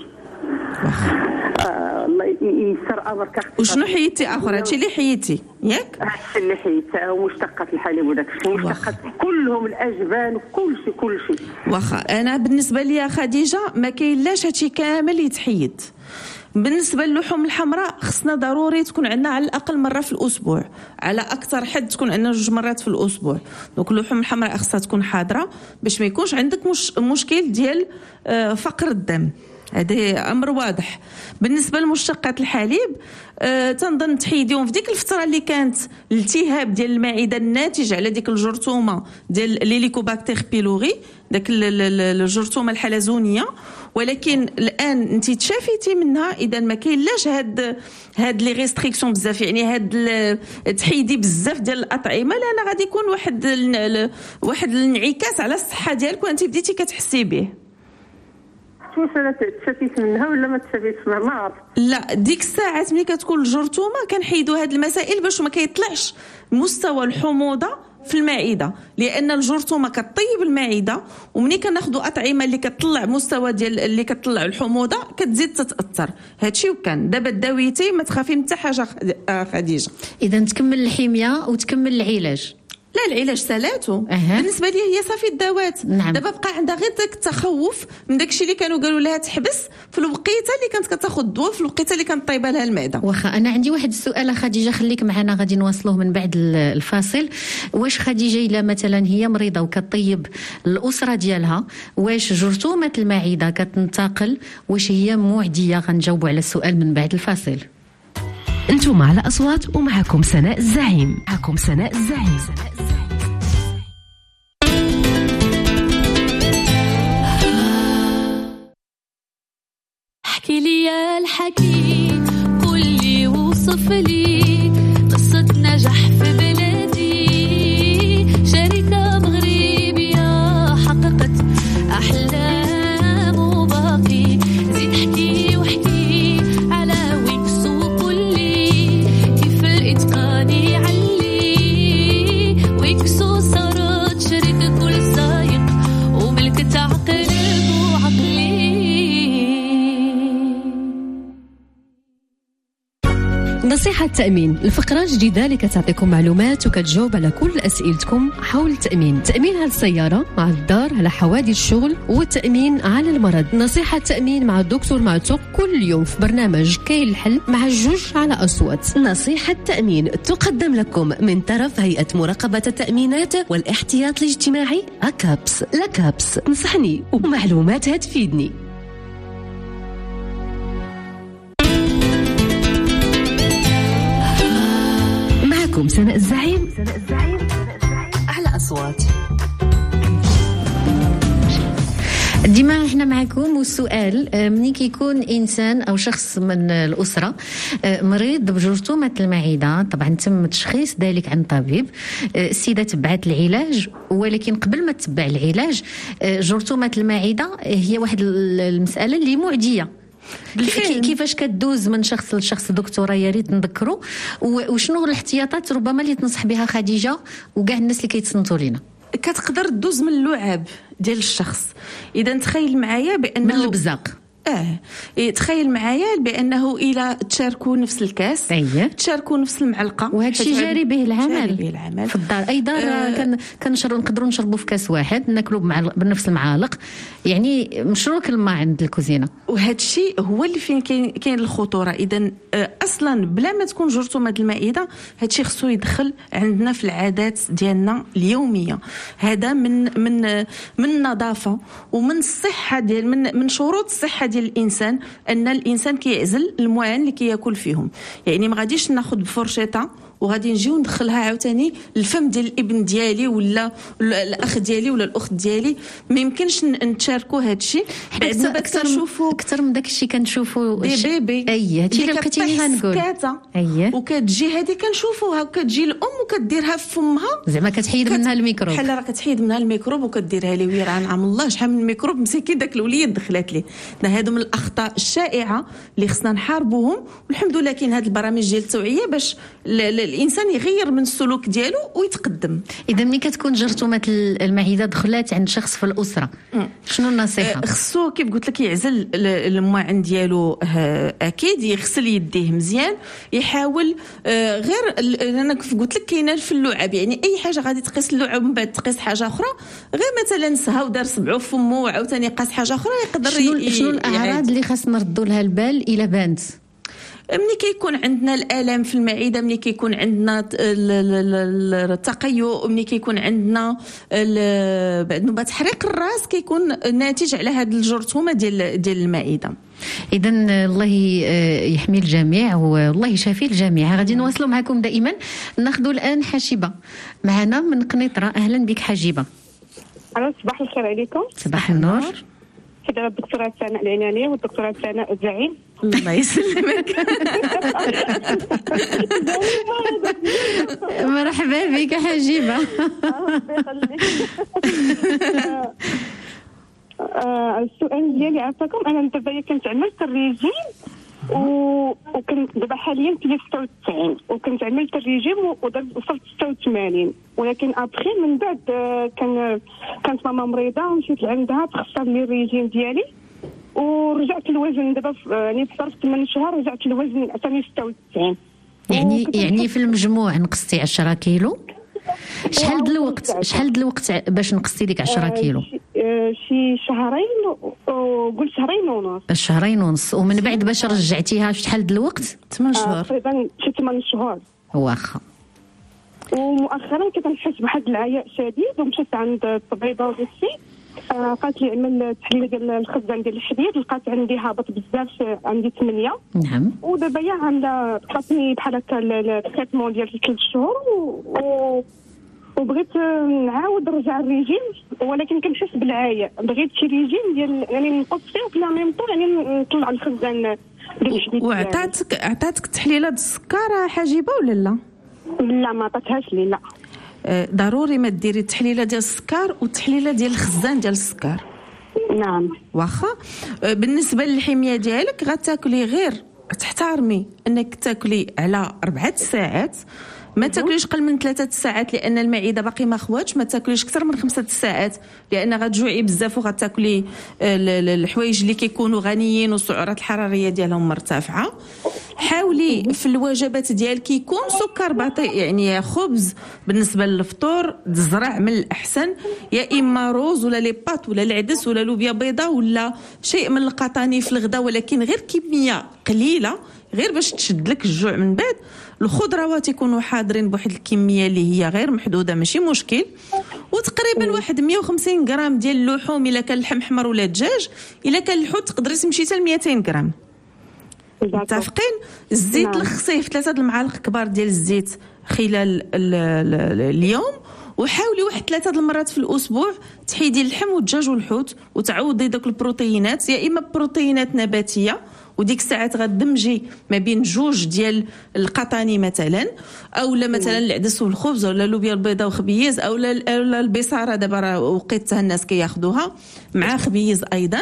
[SPEAKER 18] الله يسر امرك اختي.
[SPEAKER 16] وشنو حيدتي اخر؟ هادشي اللي حيدتي ياك؟
[SPEAKER 18] هادشي اللي حيدت، ومشتقات الحليب وداك الشيء، مشتقات كلهم، الاجبان كل شيء.
[SPEAKER 16] واخا انا بالنسبه لي خديجه ما كاينلاش هادشي كامل يتحيد. بالنسبه للحوم الحمراء خصنا ضروري تكون عندنا على الاقل مره في الاسبوع، على اكثر حد تكون عندنا 2 مرات في الاسبوع. دونك اللحوم الحمراء خصها تكون حاضره باش ما يكونش عندك مشكل ديال فقر الدم. هذا امر واضح. بالنسبه لمشتقات الحليب تنظن تحيديهم في ديك الفتره اللي كانت الالتهاب ديال المعده الناتج على ديك الجرثومه ديال ليليكوباكتير بيلوري، داك الجرثومه الحلزونيه. ولكن الان انت تشافيتي منها، اذا ما كاينلاش هاد لي ريستريكسيون بزاف، يعني هاد تحيدي بزاف ديال الاطعمه، لان غادي يكون واحد الانعكاس على الصحه ديالك وانت بديتي كتحسي به.
[SPEAKER 18] واش انا تشافيت منها ولا ما تشافيتش منها ما عرفت.
[SPEAKER 16] لا ديك الساعات ملي كتكون الجرثومه كنحيدوا هاد المسائل باش ما كيطلعش مستوى الحموضه في المعده، لان الجرثومه كطيب المعده، ومني كناخذوا اطعمه اللي كتطلع مستوى ديال اللي كتطلع الحموضه كتزيد تتاثر. هادشي وكان دابا داويتي ما تخافي من حتى حاجه خديجه.
[SPEAKER 6] اذا تكمل الحميه وتكمل العلاج.
[SPEAKER 16] لا العلاج سالاتو. بالنسبه لي هي صافي الدوات.
[SPEAKER 6] نعم.
[SPEAKER 16] دابا بقى عندها غير داك التخوف من داكشي اللي كانوا قالوا لها تحبس في الوقيته اللي كانت كتاخذ الدواء، في الوقيته اللي كانت طايبه لها المعده.
[SPEAKER 6] واخا انا عندي واحد السؤال خديجه، خليك معنا غادي نواصلوه من بعد الفاصل. واش خديجه الا مثلا هي مريضه وكطيب الاسره ديالها، واش جرثومه المعده كتنتقل، واش هي معديه؟ غنجاوبوا على السؤال من بعد الفاصل.
[SPEAKER 7] انتم على اصوات ومعكم سناء الزعيم.
[SPEAKER 3] احكي لي يا الحكي، قولي وصف لي قصة نجاح في بلادي، شركة مغربية حققت أحلام وباقي، زيد احكي واحكي على ويكس وقولي كيف الإتقان يعلي، ويكسو صارت شركة كل سايق وملك تعقل وعقلي.
[SPEAKER 19] نصيحة تأمين، الفقرة الجديدة اللي كتعطيكم معلومات وكتجاوب على كل أسئلتكم حول التأمين. تأمين على السيارة، مع الدار، على حوادث الشغل، والتأمين على المرض. نصيحة تأمين مع الدكتور معتوق كل يوم في برنامج كاين الحل مع الجوج على أصوات.
[SPEAKER 7] نصيحة تأمين تقدم لكم من طرف هيئة مراقبة التأمينات والاحتياط الاجتماعي أكابس. لكابس نصحني ومعلوماتها تفيدني. معكم سناء الزعيم على أصوات.
[SPEAKER 6] ديما احنا معكم. والسؤال مني كيكون انسان او شخص من الاسره مريض بجرثومه المعده، طبعا تم تشخيص ذلك عن طبيب، السيده تبعت العلاج، ولكن قبل ما تتبع العلاج جرثومه المعده هي واحد المساله اللي معديه. كيفاش كتدوز من شخص لشخص دكتوره؟ يا ريت نذكروا، وشنو الاحتياطات ربما اللي تنصح بها خديجه وكاع الناس اللي كيتصنتوا لينا؟
[SPEAKER 16] كتقدر تدوز من اللعاب ديال الشخص. اذا تخيل معايا بانه
[SPEAKER 6] من البزاق
[SPEAKER 16] تخيل معايا بانه الى تشاركوا نفس الكاس، تشاركوا نفس المعلقه،
[SPEAKER 6] وهذا الشيء جاري به العمل في الدار. اي دار نقدروا نشربوا في كاس واحد، ناكلوا بنفس المعالق، يعني مشروك الماء عند الكوزينه.
[SPEAKER 16] وهذا الشيء هو اللي فين كاين الخطوره. اذا اصلا بلا ما تكون جرتوا هذه المائده، هذا الشيء خصو يدخل عندنا في العادات ديالنا اليوميه. هذا من النظافه ومن الصحه ديال من شروط الصحه ديال الانسان، ان الانسان كيعزل المواعن اللي كياكل فيهم. يعني ما غاديش ناخذ بفرشيطه وغادي نجيو ندخلها عاوتاني الفم ديال الابن ديالي ولا الاخ ديالي ولا الاخت ديالي. ما يمكنش نتشاركوا هذا الشيء. بعد كنشوفوا
[SPEAKER 6] اكثر من داك الشيء كنشوفوا
[SPEAKER 16] بيبي
[SPEAKER 6] هادشي اللي بقيتيني غنقول.
[SPEAKER 16] وكتجي هذه كنشوفوها، وكتجي الام وكديرها في فمها،
[SPEAKER 6] زعما كتحيد منها الميكروب،
[SPEAKER 16] بحال راه كتحيد منها الميكروب وكديرها لي ويران عام الله شحال من الميكروب مسكين داك الوليد دخلت ليه. هادو من الاخطاء الشائعه اللي خصنا نحاربوهم. والحمد لله كاين هاد البرامج ديال التوعيه باش الانسان يغير من السلوك ديالو ويتقدم.
[SPEAKER 6] اذا ملي كتكون جرثومه المعده دخلات عند شخص في الاسره، شنو النصيحه؟
[SPEAKER 16] خصو كيف قلت لك يعزل المواعن ديالو، اكيد يغسل يديه مزيان، يحاول غير انا كيف قلت لك كاينه في اللعاب. يعني اي حاجه غادي تقيس اللعاب ومن بعد تقيس حاجه اخرى، غير مثلا سها ودار صبعو في فمه وعاوتاني قاس حاجه اخرى، يقدر
[SPEAKER 6] شنو الاعراض اللي خاصنا نردوا لها البال الا بانت؟
[SPEAKER 16] ملي كيكون عندنا الالم في المعده، ملي كيكون عندنا التقيؤ، ملي كيكون عندنا بعد تحريق الراس، كيكون ناتج على هذه الجرثومه ديال المعده.
[SPEAKER 6] اذا الله يحمي الجميع والله يشافي الجميع. غادي نواصلوا معكم دائما. ناخذوا الان حشيبه معنا من قنيطره. اهلا بك حجيبه.
[SPEAKER 15] صباح الخير عليكم.
[SPEAKER 6] صباح النور.
[SPEAKER 15] كده الدكتورة سناء العنانية والدكتورة سناء الزعيم.
[SPEAKER 16] الله يسلمك.
[SPEAKER 6] مرحبا بك حجيبة.
[SPEAKER 15] السؤال ديالي عافاكم، انا دابا كنت عملت الريجيم وكنت دابا حاليا في 96 وكنت عملت الريجيم وصلت 86، ولكن ابخي من بعد كانت ماما مريضه ومشيت لعندها تخسر لي الريجيم ديالي ورجعت الوزن. دابا يعني في ظرف 8 شهور رجعت الوزن عطاني 96.
[SPEAKER 6] يعني في المجموع نقصتي 10 كيلو. شحال د الوقت باش نقصتي ديك 10 كيلو؟
[SPEAKER 15] شي شهرين، قول شهرين ونص.
[SPEAKER 6] شهرين ونص. ومن بعد باش رجعتيها شحال د الوقت؟
[SPEAKER 16] 8 شهور
[SPEAKER 15] تقريبا. شي 8 شهور
[SPEAKER 6] واخا.
[SPEAKER 15] ومؤخرا كنحس بواحد العياء شديد ومشيت عند الطبيبه وداكشي، قالت لي عمل تحليل ديال الخزان ديال الحديد، لقات عندي هابط بزاف، عندي 8.
[SPEAKER 6] نعم.
[SPEAKER 15] ودابا هي عامله عطاتني بحال هكا التريتمون ديال 3 شهور وبغيت نعاود نرجع الريجيم، ولكن كنحس بالعياء. بغيت شي ريجيم ديال يعني نقص فيه وفي ميم طون يعني نطلع الخزان ديال الحديد.
[SPEAKER 16] وعطاتك تحليلات السكر حجيبه ولا لا؟
[SPEAKER 15] لا ما عطاتهاش لي. لا
[SPEAKER 16] ضروري ما ديري التحليله ديال السكر والتحليله ديال الخزان ديال السكر.
[SPEAKER 15] نعم.
[SPEAKER 16] واخا بالنسبه للحميه ديالك غتاكلي غير تحترمي انك تاكلي على 4 ساعات، ما تاكليش قل من 3 ساعات لان المعده باقي ما خواتش. ما تاكليش اكثر من 5 ساعات لان غتجوعي بزاف وغتاكلي الحوايج اللي كيكونوا غنيين والسعرات الحراريه ديالهم مرتفعه. حاولي في الوجبات ديالك يكون سكر بطيء، يعني خبز بالنسبه للفطور، الزرع من الاحسن، يا اما روز ولا لي بات ولا العدس ولا لوبيا بيضاء ولا شيء من القطاني في الغداء، ولكن غير كميه قليله غير باش تشد لك الجوع. من بعد الخضروات يكونوا حاضرين بواحد الكميه اللي هي غير محدوده ماشي مشكل، وتقريبا واحد 150 غرام ديال اللحوم الا كان اللحم احمر ولا دجاج. الا كان الحوت تقدري تمشي حتى ل 200 غرام. متفقين؟ الزيت لخصيه في 3 المعالق كبار ديال الزيت خلال اليوم، وحاولي واحد 3 المرات في الاسبوع تحيدي اللحم والدجاج والحوت وتعوضي داك البروتينات، يا اما بروتينات نباتيه وديك الساعات غدمجي ما بين 2 ديال القطاني مثلا، او لا مثلا العدس والخبز ولا لوبيا البيضاء وخبيز، او لا البصاره دابا راه وقيتها الناس كياخذوها مع خبيز ايضا،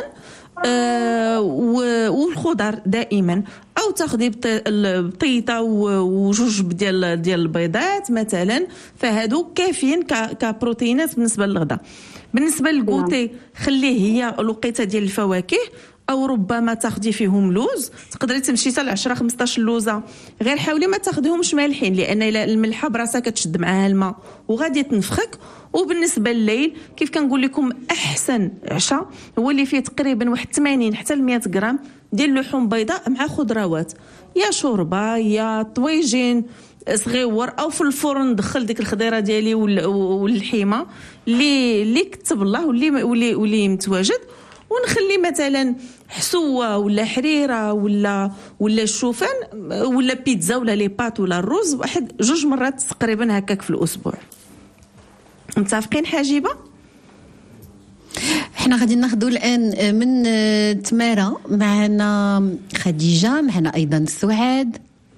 [SPEAKER 16] والخضر دائما، او تاخذي بطيطه و2 ديال البيضات مثلا، فهادو كافيين كبروتينات بالنسبه للغداء. بالنسبه للكوتي خليه هي الوقيته ديال الفواكه او ربما تاخدي فيهم لوز، تقدري تمشي حتى ل 10 15 لوزه، غير حاولي ما تاخديهمش مالحين لان الملحه براسها كتشد معاها الماء وغادي تنفخك. وبالنسبه لليل كيف كنقول لكم احسن عشاء هو اللي فيه تقريبا واحد 80 حتى ل 100 غرام ديال اللحوم بيضاء مع خضروات، يا شوربه يا طويجين صغيور او في الفرن دخل ديك الخضيره ديالي واللحيمه اللي كتب الله واللي متواجد، ونخلي مثلا حسوه ولا حريره ولا الشوفان ولا بيتزا ولا لي بات ولا الرز واحد 2 مرات تقريبا هكاك في الاسبوع. متفقين حاجبه؟
[SPEAKER 6] احنا غادي ناخذوا الان من تمارة، معنا خديجه، معنا ايضا سعاد.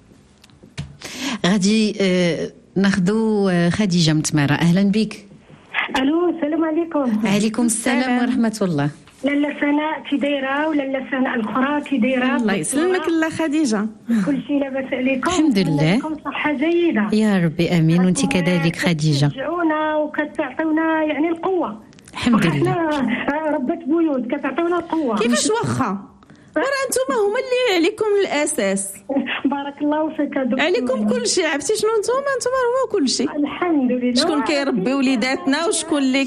[SPEAKER 6] غادي ناخذوا خديجه من تمارة. اهلا بك.
[SPEAKER 20] الو السلام عليكم.
[SPEAKER 6] عليكم السلام ورحمه الله.
[SPEAKER 20] لاله سناء كي دايره ولاله سناء الاخرى كي دايره؟
[SPEAKER 16] الله يسلمك لا خديجه.
[SPEAKER 20] كل شيء لاباس عليكم؟
[SPEAKER 6] الحمد لله.
[SPEAKER 20] لكم صحه جيده
[SPEAKER 6] يا ربي امين، وانت كذلك خديجه.
[SPEAKER 20] تشجعونا وكتعطيونا يعني القوه.
[SPEAKER 6] الحمد لله.
[SPEAKER 20] ربة بيوت كتعطيونا القوه.
[SPEAKER 16] كيفاش واخا؟ راه انتم هما اللي عليكم الاساس.
[SPEAKER 20] بارك الله فيك دكتور.
[SPEAKER 16] عليكم كل شيء. عرفتي شنو انتم هو كل شيء.
[SPEAKER 20] الحمد لله.
[SPEAKER 16] شكون كيربي وليداتنا وشكون اللي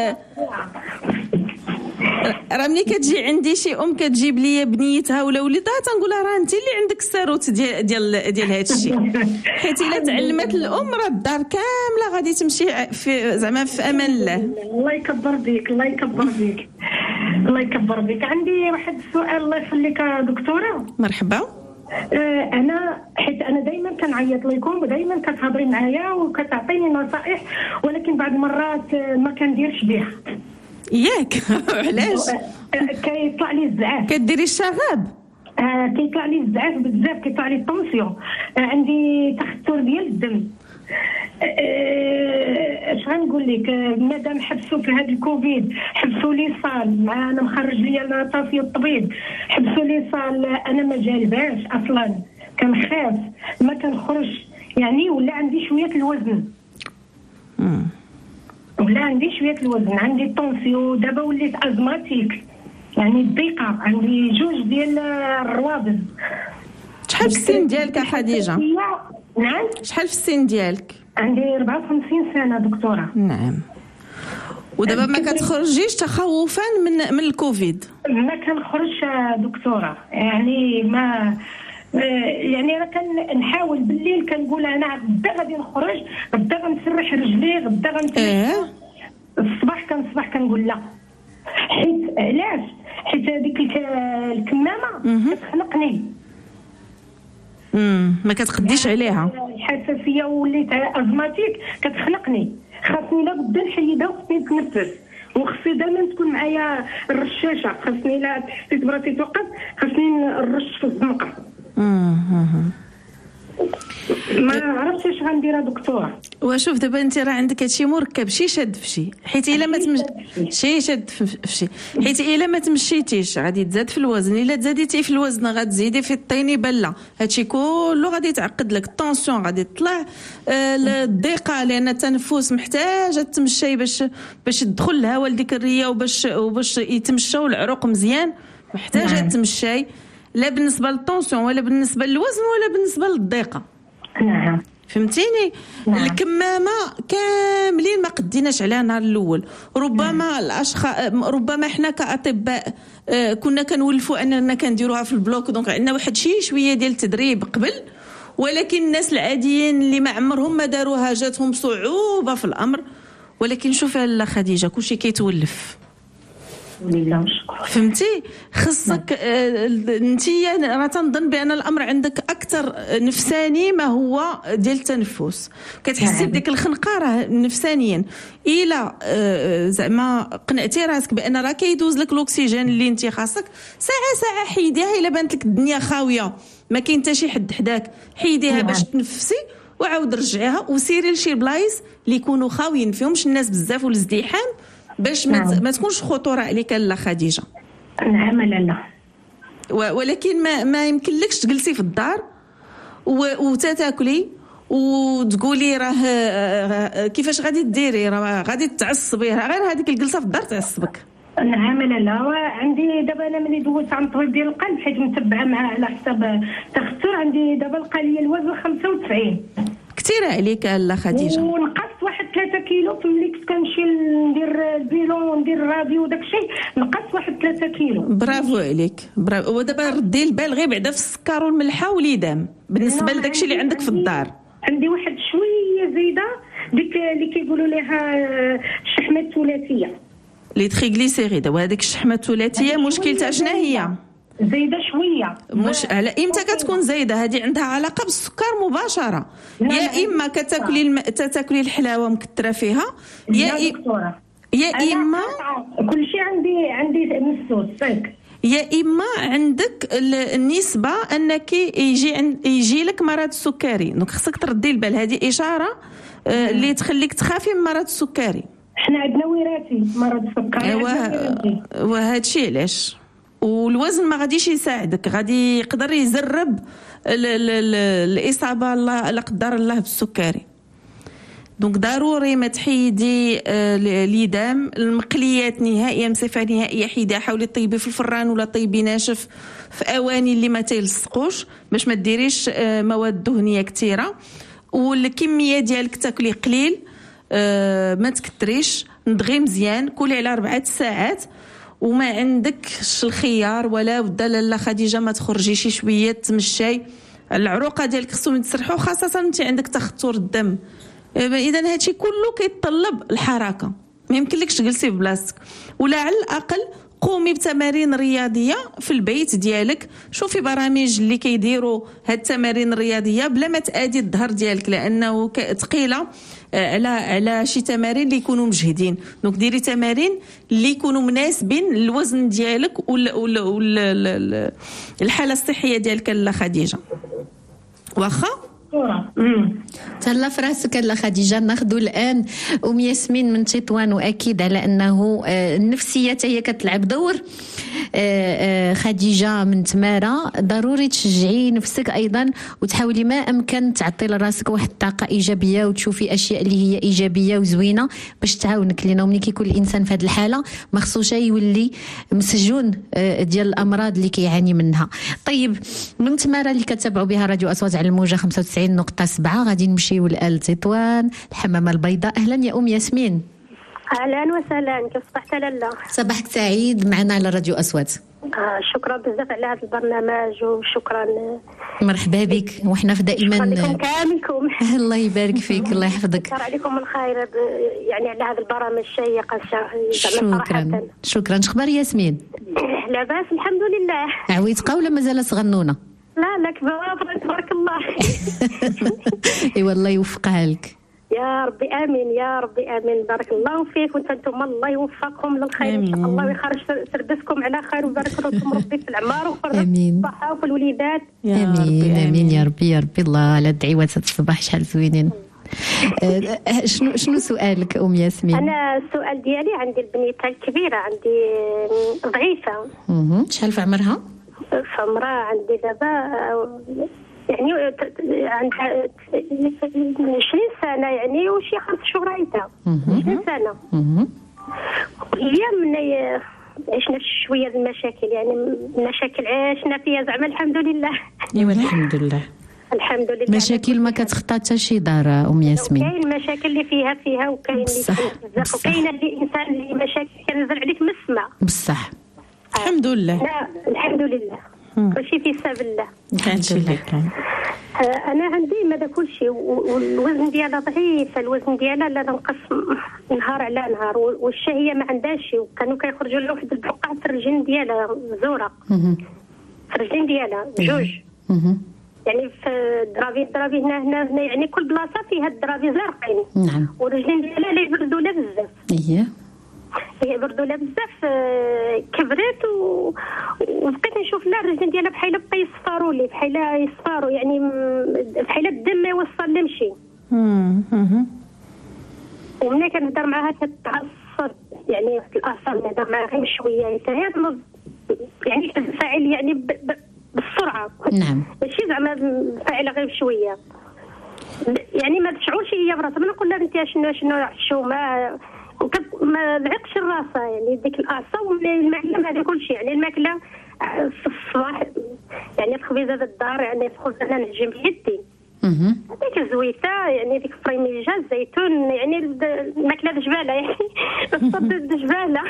[SPEAKER 16] راه ملي كتجي عندي شي كتجيب لي بنيتها ولا وليدها تنقولها راه انت اللي عندك الساروت ديال هذا الشيء، حيت الا تعلمت الام راه الدار كامله غادي تمشي في زعما في امان الله.
[SPEAKER 20] الله يكبر بك الله يكبر بك الله يكبر بك. عندي واحد السؤال الله يخليك دكتوره.
[SPEAKER 16] مرحبا.
[SPEAKER 20] انا حيت انا دائما كنعيط لكم ودائما كتهضري معايا وكتعطيني نصائح، ولكن بعض المرات ما كنديرش بها.
[SPEAKER 16] ياك علاش؟
[SPEAKER 20] كيطلع لي الزعاف.
[SPEAKER 16] كديري الشغاب؟
[SPEAKER 20] كيطلع لي الزعاف بزاف، كيطلع لي الطونسيون، عندي تخثر ديال الدم. اش غنقول لك، مادام حبسوا في هذا الكوفيد حبسوا لي صال، انا مخرج لي طافي الطبيب، حبسوا لي صال، انا ما جالباش اصلا، كنخاف ما كنخرج يعني، ولا عندي شويه الوزن. ولا عندي شويه الوزن، عندي الطونسيون، دابا وليت ازماتيك يعني الضيقه، عندي 2 ديال الروابط.
[SPEAKER 16] شحال في السن ديالك خديجه؟
[SPEAKER 20] نعم.
[SPEAKER 16] شحال في السن ديالك؟
[SPEAKER 20] عندي 54 سنه دكتوره.
[SPEAKER 16] نعم. ودابا ما كتخرجيش تخوفا من الكوفيد؟
[SPEAKER 20] ما كنخرجش دكتوره، يعني ما يعني انا كنحاول بالليل كنقول انا غدا غادي نخرج، غدا غنسرح رجلي، غدا غنسرح. الصباح كنقول لا، حيت علاش؟ حيت هذيك الكمامه كتخنقني.
[SPEAKER 16] ما كتقديش عليها.
[SPEAKER 20] الحساسيه وليت ازماتيك كتخنقني، خاصني لا بد نحيدها وخصني نتنفس، وخصني دائما تكون معايا الرشاشه، خاصني لا حسيت براسي توقف خاصني نرش في الزنقه. ما عرفتش اش غندير دكتور.
[SPEAKER 16] وشوف دابا انت راه عندك هادشي مركب، شي شاد في شي، حيت الا ما شي شاد في شي، حيت الا ما تمشيتيش غادي تزاد في الوزن، الا تزاديتي في الوزن غتزيدي في الطيني بله، هادشي كله غادي يتعقد لك، الطونسيون غادي تطلع، الضيقه لان التنفس محتاجه تمشي باش تدخل الهواء لديك الريه وباش يتمشاو العروق مزيان، محتاجه تمشي، لا بالنسبه للطونسيون ولا بالنسبه للوزن ولا بالنسبه للضيقه.
[SPEAKER 20] نعم
[SPEAKER 16] فهمتيني. الكمامه كاملين ما قديناش عليها النهار الاول، ربما الاشخاص ربما احنا كاطباء كنا كنولفوا اننا كنديروها في البلوك، دونك عندنا واحد شويه ديال التدريب قبل، ولكن الناس العاديين اللي ما عمرهم ما داروها جاتهم صعوبه في الامر. ولكن شوف لا خديجه كلشي كيتولف،
[SPEAKER 20] لله
[SPEAKER 16] فهمتي. خصك انتيا راه تنظن بان الامر عندك اكثر نفساني ما هو ديال التنفس، كتحسي بديك الخنقه راه نفسانيا، الا زعما قنعتي راسك بان راه كيدوز لك الاكسجين اللي انت خاصك، ساعه حيديها. الا بانت لك الدنيا خاويه ما كاين حتى شي حد حداك، حيديها باش تنفسي وعاود رجعيها، وسيري لشي بلايص اللي يكونوا خاويين فيهمش الناس بزاف والازدحام، باش ما تكونش خطوره عليك لا خديجه.
[SPEAKER 20] نعم لا،
[SPEAKER 16] ولكن ما يمكنلكش تجلسي في الدار وتاكلي وتقولي راه كيفاش غادي ديري، راه غادي تعصبي، غير هذيك الجلسه في الدار تعصبك.
[SPEAKER 20] نعم لا عندي دابا انا ملي دوزت عن طبيب ديال القلب حيت متبعه معاه على حساب تخسر عندي دابا لقى لي الوزن 95
[SPEAKER 16] كثير عليك لا خديجه
[SPEAKER 20] ونقصت واحد 3 كيلو ملي كنت كنمشي ندير البيلون وندير الراديو وداك الشيء نقصت واحد 3 كيلو.
[SPEAKER 16] برافو عليك برافو. ودابا ردي البال غير بعدا في السكر والملحه واليدام بالنسبه لداك الشيء اللي عندك في الدار.
[SPEAKER 20] عندي واحد شويه زايده ديك اللي كيقولوا لها الشحمه الثلاثيه
[SPEAKER 16] لي تريغليسيريد. وهذيك الشحمه الثلاثيه مشكلتها شنو هي؟
[SPEAKER 20] زايده شويه.
[SPEAKER 16] مش على امتى كتكون زايده؟ هذه عندها علاقه بالسكر مباشره. يا اما كتاكلي الحلاوه مكثره فيها يا اما
[SPEAKER 20] كل شيء عندي مسوس صيك.
[SPEAKER 16] يا اما عندك النسبه انك يجي لك مرض السكري. دونك خصك تردي البال، هذه اشاره اللي تخليك تخافي من مرض السكري.
[SPEAKER 20] حنا عندنا وراثي مرض السكري.
[SPEAKER 16] وهذا الشيء علاش والوزن ما غاديش يساعدك، غادي يقدر يزرب الاصابه لا قدر الله بالسكري. دونك ضروري ما تحيدي اليدام. المقليات نهائيا بصفه نهائيه حيدها. حاولي طيبي في الفران ولا طيبي ناشف في اواني اللي ما تيلصقوش باش ما ديريش مواد دهنيه كثيره. والكميه ديالك تاكلي قليل، ما تكثريش، نضغي مزيان، كلي على 4 ساعات. وما عندكش الخيار ولا بدا لاله خديجه ما تخرجيش شويه تمشاي. العروقه ديالك خصهم يتسرحوا، خاصه انت عندك تخثر الدم. اذا هادشي كله كيتطلب الحركه، ما يمكنلكش تجلسي في بلاصتك. ولا على الاقل قومي بتمارين رياضيه في البيت ديالك. شوفي برامج اللي كيديروا هاد التمارين الرياضيه بلا ما تادي الظهر ديالك لانه ثقيله على شي تمارين اللي يكونوا مجهدين. دونك ديري تمارين اللي يكونوا مناسبين للوزن ديالك الحاله الصحيه ديالك لا خديجه. واخا
[SPEAKER 6] تهلا في راسك لا خديجه. ناخذوا الان ياسمين من تطوان، واكيد على انه النفسيه هي كتلعب دور. خديجه من تماره، ضروري تشجعي نفسك ايضا وتحاولي ما امكن تعطي لراسك واحد الطاقه ايجابيه وتشوفي اشياء اللي هي ايجابيه وزوينه باش تعاونك. لانه ملي كيكون الانسان في هذه الحاله ما خصوش يولي مسجون ديال الامراض اللي كيعاني منها. طيب من تماره اللي كتابعوا بها راديو اصوات على الموجه 95.7 غادي نمشيو لآل تطوان الحمامه البيضاء. اهلا يا ياسمين.
[SPEAKER 21] اهلا وسهلا، كيف صبحت لاله؟
[SPEAKER 6] صباحك سعيد معنا على راديو اصوات.
[SPEAKER 21] شكرا بزاف على هذا البرنامج وشكرا.
[SPEAKER 6] مرحبا بك، وحنا في دائما
[SPEAKER 21] شكرا لكم كاملكم.
[SPEAKER 6] الله يبارك فيك، الله يحفظك.
[SPEAKER 21] شكرا عليكم الخير يعني على هذا البرامج الشيق.
[SPEAKER 6] شكرا. شخبار ياسمين؟
[SPEAKER 21] لاباس الحمد لله.
[SPEAKER 6] عويتقه ولا مازال صغنونه؟
[SPEAKER 21] لا كبار تبارك الله.
[SPEAKER 6] اي والله يوفقها لك
[SPEAKER 21] يا ربي. امين يا ربي امين. بارك الله فيك وانتم الله يوفقكم للخير ان شاء الله ويخرج سردسكم على خير ويبارك لكم ربي في العمار وفي الصحه وفي الوليدات.
[SPEAKER 6] امين يا ربي. الله على الدعوات الصباح شحال زوينين. شنو سؤالك ياسمين؟
[SPEAKER 21] انا السؤال ديالي عندي البنيته الكبيره عندي ضعيفه.
[SPEAKER 6] شحال في عمرها؟
[SPEAKER 21] في عمرها عندي دابا يعني عندها 20 سنه يعني وشي 5 شهور عيتها. 20 سنه. هي من عشنا شويه المشاكل يعني مشاكل عشنا فيها زعما الحمد لله.
[SPEAKER 6] ايوا الحمد لله.
[SPEAKER 21] الحمد لله.
[SPEAKER 6] مشاكل ما كتخطى حتى شي دار ياسمين.
[SPEAKER 21] كاين المشاكل اللي فيها وكاين اللي بزاف وكاين اللي انسان اللي مشاكل كنزل عليك من السماء.
[SPEAKER 6] بصح
[SPEAKER 16] الحمد لله.
[SPEAKER 21] لا الحمد لله. كلشي في حساب الله.
[SPEAKER 16] الحمد لله.
[SPEAKER 21] انا عندي ماذا كلشي والوزن ديالها ضعيف. الوزن ديالها لا نقص نهار على نهار والشهيه ما عندهاش. وكانوا كيخرجوا له واحد البقع في الرجل ديالها مزوره. في الرجل ديالها بجوج. يعني في الدرافي هنا يعني كل بلاصه فيها الدرافي زرقين.
[SPEAKER 6] نعم.
[SPEAKER 21] والرجلين ديالها لا يبردوا لا بزاف. هي بردوا بزاف. كبرت وبقيت نشوف لا الرجل ديالها بحال بقى يصفروا لي بحال يصفروا يعني بحال الدم ما يوصل لمشي. ومنين كنهضر معاها تتعصب يعني واحد الاعصاب نهضر معاها غير شويه حتى يعني تنفعل يعني بالسرعه.
[SPEAKER 6] نعم.
[SPEAKER 21] ماشي زعما فاعله غير شويه يعني ما تشعرش هي براسها. ما نقول لها انت شنو الشومه ما لعقش الراسه يعني ديك الاعصاب والمعلم هذا كل شيء يعني الماكله في الصباح يعني الخبيزه الدار يعني تخرج انا نعجن بيدي هذيك الزويته يعني ديك فريميجه الزيتون يعني الماكله دجباله يعني الصب دجباله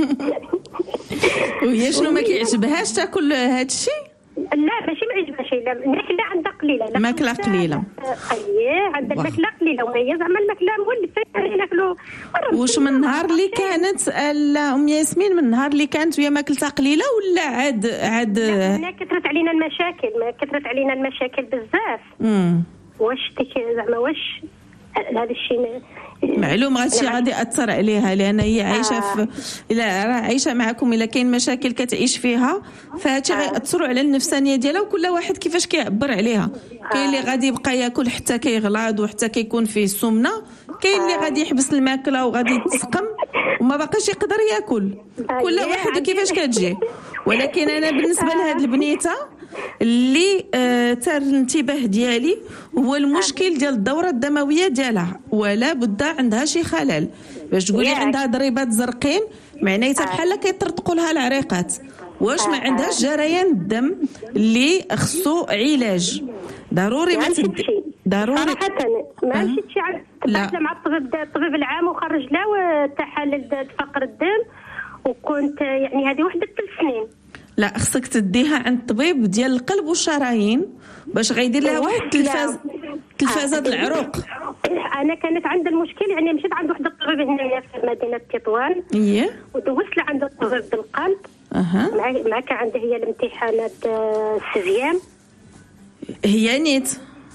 [SPEAKER 16] وهي شنو ما كيعجبهاش تاكل هذا الشيء؟
[SPEAKER 21] لا ماشي ما عجبهاش لا الماكله عندها قليله
[SPEAKER 16] ماكله قليله
[SPEAKER 21] عندها الماكله قليله وهي زعما الماكله مولفه ناكلوا
[SPEAKER 16] واش من النهار اللي كانت ام ياسمين من النهار اللي كانت وهي ماكلتها قليله ولا عاد
[SPEAKER 21] لا كثرت علينا المشاكل بزاف واش زعما واش هذا الشيء
[SPEAKER 16] معلوم هادشي غادي ياثر عليها لان هي عايشه في الا عايشه معكم الا كاين مشاكل كتعيش فيها فهادشي غيأثروا على النفسانيه ديالها وكل واحد كيفاش كيعبر عليها. كاين اللي غادي يبقى ياكل حتى كيغلاض وحتى كيكون فيه السمنه، كاين اللي غادي يحبس الماكله وغادي يتسقم وما باقاش يقدر ياكل. كل واحد كيفاش كتجي. ولكن انا بالنسبه لهاد البنيته اللي تار الانتباه ديالي هو المشكل ديال الدوره الدمويه ديالها، ولا بد عندها شي خلل. باش تقولي عندها ضريبات زرقين معناتها بحال كيطرطقوا لها العريقات. واش ما عندهاش جريان الدم اللي خصو علاج ضروري. ضروري
[SPEAKER 21] صراحه ما مشيتش تبعت مع الطبيب العام وخرج له تحاليل فقر الدم وكنت يعني هذه وحده 3 سنين.
[SPEAKER 16] لا خصك تديها عند الطبيب ديال القلب والشرايين باش غيدير لها واحد تلفازه العروق.
[SPEAKER 21] انا كانت عند المشكل يعني مشيت عند واحد الطبيب هنايا في مدينه تطوان ودوزت لعند الطبيب بالقلب. ما كان عندها هي الامتحانات السجيان
[SPEAKER 16] هي نيت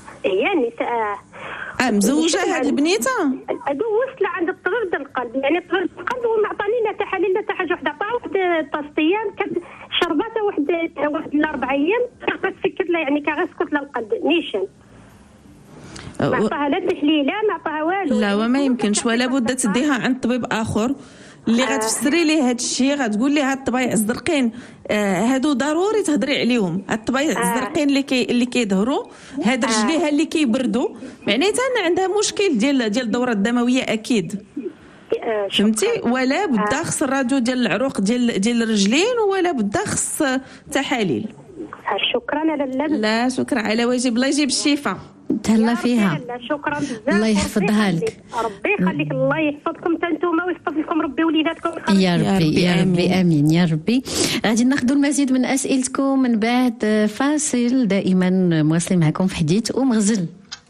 [SPEAKER 16] مزوجه هاد البنيته.
[SPEAKER 21] دوزت لعند الطبيب ديال القلب يعني الطبيب القلب وما عطاني لا تحاليل لا حتى حاجه. وحده عطاها واحد طاستيان كانت شرباتها واحد 4 ايام تسكت لها يعني كغسكت لها القلب نيشان. ما عطاها لا تحليله ما عطاها والو.
[SPEAKER 16] لا وما يمكنش ولا بد تديها عند طبيب اخر اللي غتفسري ليه هاد الشيء. غتقول ليه هاد الطبايع الزرقين هادو ضروري تهضري عليهم. هاد الطبايع الزرقين اللي كيظهروا هاد رجليها اللي كيبردوا معناتها ان عندها مشكل ديال الدوره الدمويه اكيد. فهمتي؟ ولا بدا خص الراديو ديال العروق ديال الرجلين ولا بدا خص تحاليل.
[SPEAKER 21] شكرا
[SPEAKER 16] لا شكرا على واجب. الله يجيب الشفاء.
[SPEAKER 6] تهلا فيها.
[SPEAKER 21] شكرا بزاف.
[SPEAKER 6] الله يحفظها لك.
[SPEAKER 21] ربي يخليك. الله يحفظكم انتوما ويحفظ لكم ربي وليداتكم.
[SPEAKER 6] يا ربي امين يا ربي. غادي ناخذوا المزيد من اسئلتكم من بعد فاصل. دائما مواصلين معكم في حديث ومغزل.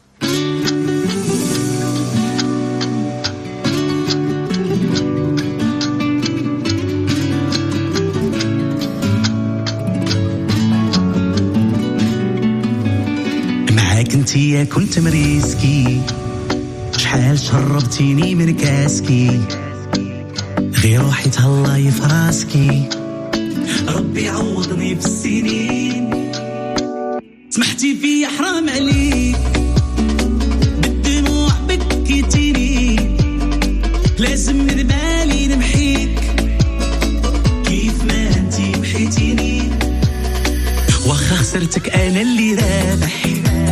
[SPEAKER 4] انتي كنت مريسكي شحال شربتيني من كاسكي غير روحي تهلاي في راسكي ربي عوضني بالسنين سمحتي فيا حرام عليك بالدموع بكيتيني لازم من بالي نمحيك كيف ما انتي محيتيني واخا خسرتك انا اللي رابح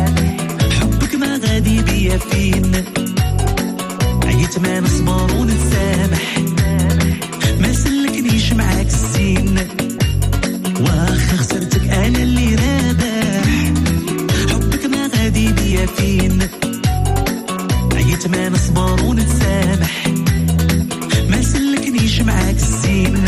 [SPEAKER 4] غادي بيا فين عيت ما نصبر ونتسامح ما سلكنيش معاك السين واخا خسرتك انا اللي رابح حبك ما غادي بيا فين عيت ما نصبر ونتسامح ما سلكنيش معاك السين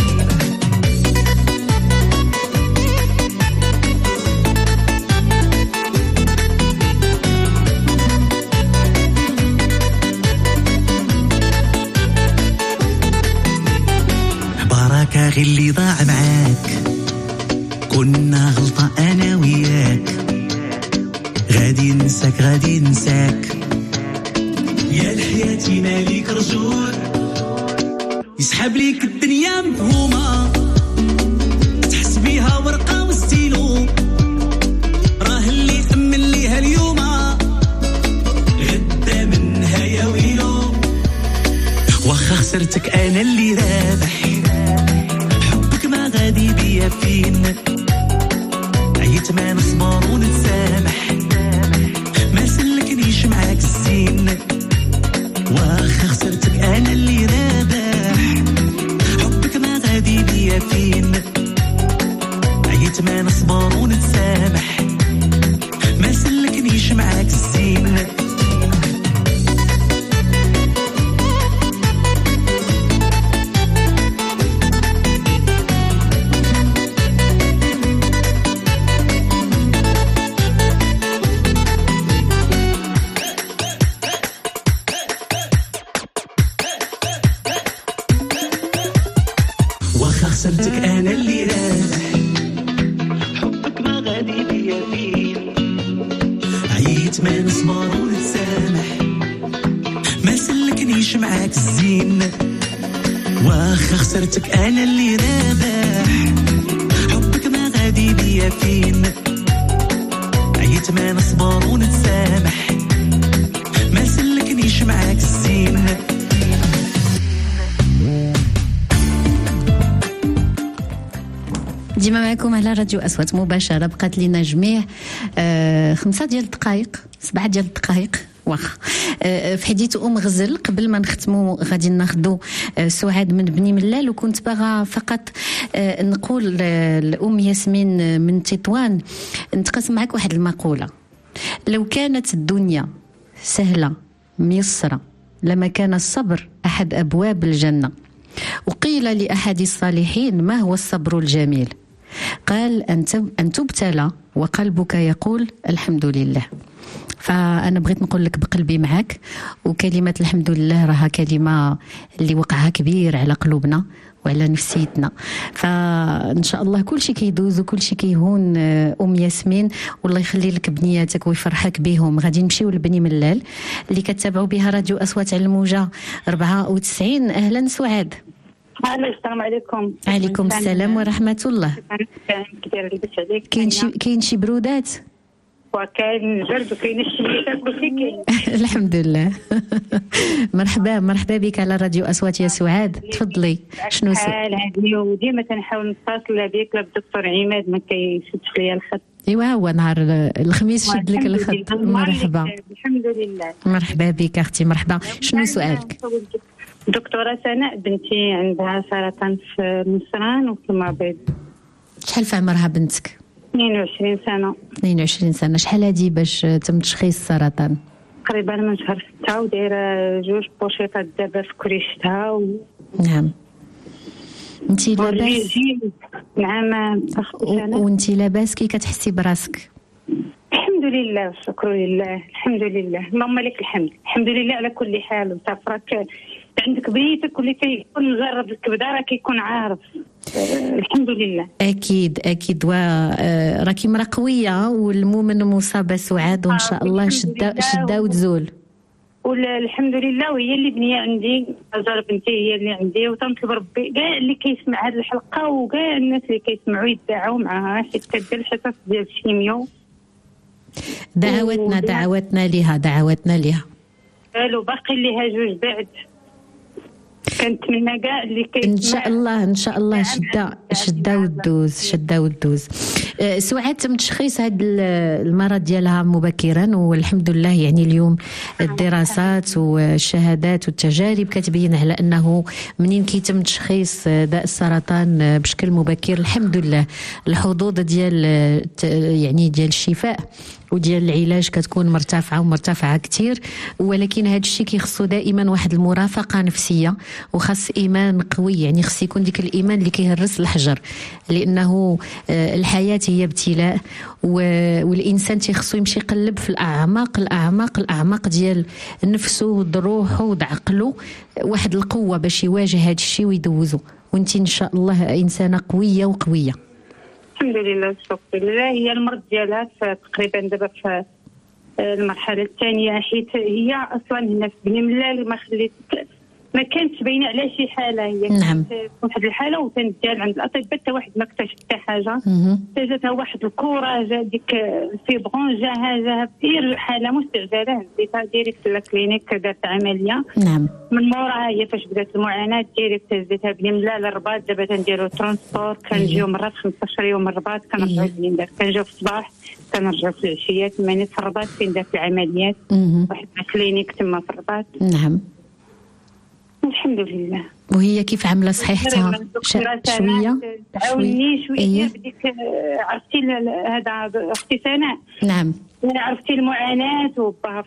[SPEAKER 4] غير اللي ضاع معاك كنا غلطة أنا وياك غادي ننساك يا لحياتي مالك رجوع يسحب ليك الدنيا مفهومة تحس بيها ورقة وستيلو راه اللي أمن ليها اليوم غدا منها يا ويلو واخا خسرتك أنا اللي رابح غادي بيا فين عيت ما نصبر ونتسامح ما سلكنيش معاك السين واخا خسرتك انا اللي عيت ما نصبر ونتسامح ما سلكنيش معاك الزين واخا خسرتك انا اللي رابح حبك ما غادي بيا فين عيت ما نصبر ونتسامح ما سلكنيش معاك الزين.
[SPEAKER 6] ديما معكم على راديو أصوات مباشرة. بقات لنا جميع 5 ديال الدقائق 7 ديال الدقائق واخا في حديث غزل. قبل ما نختموا غادي ناخذوا سعاد من بني ملال. وكنت باغا فقط نقول لأم ياسمين من تطوان نتقاسم معك واحد المقولة. لو كانت الدنيا سهلة ميسرة لما كان الصبر أحد أبواب الجنة. وقيل لأحد الصالحين ما هو الصبر الجميل؟ قال أن تبتلى وقلبك يقول الحمد لله. فأنا بغيت نقول لك بقلبي معك. وكلمة الحمد لله راها كلمة اللي وقعها كبير على قلوبنا وعلى نفسيتنا. فإن شاء الله كل شيء كيدوز وكل شيء كيهون أم ياسمين. والله يخلي لك بنياتك ويفرحك بهم. غادي نمشيو لبني ملال اللي كتابعوا بها راديو أصوات على الموجة 94. أهلا سعاد.
[SPEAKER 9] السلام عليكم.
[SPEAKER 6] عليكم السلام ورحمة الله. كاين شي برودات؟
[SPEAKER 9] وكاين برد وكاين الشميسات وكل كاين.
[SPEAKER 6] الحمد لله. مرحبا بك على راديو أصوات يا سعاد. تفضلي. شنو
[SPEAKER 9] الحال هذه؟ وديما كنحاول نتصل بك بالدكتور عماد ما كيشدش ليا الخط.
[SPEAKER 6] ايوا هو نهار الخميس شد لك الخط. مرحبا.
[SPEAKER 9] الحمد لله.
[SPEAKER 6] مرحبا بك اختي. مرحبا. شنو سؤالك؟
[SPEAKER 9] دكتورة سناء بنتي عندها سرطان في النسران وفي المبيض.
[SPEAKER 6] شحال في عمرها بنتك؟
[SPEAKER 9] 22 سنة.
[SPEAKER 6] 22 سنة. شحال هادي باش تم تشخيص السرطان؟
[SPEAKER 9] تقريبا من شهر 6 ودايرة 2 بوشيطات دابا في كريشتها
[SPEAKER 6] نعم. انتي لاباس؟
[SPEAKER 9] نعم.
[SPEAKER 6] وانتي لاباس كي كتحسي براسك؟
[SPEAKER 9] الحمد لله والشكر لله. الحمد لله اللهم لك الحمد. الحمد لله على كل حال. وتفرك عندك بيتك واللي كيكون مجرب الكبده راه كيكون عارف. الحمد لله.
[SPEAKER 6] اكيد راكي مرا قويه والمؤمن مصابه سعاد وان شاء الله شده وتزول.
[SPEAKER 9] والحمد لله. وهي اللي بنيه عندي زار بنتي هي اللي عندي. وتنطلب ربي كاع اللي كيسمع هذه الحلقه وكاع الناس اللي كيسمعوا يدعوا معها حيت كدير الحصص ديال الشيميو.
[SPEAKER 6] دعواتنا ليها
[SPEAKER 9] قالوا باقي ليها 2 بعد. كنتمنى كاع اللي كيسمع
[SPEAKER 6] ان شاء الله شده وتدوز. سعاد تم تشخيص هذا المرض ديالها مبكرا والحمد لله. يعني اليوم الدراسات والشهادات والتجارب كتبين على انه منين كيتم تشخيص داء السرطان بشكل مبكر الحمد لله الحظوظ ديال الشفاء وديال العلاج كتكون مرتفعه كتير. ولكن هذا الشيء كيخصو دائما واحد المرافقه نفسيه وخاص ايمان قوي. يعني خص يكون ديك الايمان اللي كيهرس الحجر لانه الحياه هي ابتلاء والانسان تيخصو يمشي يقلب في الاعماق ديال نفسه وروحه وعقله واحد القوه باش يواجه هذا الشيء ويدوزو. وانت ان شاء الله انسانه قويه وقويه.
[SPEAKER 9] الحمد لله والشكر لله. هي المرض ديالها تقريبا دابا في المرحله الثانيه حيت هي اصلا هنا في بني ملال ما كانتش باينه على شي حاله. هي
[SPEAKER 6] نعم.
[SPEAKER 9] واحد الحاله وتنديال عند الاطباء حتى واحد ما اكتشف حتى حاجه. جاتها واحد الكوراج ديك الفيبرون جاها غير حاله مستعجله ديتها ديريكت للكلينيك دارت عمليه.
[SPEAKER 6] نعم.
[SPEAKER 9] من موراها هي فاش بدات المعاناه ديريكت هزيتها بني ملال الرباط. دابا تنديروا ترونسبور كنجيو مرات 15 يوم الرباط كنرجعوا بني ملال. كنجيو في الصباح كنرجعوا في العشيه. ماني في الرباط فين دارت العمليات. واحد الكلينيك تما في الرباط.
[SPEAKER 6] نعم.
[SPEAKER 9] الحمد لله.
[SPEAKER 6] وهي كيف عامله صحيحتها؟ شويه
[SPEAKER 9] تعاوني شويه بديك عرفتي هذا اختي سناء.
[SPEAKER 6] نعم.
[SPEAKER 9] عرفتي المعاناه وبها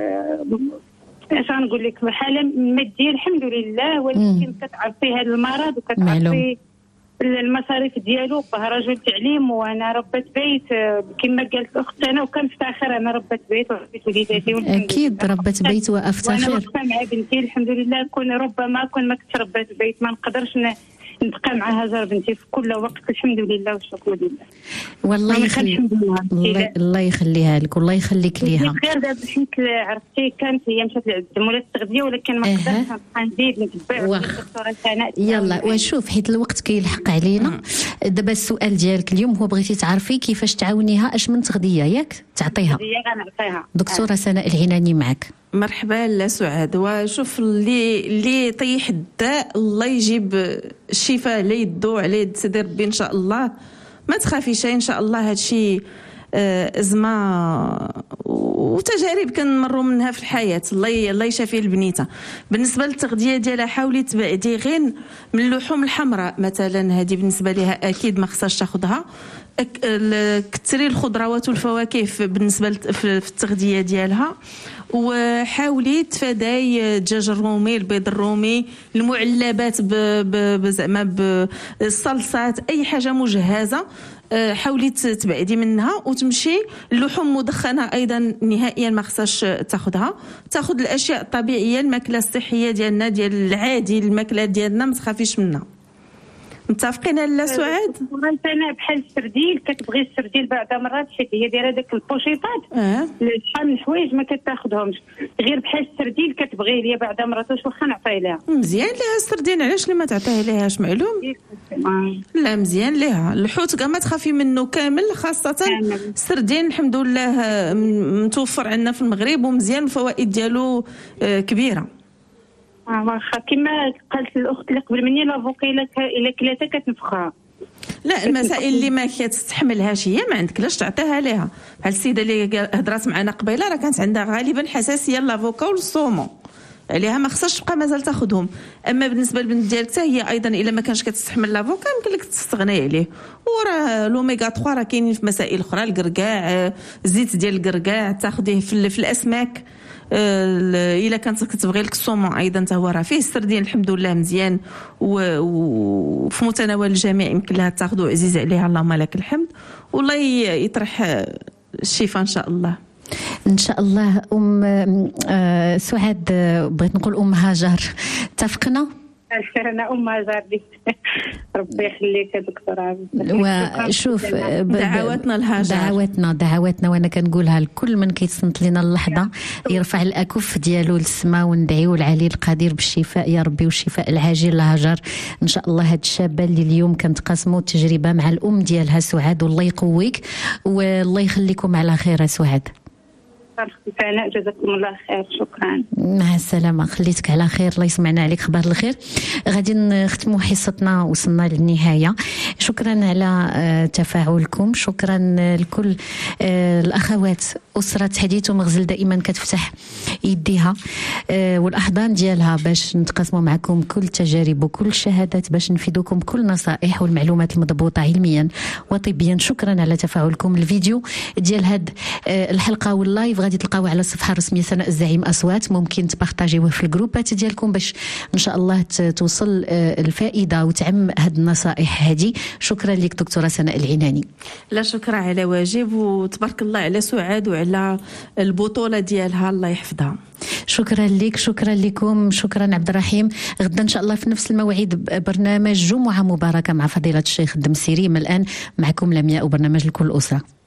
[SPEAKER 9] اش غنقول لك الحاله الماديه الحمد لله. ولكن كتعرفي هذا المرض وكتعرفي المصاريف ديالو. باه رجل تعليم وانا ربة بيت كما قالت اخت انا وكنفتخر انا ربة بيت وربيت وليداتي.
[SPEAKER 6] اكيد ربة بيت وافتخر.
[SPEAKER 9] وانا واقفه مع بنتي الحمد لله. ربما كون ما كنت ربة بيت ما نقدرش نبقى مع هاجر بنتي في كل وقت. الحمد لله والشكر لله.
[SPEAKER 6] والله الله يخليها لك والله يخليك ليها.
[SPEAKER 9] غير دابا حيت عرفتي كانت هي مشات لعند مولا التغذيه ولكن ما قدرتش نبقى نزيد نتبع الدكتوره سناء.
[SPEAKER 6] يلا وشوف حيت الوقت كيلحق علينا. دابا السؤال ديالك اليوم هو بغيتي تعرفي كيفاش تعاونيها اش من تغذيه ياك تعطيها.
[SPEAKER 9] غنعطيها.
[SPEAKER 6] دكتوره سناء العناني معك.
[SPEAKER 16] مرحبا لا سعاد. وشوف اللي طيح الداء الله يجيب الشفاء على يدو على يد سيدي ربي ان شاء الله. ما تخافيش ان شاء الله هادشي ازمه وتجارب كنمروا منها في الحياه. الله يشافي البنيته. بالنسبه للتغذيه ديالها حاولي تبعدي غير من اللحوم الحمراء مثلا، هذه بالنسبه لها اكيد ما خصهاش تاخذها. كثري الخضروات والفواكه بالنسبه في التغذيه ديالها. وحاولي تفاداي الدجاج الرومي، البيض الرومي، المعلبات زعما بالصلصات، اي حاجه مجهزه حاولي تبعدي منها وتمشي. اللحوم مدخنه ايضا نهائيا ما خصهاش تاخذها. تاخذ الاشياء الطبيعيه، الماكله الصحيه ديالنا ديال العادي، الماكلات ديالنا ما تخافيش منها. متفقين لا سعاد؟
[SPEAKER 9] انا بحال السرديل كتبغي السرديل بعض مرات حيت هي دايره داك البوشيطات شحال من الحوايج ما كتاخذهمش. غير بحال السرديل كتبغي ليا بعض مرات واخا نعطيه لها.
[SPEAKER 16] مزيان ليها السردين، علاش اللي ما تعطيه ليهاش معلوم؟ لا مزيان ليها. الحوت كاع ما تخافي منه كامل، خاصه السردين الحمد لله متوفر عندنا في المغرب ومزيان الفوائد ديالو كبيره.
[SPEAKER 9] واخا كما قالت الاخت اللي قبل مني لافوكا الا كلاتها كتنفخها.
[SPEAKER 16] لا المسائل اللي ما كتستحملهاش هي ما عندكلاش تعطيها ليها. بحال السيده اللي هضرات معنا قبيله راه كانت عندها غالبا حساسيه لافوكا والصومون، عليها ما خصهاش تبقى مازال تاخذهم. اما بالنسبه للبنت ديالك حتى هي ايضا الا ما كانش كتستحمل لافوكا يمكن لك تستغني عليه. وراه لوميغا 3 راه كاينين في مسائل اخرى، الكركاع، الزيت ديال الكركاع تاخذيه في الاسماك. الا كانت كتبغي لك الصومون ايضا حتى هو راه فيه. السردين الحمد لله مزيان وفي متناول الجميع، يمكن لها تاخذوا عزيز عليها اللهم لك الحمد. والله يطرح الشفاء ان شاء الله.
[SPEAKER 6] ان شاء الله. سعاد بغيت نقول هاجر، اتفقنا؟
[SPEAKER 9] انا هاجر ربي يخليك يا دكتوره.
[SPEAKER 6] وشوف
[SPEAKER 16] دعواتنا لهاجر،
[SPEAKER 6] دعواتنا وانا كنقولها لكل من كيتصنت لنا اللحظه يرفع الاكف ديالو للسماء وندعيو العلي القدير بالشفاء يا ربي والشفاء العاجل لهاجر ان شاء الله. هاد الشابه اللي اليوم كنتقاسموا التجربه مع الام ديالها سعاد، والله يقويك والله يخليكم على خير سعاد.
[SPEAKER 9] فعلا جزاكم الله خير. شكرا.
[SPEAKER 6] مع السلامه. خليتك على خير. الله يسمعنا عليك خبر الخير. غادي نختموا حصتنا، وصلنا للنهايه. شكرا على تفاعلكم. شكرا لكل الاخوات. اسره حديث ومغزل دائما كتفتح يديها والاحضان ديالها باش نتقاسموا معكم كل التجارب وكل الشهادات باش نفيدوكم كل نصائح والمعلومات المضبوطه علميا وطبيا. شكرا على تفاعلكم. الفيديو ديال هاد الحلقه واللايف غادي تلقاوه على الصفحه الرسميه سناء الزعيم اصوات. ممكن تبارطاجيوه في الجروبات ديالكم باش ان شاء الله توصل الفائده وتعم هاد النصائح هذه. شكرا لك دكتوره سناء العناني.
[SPEAKER 16] لا شكرا على واجب، وتبارك الله على سعاد وعلى البطوله ديالها الله يحفظها.
[SPEAKER 6] شكرا لك. شكرا لكم. شكرا عبد الرحيم. غدا ان شاء الله في نفس الموعد برنامج جمعه مباركه مع فضيله الشيخ الدمسيري. من الان معكم لمياء وبرنامج لكل اسره.